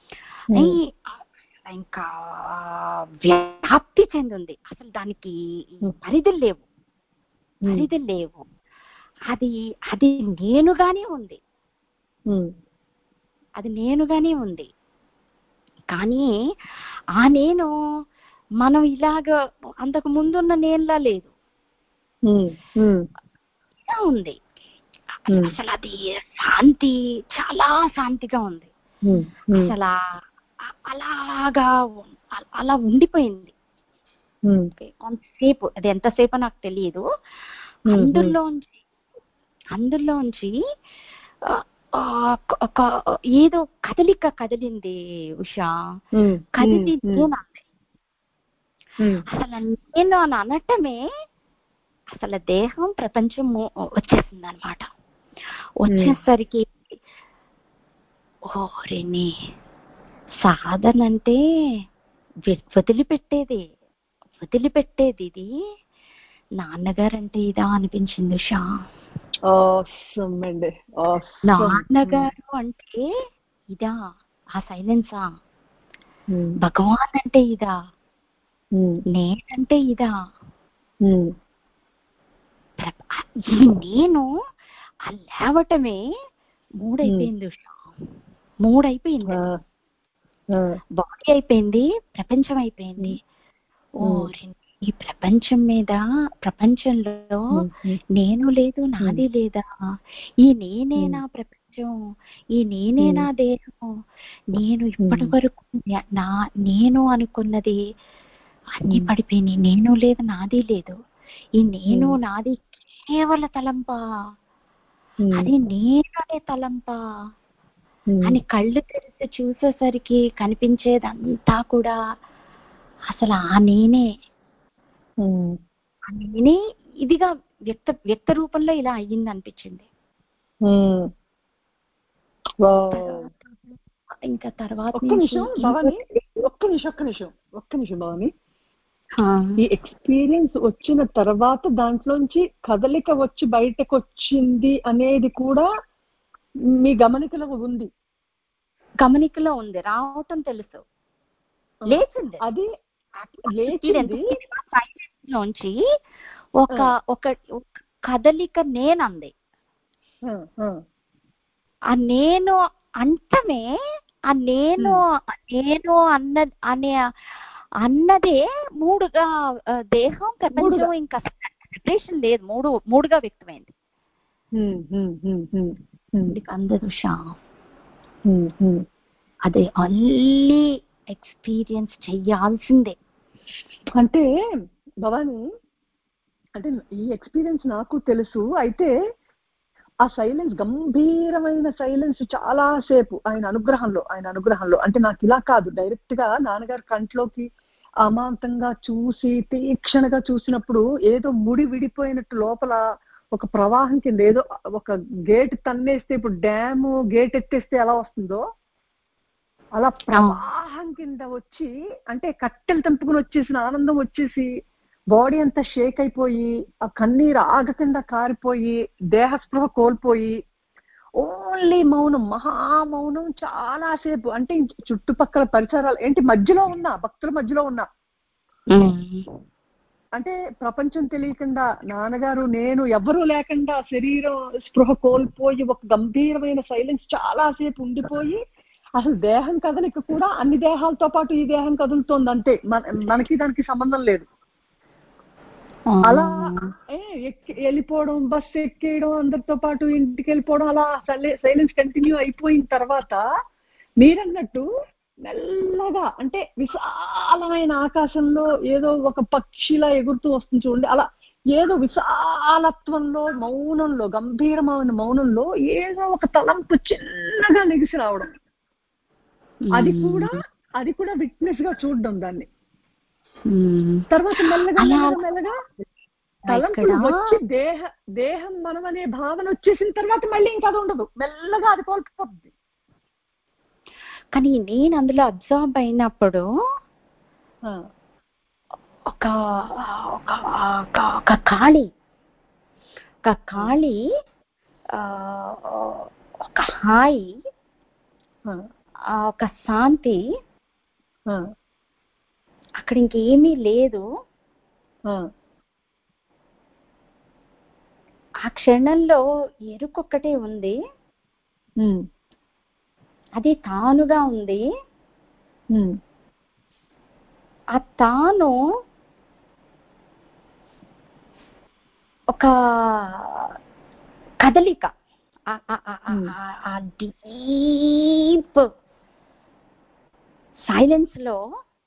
ఇంకా వ్యాప్తి చెందింది. అసలు దానికి పరిధులు లేవు, పరిధులు లేవు. అది అది నేనుగానే ఉంది, అది నేనుగానే ఉంది. కానీ ఆ నేను మనం ఇలాగ అంతకు ముందున్న నేనులా లేదు, ఇలా ఉంది. అసలు అది శాంతి, చాలా శాంతిగా ఉంది. అసలు అలాగా అలా ఉండిపోయింది కొంతసేపు. అది ఎంతసేపో నాకు తెలియదు. అందులోంచి అందులోంచి ఒక ఏదో కదలిక కదిలింది ఉషా, కదిలి నేను అంది. అసలు నేను అని అనటమే అసలు దేహం ప్రపంచం వచ్చేసింది అనమాట. వచ్చేసరికి ఓరిని సాధన అంటే వదిలిపెట్టేది వదిలిపెట్టేది ఇది నాన్నగారంటే ఇదా అనిపించింది ఉషా. నాన్నగారు అంటే ఇదా, ఆ సైలెన్సా, భగవాన్ అంటే ఇదా, నేనంటే ఇదా. నేను ఆ లేవటమే మూడైపోయింది ఉషా, మూడైపోయింది. బాడీ అయిపోయింది, ప్రపంచం అయిపోయింది. ఓ ఈ ప్రపంచం మీద, ప్రపంచంలో నేను లేదు, నాది లేదా, ఈ నేనేనా ప్రపంచం, ఈ నేనేనా దేహం, నేను ఇప్పటి వరకు నా నేను అనుకున్నది అన్ని పడిపోయినాయి. నేను లేదు, నాది లేదు. ఈ నేను నాది కేవల తలంపా, అది నేననే తలంపా అని కళ్ళు తెరిచి చూసేసరికి కనిపించేదంతా కూడా అసలు ఆ నేనే. ఆ నేనే ఇదిగా వ్యక్త వ్యక్త రూపంలో ఇలా అయ్యింది అనిపించింది. ఇంకా తర్వాత ఒక్క నిమిషం భవాని, ఒక్క నిమిషం ఒక్క నిమిషం ఒక్క నిమిషం భవాని. ఈ ఎక్స్పీరియన్స్ వచ్చిన తర్వాత దాంట్లోంచి కదలిక వచ్చి బయటకు వచ్చింది అనేది కూడా మీ గమనికలో ఉంది? గమనికలో ఉంది, రావటం తెలుసు, లేచింది. అది లోంచి ఒక ఒక కదలిక నేనంది. ఆ నేను అంటమే ఆ నేను నేను అన్న అనే అన్నదే మూడుగా దేహం, ప్రపంచం, ఇంకా సెపరేషన్ లేదు, మూడు మూడుగా వ్యక్తమైంది. అందదు షా, అది అల్లి ఎక్స్పీరియన్స్ చెయ్యాల్సిందే. అంటే భవాని, అంటే ఈ ఎక్స్పీరియన్స్ నాకు తెలుసు. అయితే ఆ సైలెన్స్, గంభీరమైన సైలెన్స్ చాలా సేపు ఆయన అనుగ్రహంలో ఆయన అనుగ్రహంలో అంటే నాకు ఇలా కాదు, డైరెక్ట్ గా నాన్నగారి కంట్లోకి అమాంతంగా చూసి తీక్షణగా చూసినప్పుడు ఏదో ముడి విడిపోయినట్టు లోపల ఒక ప్రవాహం కింద ఏదో ఒక గేట్ తన్నేస్తే, ఇప్పుడు డ్యాము గేట్ ఎత్తేస్తే ఎలా వస్తుందో అలా ప్రవాహం కింద వచ్చి, అంటే కట్టెలు తెంపుకుని వచ్చేసిన ఆనందం వచ్చేసి బాడీ అంతా షేక్ అయిపోయి, ఆ కన్నీరు ఆగకుండా కారిపోయి, దేహస్పృహ కోల్పోయి ఓన్లీ మౌనం, మహామౌనం చాలాసేపు. అంటే చుట్టుపక్కల పరిసరాలు ఏంటి, మధ్యలో ఉన్నా, భక్తుల మధ్యలో ఉన్నా, అంటే ప్రపంచం తెలియకుండా నాన్నగారు నేను ఎవరూ లేకుండా శరీరం స్పృహ కోల్పోయి ఒక గంభీరమైన సైలెన్స్ చాలాసేపు ఉండిపోయి అసలు దేహం కదలిక కూడా అన్ని దేహాలతో పాటు ఈ దేహం కదులుతోంది అంతే, మనకి దానికి సంబంధం లేదు. అలా ఏ వెళ్ళిపోవడం, బస్సు ఎక్కేయడం, అందరితో పాటు ఇంటికి వెళ్ళిపోవడం, అలా సైలెన్స్ కంటిన్యూ అయిపోయిన తర్వాత మీరన్నట్టు మెల్లగా అంటే విశాలమైన ఆకాశంలో ఏదో ఒక పక్షిలా ఎగురుతూ వస్తుంది చూడండి, అలా ఏదో విశాలత్వంలో మౌనంలో గంభీరమైన మౌనంలో ఏదో ఒక తలంపు చిన్నగా నెగిసి రావడం, అది కూడా అది కూడా విట్నెస్ గా చూడడం దాన్ని. తర్వాత మెల్లగా మెల్లగా మెల్లగా తలంపులు వచ్చి దేహ దేహం మనం అనే భావన వచ్చేసిన తర్వాత మళ్ళీ ఇంకా అది ఉండదు, మెల్లగా అది కోల్పోతుంది. కానీ నేను అందులో అబ్జర్వ్ అయినప్పుడు ఒక ఒక ఖాళీ ఒక ఖాళీ ఒక హాయి, ఒక శాంతి, అక్కడ ఇంకేమీ లేదు. ఆ క్షణంలో ఎరుకొక్కటే ఉంది, అది తానుగా ఉంది. ఆ తాను ఒక కదలిక, ఆ డీప్ సైలెన్స్ లో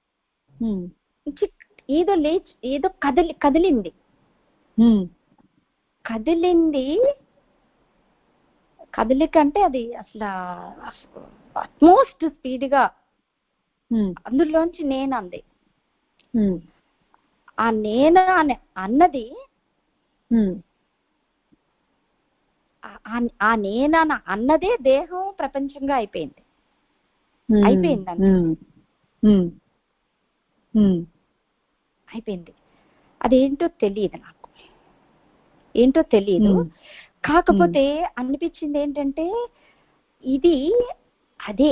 ఏదో లేచి ఏదో కదిలి కదిలింది కదిలింది కదలిక అంటే అది అసలు అట్మోస్ట్ స్పీడ్ గా అందులోంచి నేను అంది. ఆ నేను అన్నది ఆ నేను అన్నదే దేహం ప్రపంచంగా అయిపోయింది అయిపోయింది అయిపోయింది అదేంటో తెలియదు, నాకు ఏంటో తెలియదు. కాకపోతే అనిపించింది ఏంటంటే ఇది అదే,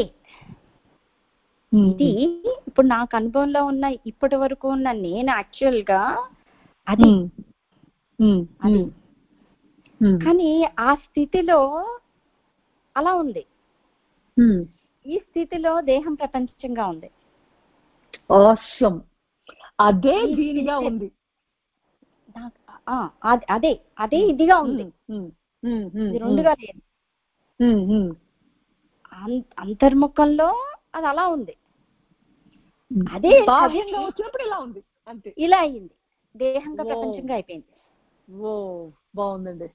ఇది ఇప్పుడు నాకు అనుభవంలో ఉన్న ఇప్పటి వరకు ఉన్న నేను యాక్చువల్ గా అది అది కానీ ఆ స్థితిలో అలా ఉంది, ఈ స్థితిలో దేహం ప్రపంచంగా ఉంది. ఆసమ్, అదే దీనిగా ఉంది, అదే అదే ఇదిగా ఉంది, రెండుగా లేదు. అంతర్ముఖంలో అది అలా ఉంది, అదే వచ్చినప్పుడు ఇలా ఉంది, అంతే ఇలా అయింది, దేహంగా ప్రపంచంగా అయిపోయింది. ఓ బాగుందండి.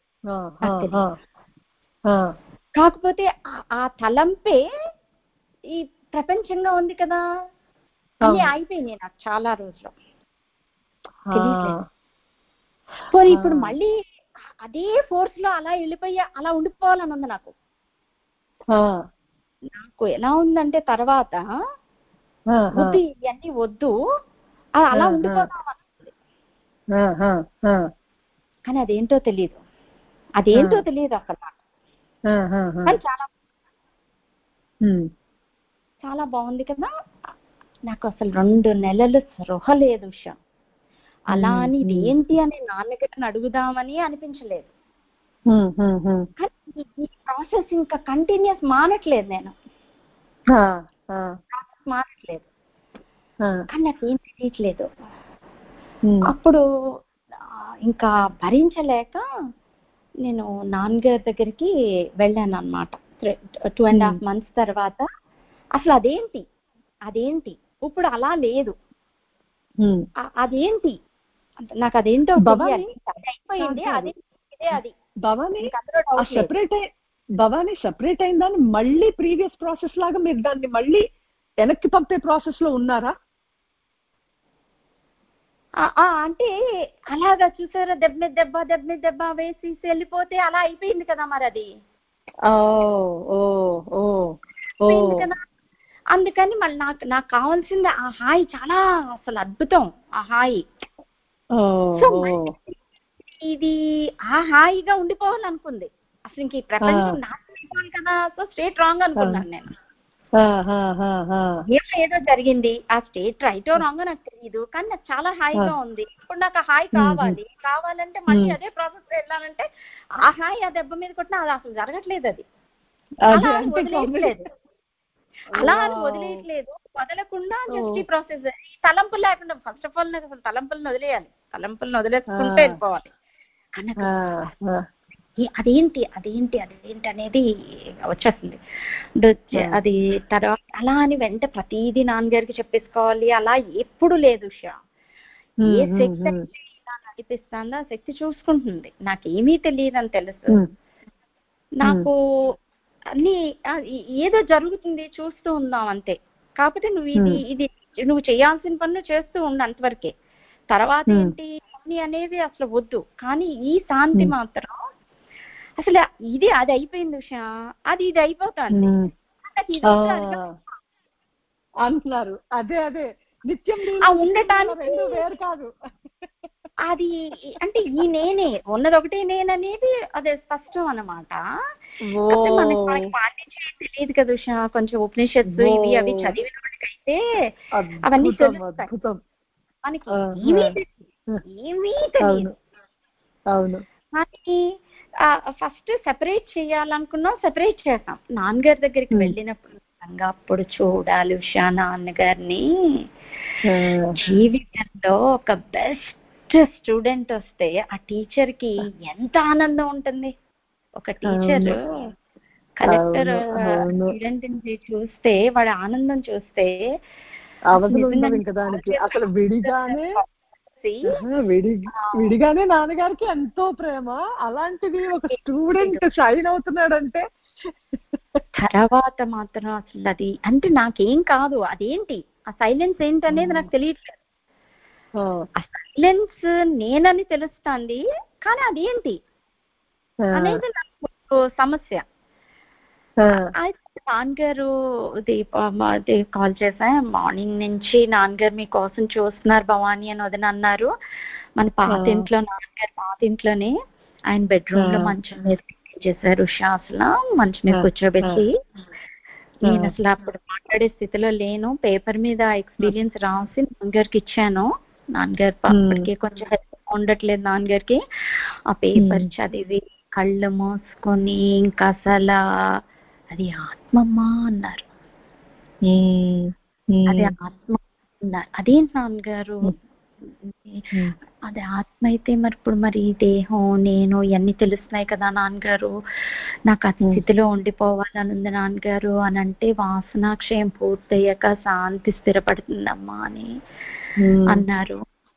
కాకపోతే ఆ తలంపే ఈ ప్రపంచంగా ఉంది కదా అని అయిపోయింది నాకు చాలా రోజులు తెలియట్లేదు. పోనీ ఇప్పుడు మళ్ళీ అదే ఫోర్స్ లో అలా వెళ్ళిపోయి అలా ఉండిపోవాలని ఉంది నాకు. నాకు ఎలా ఉందంటే తర్వాత వద్దు ఇవన్నీ వద్దు, అది అలా ఉండిపోతాం అనుకుంది. కానీ అదేంటో తెలియదు, అదేంటో తెలియదు అక్కడ నాకు. కానీ చాలా చాలా బాగుంది కదా. నాకు అసలు రెండు నెలలు స్పృహ లేదు విషయం. అలా అని ఇది ఏంటి అని నాన్నగారిని అడుగుదామని అనిపించలేదు. ఈ ప్రాసెస్ ఇంకా కంటిన్యూస్ మానట్లేదు, నేను మానట్లేదు. కానీ నాకు ఏం తెలియట్లేదు. అప్పుడు ఇంకా భరించలేక నేను నాన్నగారి దగ్గరికి వెళ్ళాను అన్నమాట. టూ అండ్ హాఫ్ మంత్స్ తర్వాత అసలు అదేంటి అదేంటి ఇప్పుడు అలా లేదు, అదేంటి నాకు అదేంటో అయిపోయింది, అదే ఇదే అది. భవానీ సెపరేట్ భవానీ సెపరేట్ అయిందని మళ్ళీ ప్రీవియస్ ప్రాసెస్ లాగా మీరు దాన్ని మళ్ళీ వెనక్కి పంపే ప్రాసెస్ లో ఉన్నారా? అంటే అలాగా చూసారా, దెబ్బ మీద దెబ్బ దెబ్బ మీద దెబ్బ వేసి వెళ్ళిపోతే అలా అయిపోయింది కదా మరి అది. అయిపోయింది కదా, అందుకని మళ్ళీ నాకు నాకు కావాల్సింది ఆ హాయి, చాలా అసలు అద్భుతం ఆ హాయి. ఇది ఆ హాయిగా ఉండిపోవాలనుకుంది. అసలు ఇంక ఈ ప్రపంచం నాశనం కదా, సో స్ట్రేట్ రాంగ్ అనుకున్నాను నేను. ఏమో ఏదో జరిగింది, ఆ స్టేట్ రైటో రాంగో నాకు తెలియదు, కానీ నాకు చాలా హాయిగా ఉంది. ఇప్పుడు నాకు ఆ హాయి కావాలి, కావాలంటే మళ్ళీ అదే ప్రాసెస్ వెళ్ళాలంటే ఆ హాయి ఆ దెబ్బ మీద కొట్టినా అది అసలు జరగట్లేదు, అది అలా వదిలేయట్లేదు. అలా అని వదిలేయట్లేదు, వదలకుండా జస్ట్ ఈ ప్రాసెస్ ఈ తలంపులు లేకుండా ఫస్ట్ ఆఫ్ ఆల్ నాకు అసలు తలంపులను వదిలేయాలి, తలంపులను వదిలేసుకుంటూ వెళ్ళిపోవాలి. కనుక అదేంటి అదేంటి అదేంటి అనేది వచ్చేస్తుంది. అది తర్వాత అలా అని వెంట ప్రతిదీ నాన్నగారికి చెప్పేసుకోవాలి అలా ఎప్పుడు లేదు. ఉషా ఏ శక్తి నడిపిస్తుందో ఆ శక్తి చూసుకుంటుంది. నాకేమీ తెలియదు అని తెలుసు, నాకు అన్ని ఏదో జరుగుతుంది చూస్తూ ఉందాం అంతే. కాకపోతే నువ్వు ఇది ఇది నువ్వు చేయాల్సిన పనులు చేస్తూ ఉండు అంతవరకే, తర్వాత ఏంటి అన్ని అనేది అసలు వద్దు. కానీ ఈ శాంతి మాత్రం అసలు ఇది అది అయిపోయింది ఉషా, అది ఇది అయిపోతుంది అంటున్నారు. అదే అదే నిత్యం ఉండటానికి వేరు కాదు. అది అంటే ఈ నేనే ఉన్నది ఒకటే నేననేది అదే స్పష్టం అన్నమాట. మనకి మనకి పాటించే తెలియదు కదా ఉషా, కొంచెం ఉపనిషత్తు ఇవి అవి చదివిన వాటికైతే అవన్నీ తెలుస్తాయి. మనకి ఏమీ ఏమీ తెలియదు. అవును. మనకి ఫస్ట్ సెపరేట్ చేయాలనుకున్నాం, సెపరేట్ చేసాం. నాన్నగారి దగ్గరికి వెళ్ళినప్పుడు అప్పుడు చూడాలి ఉషా నాన్నగారిని. జీవితంలో ఒక బెస్ట్ స్టూడెంట్ వస్తే ఆ టీచర్ కి ఎంత ఆనందం ఉంటుంది. ఒక టీచర్ కలెక్టర్ స్టూడెంట్ చూస్తే వాడి ఆనందం చూస్తే అసలు విడిగానే విడిగానే నాన్నగారికి ఎంతో ప్రేమ, అలాంటిది ఒక స్టూడెంట్ షైన్ అవుతున్నాడంటే తర్వాత మాత్రం అసలు అది అంటే నాకేం కాదు, అదేంటి ఆ సైలెన్స్ ఏంటి అనేది నాకు తెలియట్లేదు. ఆ సైలెన్స్ నేనని తెలుస్తుంది, కానీ అదేంటి అనేది నాకు సమస్య. నాన్నగారు కాల్ చేసా, మార్నింగ్ నుంచి నాన్నగారు మీకోసం చూస్తున్నారు భవానీ అని వదిన అన్నారు. మన పాత ఇంట్లో నాన్నగారు పాత ఇంట్లోనే ఆయన బెడ్రూమ్ లో మంచం మీద చేశారు ఉషా, అసలు మంచం మీద కూర్చోబెట్టి. నేను అసలు అప్పుడు మాట్లాడే స్థితిలో లేను, పేపర్ మీద ఎక్స్పీరియన్స్ రాసి నాన్నగారికి ఇచ్చాను. నాన్నగారు అప్పటికే కొంచెం హెల్త్ ఉండట్లేదు నాన్నగారికి. ఆ పేపర్ చదివి కళ్ళు మూసుకొని ఇంకా అసలు అది ఆత్మమ్మా అన్నారు. అది ఆత్మ అన్నారు. అదేంటి నాన్నగారు అది ఆత్మ అయితే మరి ఇప్పుడు మరి దేహం నేను ఇవన్నీ తెలుస్తున్నాయి కదా నాన్నగారు, నాకు ఆ స్థితిలో ఉండిపోవాలని ఉంది నాన్నగారు అని అంటే వాసనాక్షయం పూర్తయ్యాక శాంతి స్థిరపడుతుందమ్మా అని అన్నారు.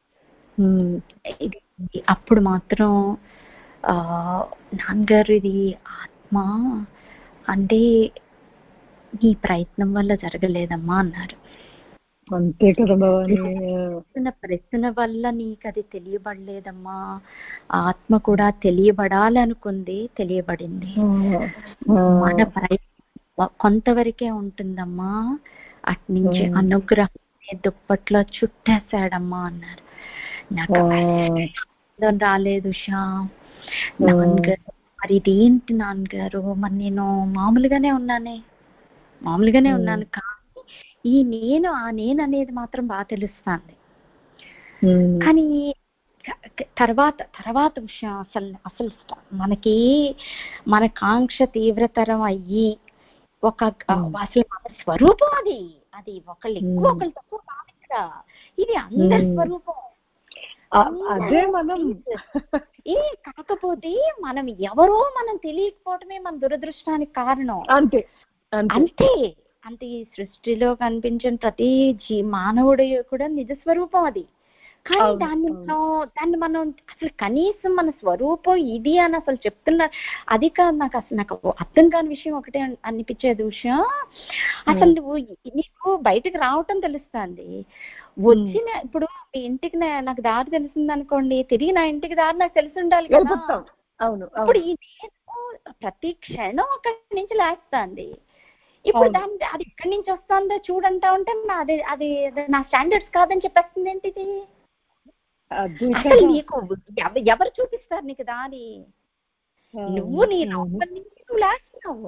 అప్పుడు మాత్రం ఆ నాన్నగారు ఇది ఆత్మ అంటే నీ ప్రయత్నం వల్ల జరగలేదమ్మా అన్నారు. అంతే కదా భవాని, ప్రశ్న వల్ల నీకు అది తెలియబడలేదమ్మా, ఆత్మ కూడా తెలియబడాలనుకుంది, తెలియబడింది. మన ప్రయత్నం కొంతవరకే ఉంటుందమ్మా, అటు నుంచి అనుగ్రహం దుప్పట్లో చుట్టేశాడమ్మా అన్నారు. నాకు రాలేదు ఉషా. నాన్నగారు మరి ఇదేంటి నాన్నగారు, మరి నేను మామూలుగానే ఉన్నానే మామూలుగానే ఉన్నాను కానీ ఈ నేను ఆ నేను అనేది మాత్రం బాగా తెలుస్తుంది. కానీ తర్వాత తర్వాత విషయం అసలు అసలు మనకి మన కాంక్ష తీవ్రతరం అయ్యి ఒక అసలు మన స్వరూపం అది అది ఒకళ్ళు ఎక్కువ ఒకళ్ళు తక్కువ కాదు ఇక్కడ, ఇది అందరి స్వరూపం. అదే మనం ఏ కాకపోతే మనం ఎవరో మనం తెలియకపోవటమే మన దురదృష్టానికి కారణం. అంతే అంతే అంతే ఈ సృష్టిలో కనిపించిన ప్రతి జీ మానవుడి కూడా నిజ స్వరూపం అది. కానీ దాన్ని మనం దాన్ని మనం అసలు కనీసం మన స్వరూపం ఇది అని అసలు చెప్తున్నారు. అది కాదు నాకు అసలు నాకు అర్థం కాని విషయం ఒకటే అనిపించేది విషయం, అసలు నువ్వు నీకు బయటకు రావటం తెలుస్తుంది. వచ్చిన ఇప్పుడు మీ ఇంటికి నాకు దారి తెలిసింది అనుకోండి, తిరిగి నా ఇంటికి దారి నాకు తెలిసి ఉండాలి కదా. ఇప్పుడు ఈ నేను ప్రతి క్షణం అక్కడి నుంచి లేస్తుంది. ఇప్పుడు దాని అది ఎక్కడి నుంచి వస్తుందో చూడంటా ఉంటే అది అది నా స్టాండర్డ్స్ కాదని చెప్పేస్తుంది. ఏంటిది అసలు నీకు ఎవరు చూపిస్తారు నీకు దారి? నువ్వు నీ లోపల నుంచి నువ్వు లేస్తున్నావు,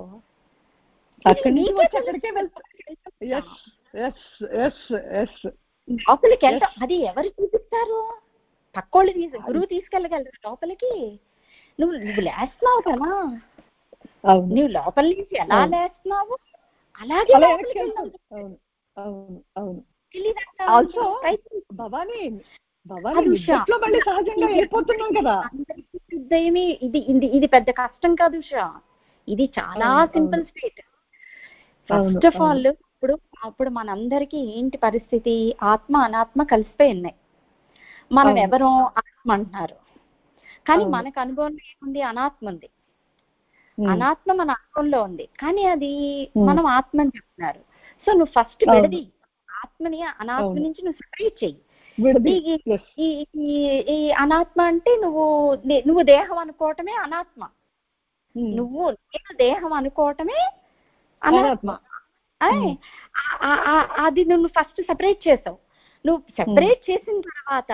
లోపలికి వెళ్తావు. అది ఎవరు చూపిస్తారు? పక్కోళ్ళు తీసు గురువు తీసుకెళ్ళగలరు లోపలికి. నువ్వు నువ్వు లేస్తున్నావు కదా, నువ్వు లోపల నుంచి ఎలా లేస్తున్నావు అలాగే అలా లోపలికి వెనక్కి వెళ్దాం. వెళ్తుంది. అవును అవును అవును. తెలీదంట ఆల్సో ప్రయత్నం. భవానీ భవానీ అది ఉషా నిద్దట్లో మళ్ళీ సహజంగా వెళ్ళిపోతున్నాం కదా. అందరికీ సిద్ధమేమి ఇది ఇది ఇది పెద్ద కష్టం కాదు ఉషా, ఇది చాలా అవును సింపుల్ అవును స్టేట్. అవును ఫస్ట్ ఆఫ్ అవును ఆల్ ఇప్పుడు అప్పుడు మనందరికీ ఏంటి పరిస్థితి, ఆత్మ అనాత్మ కలిసిపోయి ఉన్నాయి. మనం అవును ఎవరో ఆత్మ అంటున్నారు, కానీ అవును. మనకు అనుభవం ఏముంది, అనాత్మ ఉంది. ఉమ్, అనాత్మ మన అనుభవంలో ఉంది, కానీ అది ఉమ్, మనం ఆత్మ అని చెప్తున్నారు. సో నువ్వు ఫస్ట్ అవును విడది, ఆత్మని అనాత్మ అవును నుంచి నువ్వు సెపరేట్ చెయ్యి. విడది. ఈ Yes. ఈ ఈ- ఈ అనాత్మ అంటే నువ్వు నే- నువ్వు దేహం అనుకోవటమే అనాత్మ, ఉమ్, నువ్వు నేను దేహం అనుకోవటమే అనాత్మ. అనాత్మ. అయ్, ఉమ్, ఆ- ఆ- ఆ- అది నువ్వు ఫస్ట్ సెపరేట్ చేసావు. నువ్వు సెపరేట్ చేసిన తర్వాత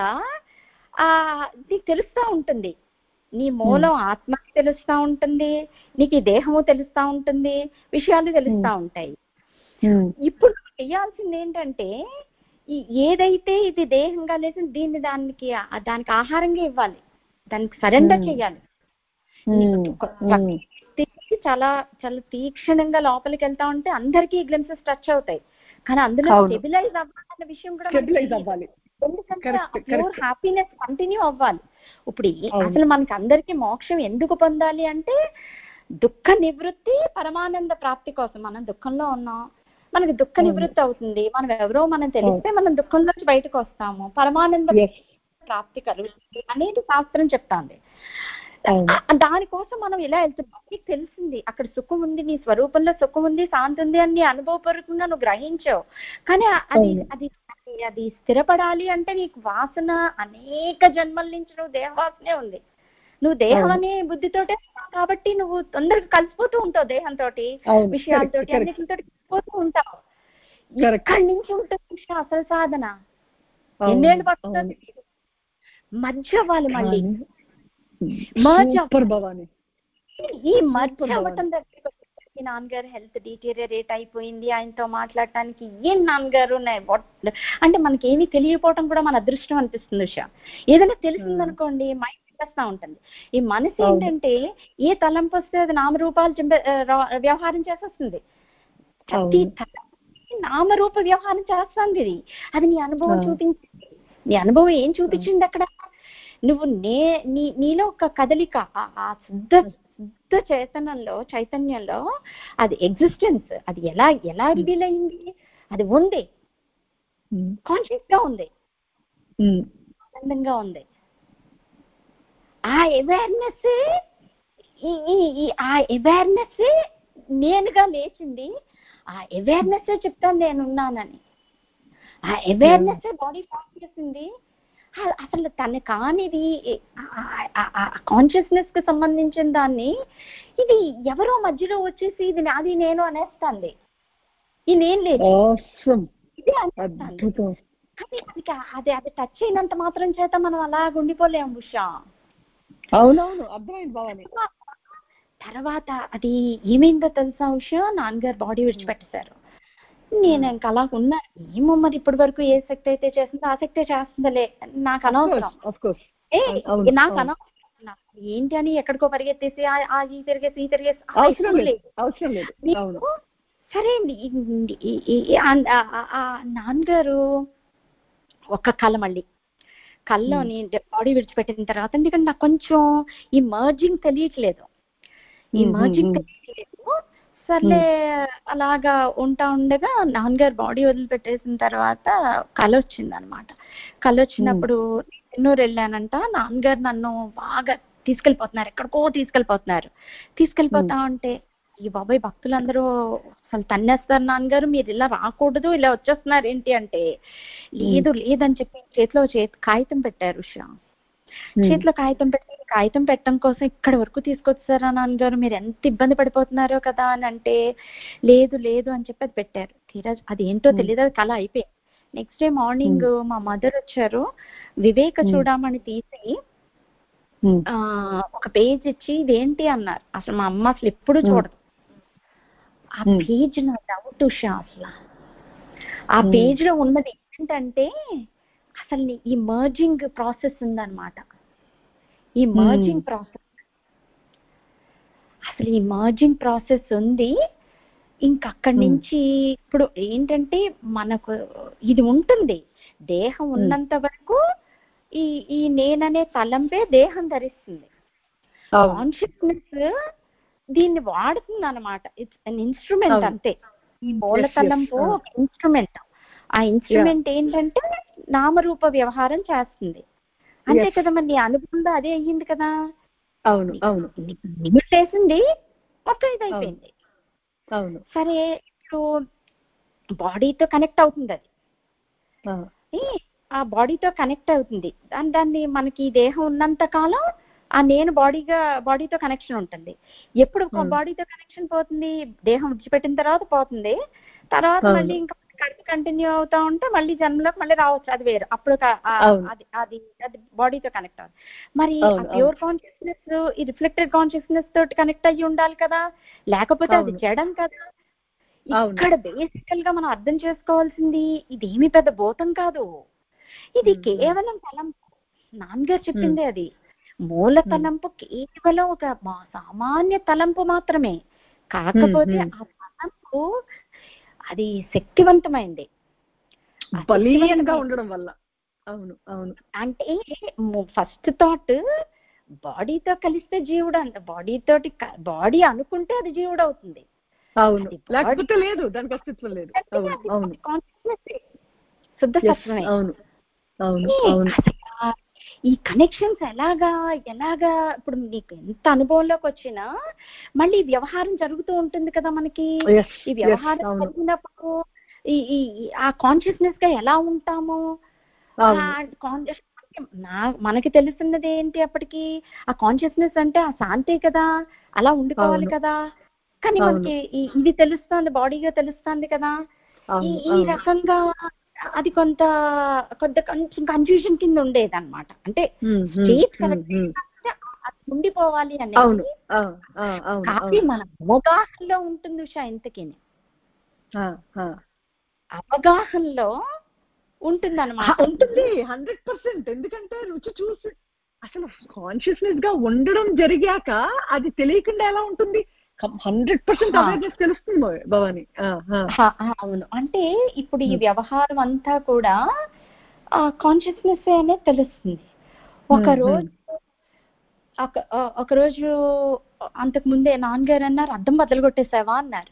ఆ నీకు తెలుస్తా ఉంటుంది, నీ మూలం ఆత్మకి తెలుస్తా ఉంటుంది, నీకు ఈ దేహము తెలుస్తా ఉంటుంది, విషయాలు తెలుస్తా ఉంటాయి. ఉమ్, ఇప్పుడు చేయాల్సింది ఏంటంటే ఈ ఏదైతే ఇది దేహంగా లేదు దీన్ని దానికి దానికి ఆహారంగా ఇవ్వాలి, దానికి సరెండర్ ఉమ్, చేయాలి. ఉమ్, ఉమ్, వ్యక్తి చాలా చాలా తీక్షణంగా లోపలికి వెళ్తా ఉంటే అందరికీ గ్లింప్సెస్ టచ్ అవుతాయి, కానీ అందులో అవును. స్టెబిలైజ్ అవ్వాలన్న విషయం కూడా మనకి స్టెబిలైజ్ తెలియదు. అవ్వాలి. ఎందుకంటే correct pure correct. Happiness continue అవ్వాలి. ఇప్పుడు ఈ- అవును. అసలు మనకి అందరికీ మోక్షం ఎందుకు పొందాలి అంటే దుఃఖ నివృత్తి పరమానంద ప్రాప్తి కోసం. మనం దుఃఖంలో ఉన్నాం, మనకి దుఃఖ అవును. నివృత్తి అవుతుంది, మనం ఎవరో మనం తెలిస్తే మనం దుఃఖంలోంచి బయటకు వస్తాము, పరమానంద Yes. ప్రాప్తి కలుగుతుంది అనేది శాస్త్రం చెప్తాంది. అవును. ఆ- దానికోసం మనం ఇలా వెళ్తున్నాం. నీకు తెలిసింది అక్కడ సుఖం ఉంది, నీ స్వరూపంలో సుఖం ఉంది, శాంతి ఉంది అని నీ అనుభవపూర్వకంగా నువ్వు గ్రహించావు, కానీ అది అవును. అది అది స్థిరపడాలి అంటే నీకు వాసన అనేక జన్మల నుంచి నువ్వు దేహవాసనే ఉంది. నువ్వు దేహం అవును. అనే బుద్ధితోటే ఉన్నావు కాబట్టి నువ్వు తొందరగా కలిసిపోతూ ఉంటావు దేహంతో, అవును. విషయాలతో, Correct, correct. అన్నిటితో కలిసిపోతూ ఉంటావు. Correct. ఇక్కడి నుంచి ఉంటుంది ఉషా అసలు సాధన. అవును. ఎన్నేళ్ళు పడుతుంది అవును. మధ్య అవ్వాలి, మళ్ళీ కానీ మర్జ్ సూపర్ భవాని. ఈ మధ్య సూపర్ అవ్వటం దగ్గరికి వచ్చేసరికి నాన్నగారు హెల్త్ డీటీరియరేట్ అయిపోయింది, ఆయనతో మాట్లాడటానికి ఏం నాన్నగారు నా- what- అంటే మనకి ఏమీ తెలియకపోవటం కూడా మన అదృష్టం అనిపిస్తుంది ఉషా. ఏదైనా తెలిసిందనుకోండి మైండ్ చేస్తా ఉంటుంది. ఈ మనసు అవును. ఏంటంటే ఏ తలంపు వస్తే అది నామరూపాలు చింప- ఆ, రా- వ్యవహారం చేసేస్తుంది. ప్రతి అవును. తలంపు నామరూప వ్యవహారం చేస్తుంది. ఇది అది నీ అనుభవం అవును. చూపించింది. నీ అనుభవం ఏం చూపించింది అక్కడ? నువ్వు నే నీ నీలో ఒక కదలిక, ఆ- ఆ శుద్ధ శుద్ధ చైతన్యంలో చైతన్యంలో అది ఎగ్జిస్టెన్స్, అది ఎలా ఎలా రివీల్ అయింది, అది ఉంది, ఉమ్, కాన్షియస్ గా ఉంది, ఉమ్, ఆనందంగా ఉంది. ఆ అవేర్నెస్ ఈ ఆ అవేర్నెస్ నేనుగా లేచింది. ఆ అవేర్నెస్ చెప్తాను నేనున్నానని. ఆ అవేర్నెస్ బాడీ ఫామ్ చేసింది. ఆ- అసలు తన కానిది కాన్షియస్నెస్ కి సంబంధించిన దాన్ని ఇది ఎవరో మధ్యలో వచ్చేసి ఇది నాది నేను అనేస్తుంది. ఈ నేను లేదు awesome. ఇది అనేస్తుంది. అద్భుతం. కానీ అది కా- అది అది టచ్ అయినంత మాత్రం చేత మనం అలా ఉండిపోలేము ఉషా. అవునవును అర్థమైంది భవాని. తర్వాత అది ఏమైందో తెలుసా ఉషా, నాన్నగారు బాడీ విడిచిపెట్టేశారు. నేను ఇంకా అలా ఉన్నా, ఏమో మరి ఇప్పటి వరకు ఏ శక్తి అయితే చేస్తుందో ఆ శక్తే చేస్తుందలే, నాకు అనవసరం. Of course. ఏ అవును, నాకు అవును. అనవసరం, నాకు ఏంటి అని ఎక్కడికో పరిగెత్తేసి ఆ- ఆ ఈ తిరిగేసి ఈ తిరిగేసి ఆ అవసరం ఇష్టం లేదు లేదు. అవసరం లేదు. అవును. నీకు సరే అండి. ఈ- ఈ- ఈ- ఈ- ఆ- ఆ- ఆ నాన్నగారు ఒక్క కళ మళ్ళీ కళ్ళలోని బాడీ విడిచిపెట్టిన తర్వాత, ఎందుకంటే నాకు కొంచెం ఈ మర్జింగ్ తెలియట్లేదు, ఈ ఉమ్, మర్జింగ్ ఉమ్, తెలియట్లేదు. సర్లే అలాగా ఉంటా ఉండగా నాన్నగారు బాడీ వదిలిపెట్టేసిన తర్వాత కళ వచ్చింది అనమాట. కళ వచ్చినప్పుడు ఎన్నూరు వెళ్ళానంట, నాన్నగారు నన్ను బాగా తీసుకెళ్ళిపోతున్నారు, ఎక్కడికో తీసుకెళ్ళిపోతున్నారు. తీసుకెళ్ళిపోతా ఉంటే ఈ బాబాయ్ భక్తులందరూ అసలు తన్నేస్తారు, నాన్నగారు మీరు ఇలా రాకూడదు, ఇలా వచ్చేస్తున్నారు ఏంటి అంటే, లేదు లేదని చెప్పి చేతిలో చేతి కాగితం పెట్టారు ఉషా. చేతిలో కాగితం పెట్టి కాగితం పెట్టడం కోసం ఇక్కడ వరకు తీసుకొచ్చారా నాన్నగారు, మీరు ఎంత ఇబ్బంది పడిపోతున్నారో కదా అని అంటే, లేదు లేదు అని చెప్పి అది పెట్టారు. తీరా అది ఏంటో తెలియదు, అది కళ అయిపోయింది. నెక్స్ట్ డే మార్నింగ్ మా మదర్ వచ్చారు, వివేక చూడమని తీసి ఆ ఒక పేజ్ ఇచ్చి ఇదేంటి అన్నారు. అసలు మా అమ్మ అసలు ఎప్పుడు చూడదు ఆ పేజ్. నా డౌట్ ఉషా, అసలు ఆ పేజ్ లో ఉన్నది ఏంటంటే అసలు ఈ మర్జింగ్ ప్రాసెస్ ఉందన్నమాట. ఈ మర్జింగ్ ప్రాసెస్ అసలు ఈ మర్జింగ్ ప్రాసెస్ ఉంది. ఇంకక్కడి నుంచి ఇప్పుడు ఏంటంటే మనకు ఇది ఉంటుంది, దేహం ఉన్నంత వరకు ఈ ఈ నేననే తలంపే దేహం ధరిస్తుంది. కాన్షియస్నెస్ దీన్ని వాడుతుంది అనమాట. ఇట్స్ అన్ ఇన్స్ట్రుమెంట్ అంతే. ఈ మూల తలంపు ఒక ఇన్స్ట్రుమెంట్. ఆ ఇన్స్ట్రుమెంట్ ఏంటంటే నామరూప వ్యవహారం చేస్తుంది అంతే కదా. మరి నీ అనుభవంలో అదే అయ్యింది కదా. అవును అవును నిమిషేసింది మొత్తం ఇది అయిపోయింది. అవును సరే ఇప్పుడు బాడీతో కనెక్ట్ అవుతుంది అది. ఆ బాడీతో కనెక్ట్ అవుతుంది దాని దాన్ని మనకి దేహం ఉన్నంత కాలం ఆ నేను బాడీగా బాడీతో కనెక్షన్ ఉంటుంది. ఎప్పుడు బాడీతో కనెక్షన్ పోతుంది, దేహం విడిచిపెట్టిన తర్వాత పోతుంది. తర్వాత మళ్ళీ ఇంకా కడుపు కంటిన్యూ అవుతా ఉంటే మళ్ళీ జన్మలోకి మళ్ళీ రావచ్చు, అది వేరు. అప్పుడు అది అది అది బాడీతో కనెక్ట్ అవుతుంది. మరి ప్యూర్ కాన్షియస్నెస్ ఈ రిఫ్లెక్టెడ్ కాన్షియస్నెస్ తోటి కనెక్ట్ అయ్యి ఉండాలి కదా, లేకపోతే అది చెడం కదా. ఇక్కడ బేసికల్ గా మనం అర్థం చేసుకోవాల్సింది ఇదేమి పెద్ద భూతం కాదు, ఇది కేవలం తలంపు. నాన్నగారు చెప్పింది అది. మూల తలంపు కేవలం ఒక సామాన్య తలంపు మాత్రమే. కాకపోతే ఆ తలంపు అది శక్తివంతమైంది బలీయంగా ఉండడం వల్ల. అవును అవును అంటే ఫస్ట్ థాట్ బాడీతో కలిస్తే జీవుడు అంట. బాడీ తోటి బాడీ అనుకుంటే అది జీవుడు అవుతుంది. అవును, లేకపోతే లేదు, దానికి అస్తిత్వం లేదు. అవును కాన్షియస్నెస్ శుద్ధ సత్వమే. అవును అవును అవును ఈ కనెక్షన్స్ ఎలాగా ఎలాగా ఇప్పుడు నీకు ఎంత అనుభవంలోకి వచ్చినా మళ్ళీ వ్యవహారం జరుగుతూ ఉంటుంది కదా మనకి. ఈ వ్యవహారం జరిగినప్పుడు ఈ ఆ కాన్షియస్నెస్ గా ఎలా ఉంటాము, నా మనకి తెలుస్తున్నది ఏంటి అప్పటికి, ఆ కాన్షియస్నెస్ అంటే ఆ శాంతి కదా, అలా ఉండిపోవాలి కదా. కానీ మనకి ఇది తెలుస్తుంది, బాడీగా తెలుస్తుంది కదా. ఈ రకంగా అది కొంత కొంత కొంచెం కన్ఫ్యూజన్ కింద ఉండేది అనమాట. అంటే స్టేట్ కరెక్ట్ అది ఉండిపోవాలి అనేది. కానీ మన అవగాహనలో ఉంటుంది ఉషా. ఇంతకీ అవగాహనలో ఉంటుంది అనమాట. ఉంటుంది హండ్రెడ్ పర్సెంట్. ఎందుకంటే రుచి చూసి అసలు కాన్షియస్నెస్ గా ఉండడం జరిగాక అది తెలియకుండా ఎలా ఉంటుంది? హండ్రెడ్ పర్సెంట్ అవేర్నెస్ తెలుస్తుంది భవాని. అవును, అంటే ఇప్పుడు ఈ వ్యవహారం అంతా కూడా కాన్షియస్నెస్ అనేది తెలుస్తుంది. ఒకరోజు ఒకరోజు అంతకు ముందే నాన్నగారు అన్నారు, అద్దం బద్దలు కొట్టేసావా అన్నారు.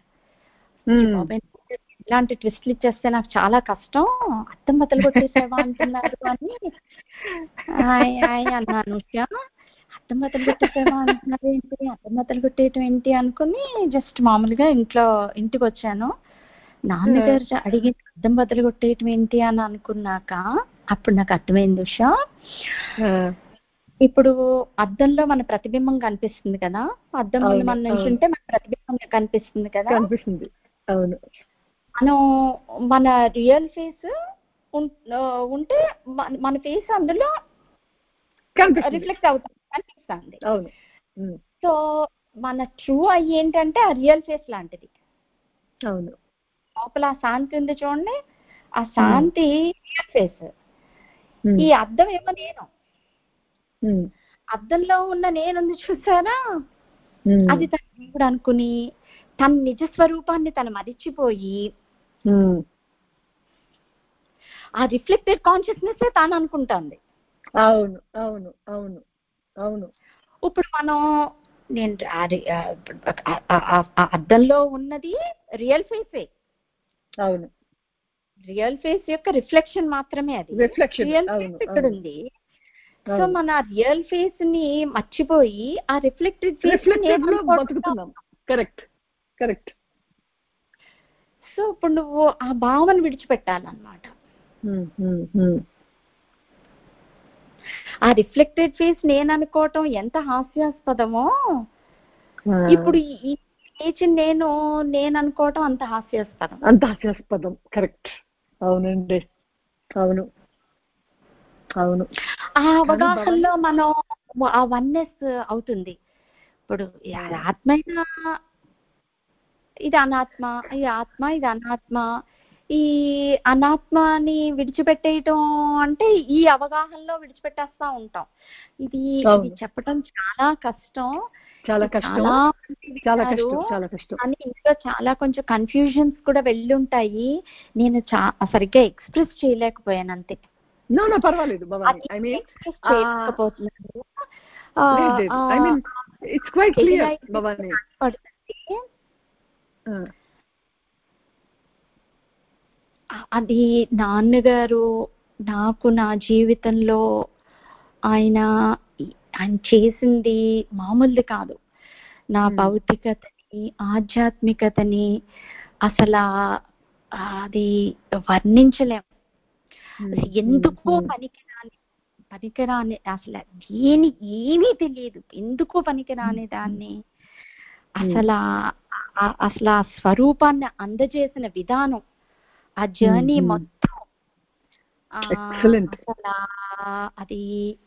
ఇలాంటి ట్విస్ట్లు ఇచ్చేస్తే నాకు చాలా కష్టం, అద్దం బద్దలు కొట్టేసావా అంటున్నారు అని అన్నాను. అద్దం బద్దలు కొట్టేసావా అంటున్నారు ఏంటి, అద్దం బద్దలు కొట్టేయటం ఏంటి అనుకుని జస్ట్ మామూలుగా ఇంట్లో ఇంటికి వచ్చాను. నాన్నగారు అడిగి అద్దం బద్దలు కొట్టేయటం ఏంటి అని అనుకున్నాక అప్పుడు నాకు అర్థమైంది ఉషా. ఇప్పుడు అద్దంలో మన ప్రతిబింబం కనిపిస్తుంది కదా, అద్దం ముందు మన నుంచి ఉంటే మన ప్రతిబింబం కనిపిస్తుంది కదా. కనిపిస్తుంది అవును. మనం మన రియల్ ఫేస్ ఉంటే మన ఫేస్ అందులో రిఫ్లెక్ట్ అవుతుంది, కనిపిస్తుంది. సో మన ట్రూ అయ్యి ఏంటంటే ఆ రియల్ ఫేస్ లాంటిది. అవును, లోపల ఆ శాంతి ఉంది చూడండి, ఆ శాంతి రియల్ ఫేస్. ఈ అద్దం ఏమో నేను, అద్దంలో ఉన్న నేనుంది చూసారా, అది తన దేవుడు అనుకుని తన నిజ స్వరూపాన్ని తను మరిచిపోయి ఆ రిఫ్లెక్టెడ్ కాన్షియస్నెస్ తాను అనుకుంటుంది. అవును అవును అవును అవును ఇప్పుడు మనం నేను అద్దంలో ఉన్నది రియల్ ఫేసే. అవును, రియల్ ఫేస్ యొక్క రిఫ్లెక్షన్ మాత్రమే అది. రియల్ ఫేస్ ఇక్కడ ఉంది. సో మన రియల్ ఫేస్ ని మర్చిపోయి ఆ రిఫ్లెక్టెడ్ ఫేస్ బతుకుతున్నాం. Correct correct. సో ఇప్పుడు నువ్వు ఆ భావన విడిచిపెట్టాలన్నమాట. ఆ రిఫ్లెక్టెడ్ ఫేస్ నేను అనుకోవటం ఎంత హాస్యాస్పదమో, ఇప్పుడు ఈ ఏజ్ నేను నేను అనుకోవటం అంత హాస్యాస్పదం. అంత హాస్యాస్పదం కరెక్ట్. అవునండి అవును అవును. ఆ అవగాహనలో మనం ఆ వన్నెస్ అవుతుంది. ఇప్పుడు ఆత్మైనా ఇది అనాత్మ, ఈ ఆత్మ ఇది అనాత్మ. ఈ అనాత్మని విడిచిపెట్టేయటం అంటే ఈ అవగాహనలో విడిచిపెట్టేస్తా ఉంటాం. ఇది ఇది చెప్పటం చాలా కష్టం. చాలా కష్టం, చాలా చాలా విన్నారు. కష్టం, చాలా కష్టం. కానీ ఇంట్లో చాలా కొంచెం కన్ఫ్యూజన్స్ కూడా వెళ్ళుంటాయి. నేను చా సరిగ్గా ఎక్స్ప్రెస్ చేయలేకపోయాను అంతే. నో నో పర్వాలేదు భవాని. ఐ మీన్ ఎక్స్ప్రెస్ చేయలేకపోతున్నాను. I mean it's quite clear Bhavani. పడుతుంది అది నాన్నగారు నాకు నా జీవితంలో ఆయన ఆయన చేసింది మామూలుది కాదు. నా భౌతికతని ఆధ్యాత్మికతని అసలు అది వర్ణించలేం. ఎందుకో పనికిరాని పనికిరాని అసలు దేని ఏమీ తెలియదు, ఎందుకో పనికిరాని దాన్ని అసలు అసలు ఆ స్వరూపాన్ని అందజేసిన విధానం, ఆ జర్నీ మొత్తం అసలు అది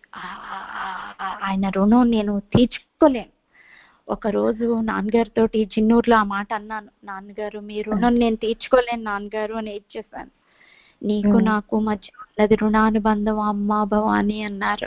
ఆయన రుణం నేను తీర్చుకోలేను. ఒకరోజు నాన్నగారితో చిన్నూరులో ఆ మాట అన్నాను, నాన్నగారు మీ రుణం నేను తీర్చుకోలేను నాన్నగారు అని ఇచ్చేసాను. నీకు నాకు మధ్య ఉన్నది రుణానుబంధం అమ్మా భవాని అన్నారు.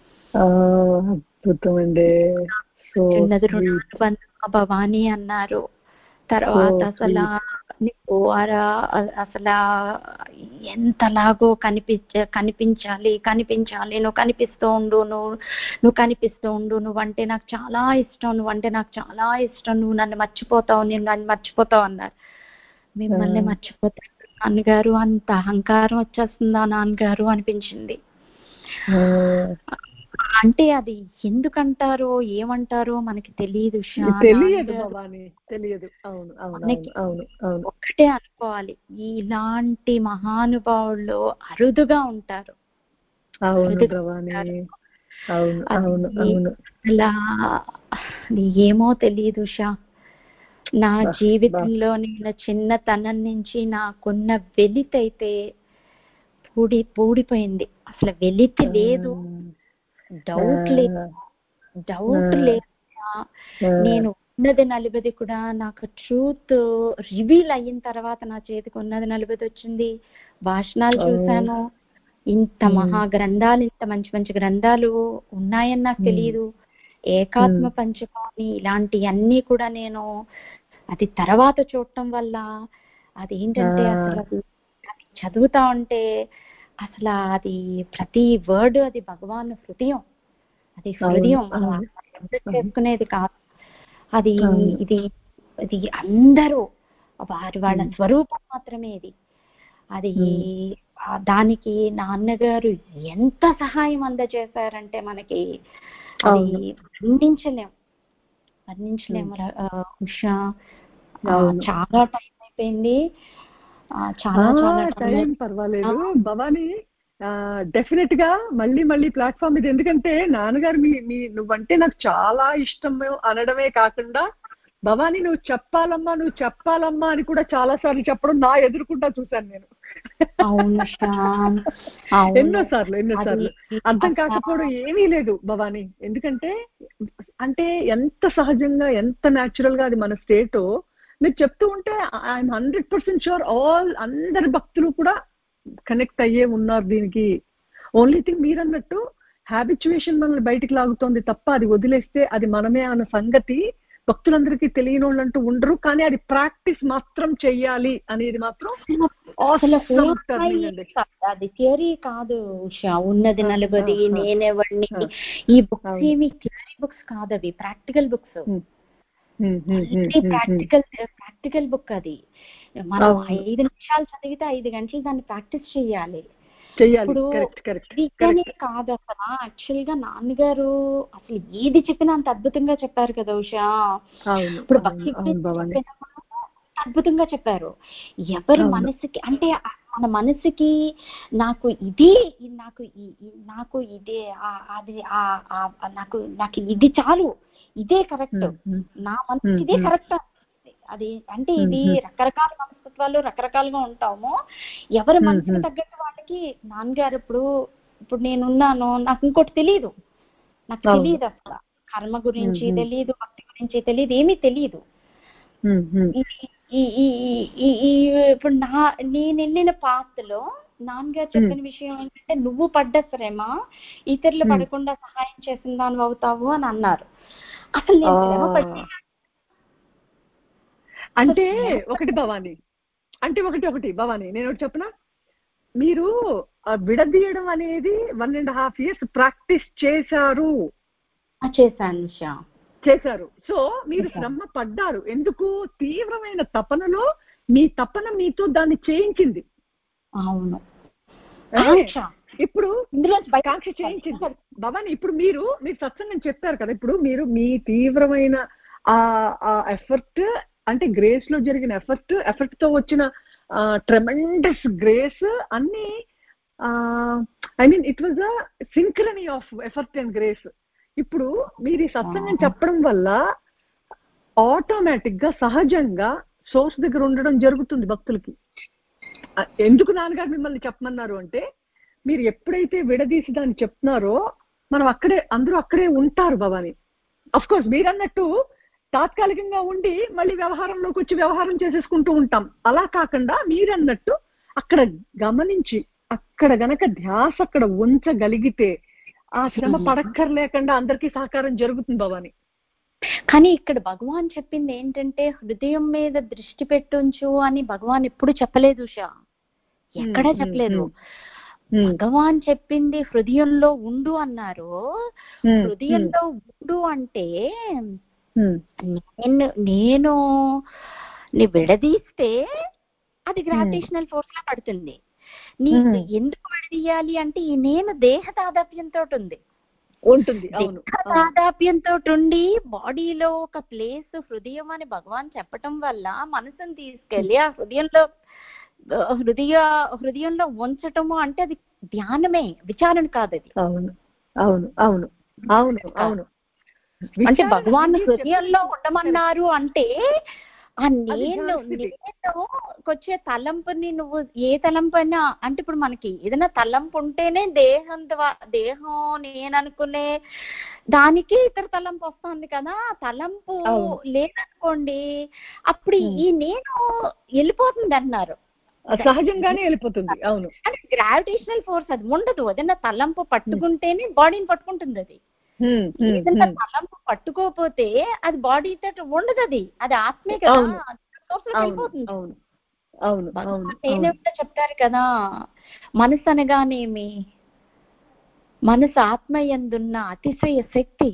ఉన్నది రుణానుబంధం భవాని అన్నారు. తర్వాత అసలు నీకు అసలు ఎంతలాగో కనిపించ కనిపించాలి కనిపించాలి నువ్వు కనిపిస్తూ ఉండు, నువ్వు నువ్వు కనిపిస్తూ ఉండు, నువ్వంటే నాకు చాలా ఇష్టం, నువ్వంటే నాకు చాలా ఇష్టం, నువ్వు నన్ను మర్చిపోతావు, నేను నన్ను మర్చిపోతావు అన్నారు. మిమ్మల్ని మర్చిపోతాను నాన్నగారు, అంత అహంకారం వచ్చేస్తుందా నాన్నగారు అనిపించింది. అంటే అది ఎందుకంటారో ఏమంటారో మనకి తెలియదు, తెలియదు. ఒక్కటే అనుకోవాలి, ఇలాంటి మహానుభావులు అరుదుగా ఉంటారు. అలా ఏమో తెలియదు ఉషా. నా జీవితంలో నేను చిన్నతనం నుంచి నాకున్న వెలితైతే పూడి పూడిపోయింది. అసలు వెలితి లేదు, డౌట్ లేదు, డౌట్ లేదు. నేను ఉన్నది నలుబది కూడా నాకు ట్రూత్ రివీల్ అయిన తర్వాత నా చేతికి ఉన్నది నలుబది వచ్చింది. భాషణాలు చూశాను, ఇంత మహా గ్రంథాలు, ఇంత మంచి మంచి గ్రంథాలు ఉన్నాయని నాకు తెలియదు. ఏకాత్మ పంచకాన్ని ఇలాంటివన్నీ కూడా నేను అది తర్వాత చూడటం వల్ల అదేంటంటే అసలు అది చదువుతా ఉంటే అసలు అది ప్రతి వర్డ్ అది భగవాన్ హృదయం, అది హృదయం మనం చేసుకునేది కాదు. అది ఇది ఇది అందరూ వారి వాళ్ళ స్వరూపం మాత్రమే ఇది. అది దానికి నాన్నగారు ఎంత సహాయం అందజేశారంటే మనకి అది వర్ణించలేం వర్ణించలేము ఉషా. చాలా టైం అయిపోయింది, చాలా చాలా టైం పర్వాలేదు భవాని. డెఫినెట్ గా మళ్ళీ మళ్ళీ ప్లాట్ఫామ్ ఇది, ఎందుకంటే నాన్నగారు మీ మీ నువ్వంటే నాకు చాలా ఇష్టం అనడమే కాకుండా భవాని నువ్వు చెప్పాలమ్మా నువ్వు చెప్పాలమ్మా అని కూడా చాలా సార్లు చెప్పడం నా ఎదుర్కొంటా చూశాను నేను. ఎన్నో సార్లు ఎన్నో సార్లు అర్థం కాకపోవడం ఏమీ లేదు భవాని. ఎందుకంటే అంటే ఎంత సహజంగా ఎంత న్యాచురల్ గా అది మన స్టేటో మీరు చెప్తూ ఉంటే I'm hundred percent sure all అందరి భక్తులు కూడా కనెక్ట్ అయ్యే ఉన్నారు దీనికి. ఓన్లీ థింగ్ మీరు అన్నట్టు హ్యాబిచుయేషన్ మనల్ని బయటికి లాగుతోంది తప్ప అది వదిలేస్తే అది మనమే అన్న సంగతి భక్తులందరికీ తెలియని వాళ్ళు అంటూ ఉండరు. కానీ అది ప్రాక్టీస్ మాత్రం చెయ్యాలి అనేది మాత్రం అది థియరీ కాదు ఉషా. ఉన్నది నలభది, నేనెవడిని, ఈ బుక్స్ ఏమి థియరీ బుక్స్ కాదు, అవి practical books. Practical practical book అది. మనం ఐదు నిమిషాలు చదివితే ఐదు గంటలు దాన్ని ప్రాక్టీస్ చెయ్యాలి. ఇప్పుడు ఇదినే కాదు అసలు యాక్చువల్ గా నాన్నగారు అసలు ఏది చెప్పినా అంత అద్భుతంగా చెప్పారు కదా ఉషా. ఇప్పుడు భక్తి అద్భుతంగా చెప్పారు. ఎవరి మనసుకి అంటే మన మనసుకి నాకు ఇది నాకు నాకు ఇదే అది నాకు నాకు ఇది చాలు, ఇదే కరెక్ట్, నా మనసుకి ఇదే కరెక్ట్. అది అంటే ఇది రకరకాల మనస్తత్వాలు రకరకాలుగా ఉంటాము. ఎవరి మనసుకి తగ్గట్టు వాళ్ళకి నాన్నగారు ఇప్పుడు ఇప్పుడు నేనున్నాను, నాకు ఇంకోటి తెలియదు, నాకు తెలియదు అసలు కర్మ గురించి తెలియదు, భక్తి గురించి తెలియదు, ఏమీ తెలియదు. ఇప్పుడు నా నేను వెళ్ళిన పాత్రలో నాన్నగారు చెప్పిన విషయం ఏంటంటే నువ్వు పడ్డ శ్రమ ఇతరులు పడకుండా సహాయం చేసిన దాని అవుతావు అని అన్నారు. అసలు నేను శ్రమ పడి అంటే ఒకటి భవాని అంటే ఒకటి ఒకటి భవాని నేను ఒకటి చెప్పనా, మీరు విడదీయడం అనేది one and half years practice చేశారు చేశాను ఉషా చేశారు సో మీరు శ్రమ పడ్డారు. ఎందుకు? తీవ్రమైన తపనలో మీ తపన మీతో దాన్ని చేయించింది. అవును ఇప్పుడు కాంక్ష చేయించింది భవాని. ఇప్పుడు మీరు మీరు సత్సంగం చెప్పారు కదా, ఇప్పుడు మీరు మీ తీవ్రమైన ఆ ఎఫర్ట్ అంటే గ్రేస్ లో జరిగిన ఎఫర్ట్ ఎఫర్ట్ తో వచ్చిన ట్రెమెండస్ గ్రేస్ అన్ని I mean it was a synchrony of effort and grace. ఇప్పుడు మీరు ఈ సత్సంగం చెప్పడం వల్ల ఆటోమేటిక్ గా సహజంగా సోర్స్ దగ్గర ఉండడం జరుగుతుంది భక్తులకి. ఎందుకు నాన్నగారు మిమ్మల్ని చెప్పమన్నారు అంటే, మీరు ఎప్పుడైతే విడదీసి దాన్ని చెప్తున్నారో మనం అక్కడే అందరూ అక్కడే ఉంటారు భవాని. అఫ్ కోర్స్ మీరు అన్నట్టు తాత్కాలికంగా ఉండి మళ్ళీ వ్యవహారంలోకి వచ్చి వ్యవహారం చేసేసుకుంటూ ఉంటాం. అలా కాకుండా మీరన్నట్టు అక్కడ గమనించి అక్కడ గనక ధ్యాస అక్కడ ఉంచగలిగితే ఆ శ్రమ పడక్కర్లేకుండా అందరికీ సహకారం జరుగుతుంది భవాని. కానీ ఇక్కడ భగవాన్ చెప్పింది ఏంటంటే హృదయం మీద దృష్టి పెట్టుంచు అని భగవాన్ ఎప్పుడు చెప్పలేదు ఉషా, ఎక్కడా చెప్పలేదు. భగవాన్ చెప్పింది హృదయంలో ఉండు అన్నారు. హృదయంలో ఉండు అంటే నేను నేను నీ విడదీస్తే అది గ్రావిటేషనల్ ఫోర్స్ లా పడుతుంది. నీ ఎందుకు విడదీయాలి అంటే ఈ నేను దేహ తాదాప్యంతో ఉంది ఉంటుంది తాదాప్యంతో ఉండి బాడీలో ఒక ప్లేస్ హృదయం అని భగవాన్ చెప్పటం వల్ల మనసుని తీసుకెళ్లి ఆ హృదయంలో హృదయ హృదయంలో ఉంచటము అంటే అది ధ్యానమే, విచారణ కాదు అది. అవును అవును అవును అవును అవును అంటే భగవాన్ హృదయంలో ఉండమన్నారు అంటే ఆ నేను నేను వచ్చే తలంపుని నువ్వు ఏ తలంపు అయినా అంటే ఇప్పుడు మనకి ఏదైనా తలంపు ఉంటేనే దేహం దేహం నేను అనుకునే దానికి ఇతర తలంపు వస్తుంది కదా. తలంపు లేదనుకోండి అప్పుడు ఈ నేను వెళ్ళిపోతుంది అన్నారు, సహజంగానే వెళ్ళిపోతుంది. అవును అంటే గ్రావిటేషనల్ ఫోర్స్ అది ఉండదు. ఏదైనా తలంపు పట్టుకుంటేనే బాడీని పట్టుకుంటుంది. అది ఏదైనా తలంపు పట్టుకోపోతే అది బాడీ తోటి ఉండదు. అది అది ఆత్మే కదా, వెళ్ళిపోతుంది. నేనేమిటో చెప్తారు కదా, మనసు అనగానేమి మనసు ఆత్మ యందున్న అతిశయ శక్తి.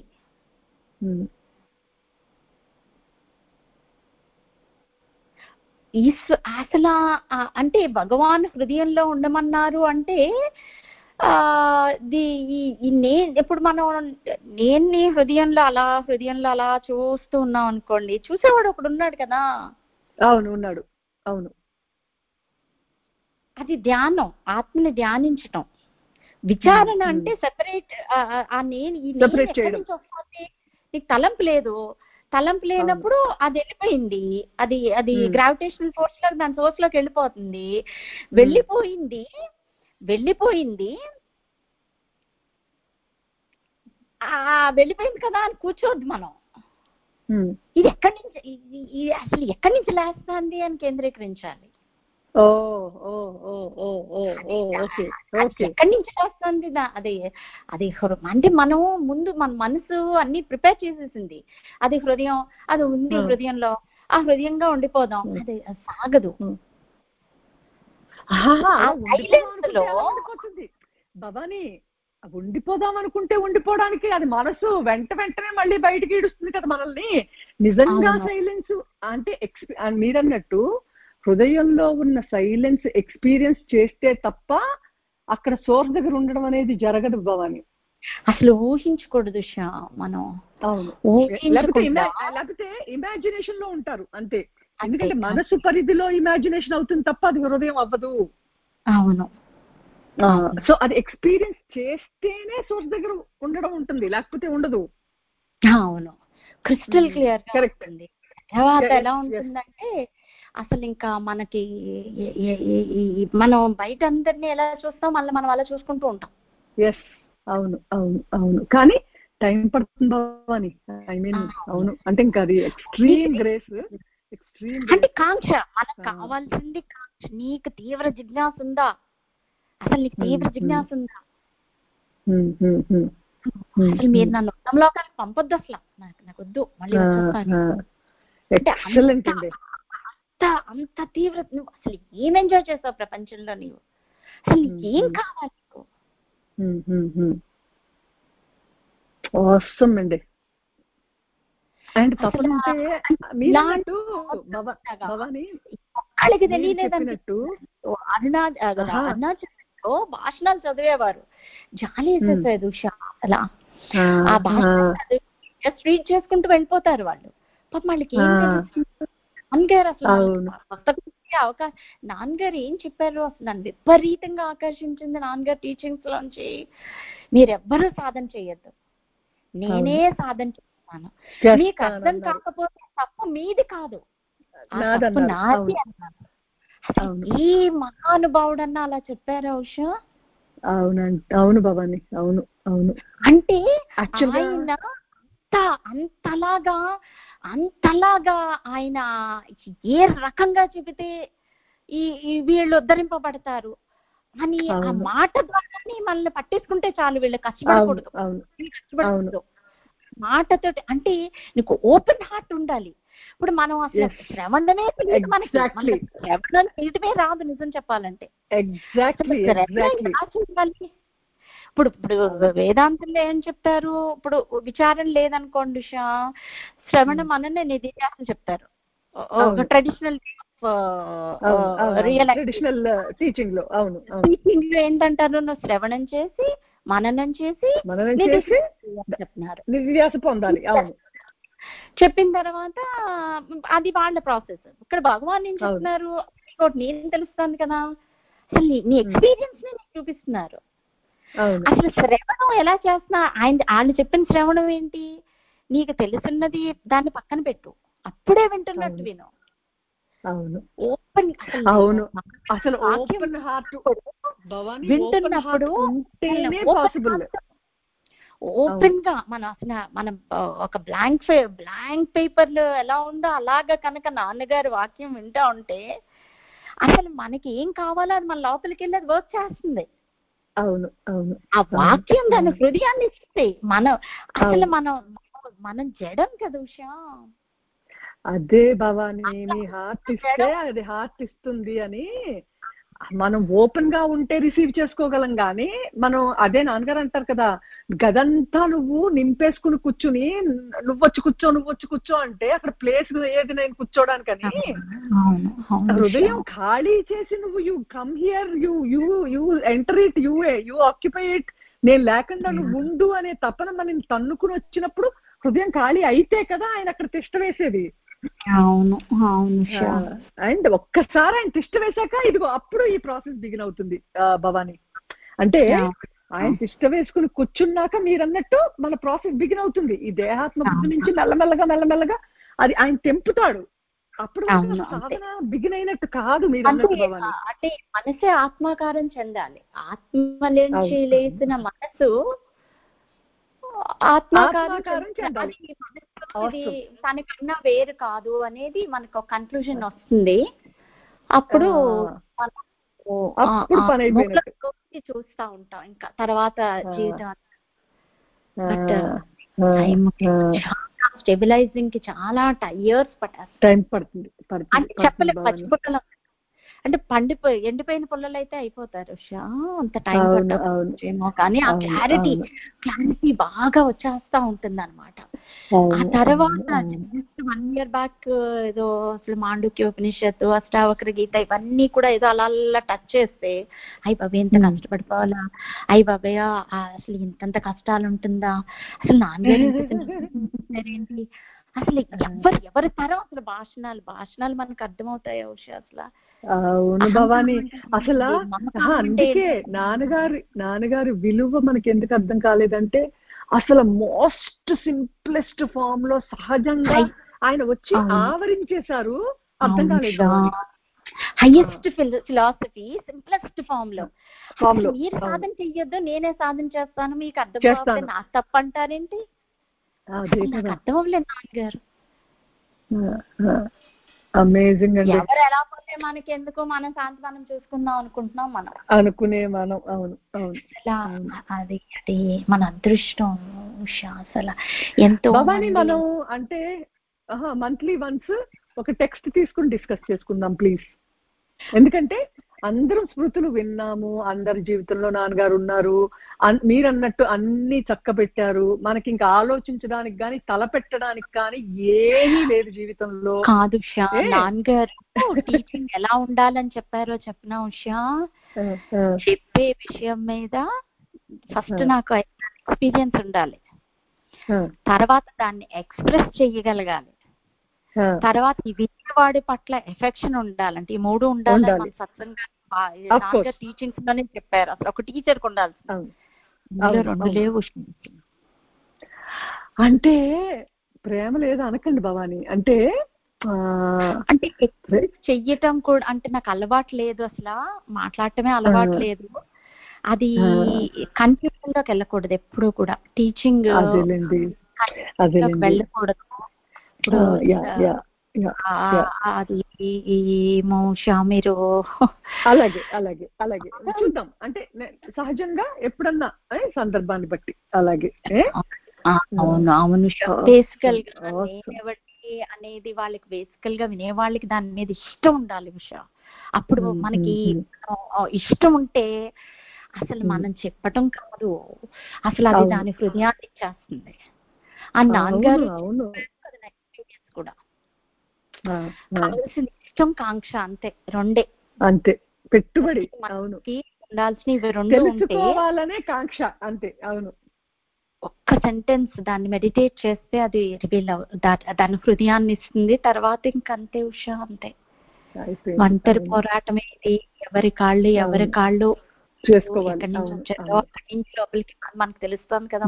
ఈశ్వ అసలు అంటే భగవాన్ హృదయంలో ఉండమన్నారు అంటే ఆ ఈ నేను ఎప్పుడు మనం నేను హృదయంలో అలా హృదయంలో అలా చూస్తూ ఉన్నాం అనుకోండి, చూసేవాడు ఒకడు ఉన్నాడు కదా. అవును ఉన్నాడు. అవును అది ధ్యానం, ఆత్మని ధ్యానించటం. విచారణ అంటే సెపరేట్ ఆ నేను ఈ నేను ఎక్కడి నుంచి వస్తుంది, నీకు తలంపు లేదు. తలంపు లేనప్పుడు అది వెళ్ళిపోయింది, అది అది గ్రావిటేషనల్ ఫోర్స్ లో దాని సోర్స్ లోకి వెళ్ళిపోతుంది. వెళ్ళిపోయింది వెళ్ళిపోయింది ఆ వెళ్ళిపోయింది కదా అని కూర్చోద్దు మనం. ఇది ఎక్కడి నుంచి అసలు ఎక్కడి నుంచి లేస్తుంది అని కేంద్రీకరించాలి. ఎక్కడి నుంచి వస్తుంది అది అది అంటే మనం ముందు మన మనసు అన్ని ప్రిపేర్ చేసేసింది. అది హృదయం, అది ఉంది హృదయంలో, ఆ హృదయంగా ఉండిపోదాం, అది సాగదు. భవాని ఉండిపోదాం అనుకుంటే ఉండిపోవడానికి అది మనసు వెంట వెంటనే మళ్ళీ బయటికి ఈడుస్తుంది కదా మనల్ని. నిజంగా సైలెన్స్ అంటే మీరన్నట్టు హృదయంలో ఉన్న సైలెన్స్ ఎక్స్పీరియన్స్ చేస్తే తప్ప అక్కడ సోర్స్ దగ్గర ఉండడం అనేది జరగదు భవాని. అసలు ఊహించకూడదు మనం. అవును, లేకపోతే ఇమాజినేషన్ లో ఉంటారు అంతే. ఎందుకంటే మనసు పరిధిలో ఇమాజినేషన్ అవుతుంది తప్ప అది హృదయం అవ్వదు. అవును. సో అది ఎక్స్పీరియన్స్ చేస్తేనే సోర్స్ దగ్గర ఉండడం ఉంటుంది, లేకపోతే ఉండదు. అవును, క్రిస్టల్ క్లియర్ కరెక్ట్ అండి. తర్వాత ఎలా ఉంటుందంటే అసలు ఇంకా మనకి మనం బయట అందరినీ ఎలా చూస్తాం మళ్ళీ మనం అలా చూసుకుంటూ ఉంటాం. ఎస్ అవును అవును అవును కానీ టైం పడుతుంది భవాని. ఐ మీన్ అవును అంటే ఇంకా అది ఎక్స్ట్రీమ్ గ్రేస్. ఎక్స్ట్రీమ్ అంటే కాంక్ష మనకు కావాల్సింది కాంక్ష. నీకు తీవ్ర జిజ్ఞాస ఉందా? అసలు నీకు తీవ్ర జిజ్ఞాస ఉందా? అసలు మీరు నన్ను ఉత్తమ లోకాలకు పంపొద్దు, అసలు నాకు నాకు వద్దు, మళ్ళీ వచ్చేస్తాను అంటే ఎక్సలెంట్ అండి. అంత అంత తీవ్రత. నువ్వు అసలు ఏం ఎంజాయ్ చేస్తావు ప్రపంచంలో, నీవు అసలు నీకు ఏం కావాలి నీకు? అవసరం అండి. అండ్ తపన అంటే మీరన్నట్టు భవాని ఒక్కళ్ళకి తెలియలేదన్నట్టు అరుణాచ అరుణాచలంలో భాషణాలు చదివేవారు, జాలి వేసేసేది ఉషా. అలా ఆ భాషణాలు చదివి జస్ట్ రీడ్ చేసుకుంటూ వెళ్ళిపోతారు వాళ్ళు. పాపం వాళ్ళకి ఏం తెలుస్తుంది? నాన్నగారు అసలు పుస్తకం అవకాశం, నాన్నగారు ఏం చెప్పారు అసలు నన్ను విపరీతంగా ఆకర్షించింది నాన్నగారు టీచింగ్స్ లోంచి. మీరెవ్వరూ సాధన చేయొద్దు, నేనే సాధన చేస్తాను. మీకు అర్థం కాకపోతే తప్పు మీది కాదు, తప్పు నాది అన్నాను. ఈ మహానుభావుడన్నా అలా చెప్పారా ఉషా? అవునండి, అవును భవాని, అవును అవును. అంటే ఆయన అంత అంతలాగా అంతలాగా ఆయన ఏ రకంగా చెబితే ఈ వీళ్ళు ఉద్ధరింపబడతారు అని ఆ మాట ద్వారానే మనల్ని పట్టేసుకుంటే చాలు. వీళ్ళు కష్టపడకూడదు, కష్టపడకూడదు మాటతోటి. అంటే నీకు ఓపెన్ హార్ట్ ఉండాలి. ఇప్పుడు మనం అసలు శ్రవణమే తెలియదు మనకి, శ్రవణం చేయటమే రాదు నిజం చెప్పాలంటే. ఇప్పుడు ఇప్పుడు వేదాంతంలో ఏం చెప్తారు? ఇప్పుడు విచారం లేదనుకోండి ఉషా, శ్రవణం అననే నిధిధ్యాసన చెప్తారు. ట్రెడిషనల్ ట్రెడిషనల్ టీచింగ్ లో అవును టీచింగ్ లో ఏంటంటారు? నువ్వు శ్రవణం చేసి మననం చేసి చెప్తున్నారు, నిధిధ్యాస పొందాలి. అవును, చెప్పిన తర్వాత అది వాళ్ళ ప్రాసెస్. ఇక్కడ భగవాన్ ఏం చెప్తున్నారు? నేను తెలుస్తుంది కదా, అసలు నీ ఎక్స్పీరియన్స్ ని నీకు చూపిస్తున్నారు. అసలు శ్రవణం ఎలా చేస్తున్నా ఆయన ఆయన చెప్పిన శ్రవణం ఏంటి? నీకు తెలుసున్నది దాన్ని పక్కన పెట్టు, అప్పుడే వింటున్నట్టు విను. అవును ఓపెన్ అవును అసలు ఓపెన్ హార్ట్ వింటున్నప్పుడు ఓపెన్ గా మనం అసలు మనం ఒక బ్లాంక్ బ్లాంక్ పేపర్ లో ఎలా ఉందో అలాగా కనుక నాన్నగారి వాక్యం వింటా ఉంటే అసలు మనకి ఏం కావాలో అది మన లోపలికి వెళ్ళి అది వర్క్ చేస్తుంది. అవును అవును ఆ వాక్యం దాని హృదయాన్ని ఇస్తుంది. మనం అసలు మనం మనం జడం కదా ఉషా. అదే భవాని, నీ హార్ట్ ఇస్తే అది హార్ట్ ఇస్తుంది అని మనం ఓపెన్ గా ఉంటే రిసీవ్ చేసుకోగలం. కానీ మనం అదే నాన్నగారు అంటారు కదా, గదంతా నువ్వు నింపేసుకుని కూర్చుని నువ్వు వచ్చి కూర్చో నువ్వు వచ్చి కూర్చో అంటే అక్కడ ప్లేస్ ఏది నేను కూర్చోడానికని. హృదయం ఖాళీ చేసి నువ్వు you come here, you you you enter it, you you occupy it, నేను లేకుండా నువ్వు ఉండు అనే తపన మనం తన్నుకుని వచ్చినప్పుడు హృదయం ఖాళీ అయితే కదా ఆయన అక్కడ తిష్ట వేసేది. అవును అవును. అండ్ ఒక్కసారి ఆయన తిష్ట వేశాక ఇదిగో అప్పుడు ఈ ప్రాసెస్ బిగిన్ అవుతుంది భవాని. అంటే ఆయన తిష్ట వేసుకుని కూర్చున్నాక మీరన్నట్టు మన ప్రాసెస్ బిగిన్ అవుతుంది. ఈ దేహాత్మ బుద్ధి నుంచి మెల్లమెల్లగా మెల్లమెల్లగా అది ఆయన తెంపుతాడు. అప్పుడు సాధన బిగిన్ అయినట్టు కాదు మీరు అన్నట్టు భవాని. అంటే మనసే ఆత్మాకారం చెందాలి. ఆత్మ నుంచి లేసిన మనసు ఆత్మాకారం చెందాలి. తనకన్నా వేరు కాదు అనేది మనకు ఒక కన్క్లూజన్ వస్తుంది. అప్పుడు చూస్తా ఉంటాం ఇంకా తర్వాత జీవితం. స్టెబిలైజింగ్ కి చాలా ఇయర్స్ టైం పడుతుంది అని చెప్పలేదు. పచ్చిపుట్టలు అంటే పండిపోయి ఎండిపోయిన పుల్లలు అయితే అయిపోతారు ఉషా, అంత టైం పట్టేమో. కానీ ఆ క్లారిటీ క్లారిటీ బాగా వచ్చేస్తా ఉంటుంది అనమాట. ఆ తర్వాత జస్ట్ వన్ ఇయర్ బ్యాక్ ఏదో అసలు మాండుక్య ఉపనిషత్తు, అష్టావక్ర గీత ఇవన్నీ కూడా ఏదో అలా అలా టచ్ చేస్తే అయ్యి బాబాయ్ ఎంత కష్టపడిపోవాలా, అయ్యి బాబాయ్ అసలు ఇంతంత కష్టాలు ఉంటుందా, అసలు నాన్నగారు ఏంటి, అసలు ఎవరు ఎవరి తరం అసలు భాషణాలు భాషణాలు మనకు అర్థమవుతాయా ఉషా అసలు. అవును భవాని, అసలు అందుకే నాన్నగారి నాన్నగారి విలువ మనకి ఎందుకు అర్థం కాలేదంటే అసలు మోస్ట్ సింప్లెస్ట్ ఫామ్ లో సహజంగా ఆయన వచ్చి ఆవరించేశారు. అర్థం కాలేదు. హైయెస్ట్ ఫిలాసఫీ సింప్లెస్ట్ ఫామ్ లో మీరు సాధన చెయ్యొద్దు నేనే సాధన చేస్తాను మీకు అర్థం కావాలి నాకు తప్పు అంటారేంటి, నాకు అర్థం అవ్వలేదు నాన్నగారు. అమేజింగ్ అండి. ఎవరు ఎలా పోతే మనకి ఎందుకు, మనం శాంతి మనం చూసుకుందాం అనుకుంటున్నాం మనం అనుకునే మనం. అవును అవును అసలు అది అది మన అదృష్టం ఉషా. అసలు ఎంతో భవాని మనం అంటే మంత్లీ వన్స్ ఒక టెక్స్ట్ తీసుకుని డిస్కస్ చేసుకుందాం ప్లీజ్. ఎందుకంటే అందరం స్మృతులు విన్నాము, అందరి జీవితంలో నాన్నగారు ఉన్నారు, మీరు అన్నట్టు అన్ని చక్క పెట్టారు, మనకి ఇంకా ఆలోచించడానికి కానీ తలపెట్టడానికి కానీ ఏమీ లేదు జీవితంలో. కాదు ఉషా, నాన్నగారు టీచింగ్ ఎలా ఉండాలని చెప్పారో చెప్పిన ఉషా, చెప్పే విషయం మీద ఫస్ట్ నాకు ఎక్స్పీరియన్స్ ఉండాలి, తర్వాత దాన్ని ఎక్స్ప్రెస్ చెయ్యగలగాలి, తర్వాత ఈ వినేవాడి పట్ల ఎఫెక్షన్ ఉండాలంటే ఈ మూడు ఉండాలని మన సత్సంగా నాన్నగారు టీచింగ్స్ లోనే చెప్పారు. అసలు ఒక టీచర్ కు ఉండాల్సింది రెండు లేవు. అంటే ప్రేమ లేదు అనకండి భవాని, అంటే అంటే ఎక్స్ప్రెస్ చెయ్యటం కూడా అంటే నాకు అలవాటు లేదు, అసలు మాట్లాడటమే అలవాటు లేదు. అది కన్ఫ్యూజన్ లోకి వెళ్ళకూడదు ఎప్పుడు కూడా, టీచింగ్ వెళ్ళకూడదు. అది మోషా మీరు అలాగే అలాగే అలాగే చూద్దాం, అంటే సహజంగా ఎప్పుడన్నా సందర్భాన్ని బట్టి అలాగే. అవును అవును బేసికల్ గా నేనెవరికి అనేది వాళ్ళకి బేసికల్ గా వినేవాళ్ళకి దాని మీద ఇష్టం ఉండాలి ఉషా. అప్పుడు మనకి ఇష్టం ఉంటే అసలు మనం చెప్పటం కాదు, అసలు అది దాని హృదయాన్ని ఇచ్చేస్తుంది. ఆ నాన్నగారు కూడా కావాల్సిన ఇష్టం కాంక్ష అంతే, రెండే అంతే పెట్టుబడి. అవును, ఉండాల్సిన ఇవి రెండు ఉంటే కాంక్ష అంతే. అవును, ఒక్క సెంటెన్స్ దాన్ని మెడిటేట్ చేస్తే అది రివీల్ దాని హృదయాన్ని ఇస్తుంది. తర్వాత ఇంకంతే ఉషా, అంతే. ఒంటరి పోరాటం ఏంటి, ఎవరి కాళ్ళు ఎవరి కాళ్ళు ఎక్కడి నుంచి వచ్చారో అక్కడి నుంచి లోపలికి మనకు తెలుస్తుంది కదా.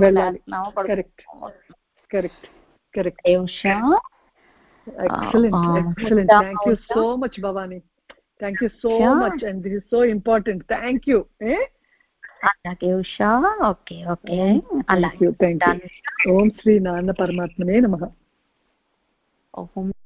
Usha excellent excellent thank you so much Bhavani, thank you so yeah. much, and this is so important, thank you. eh alage usha, okay okay, thank you thank you. Om Sri Nana Paramatmane Namaha. Om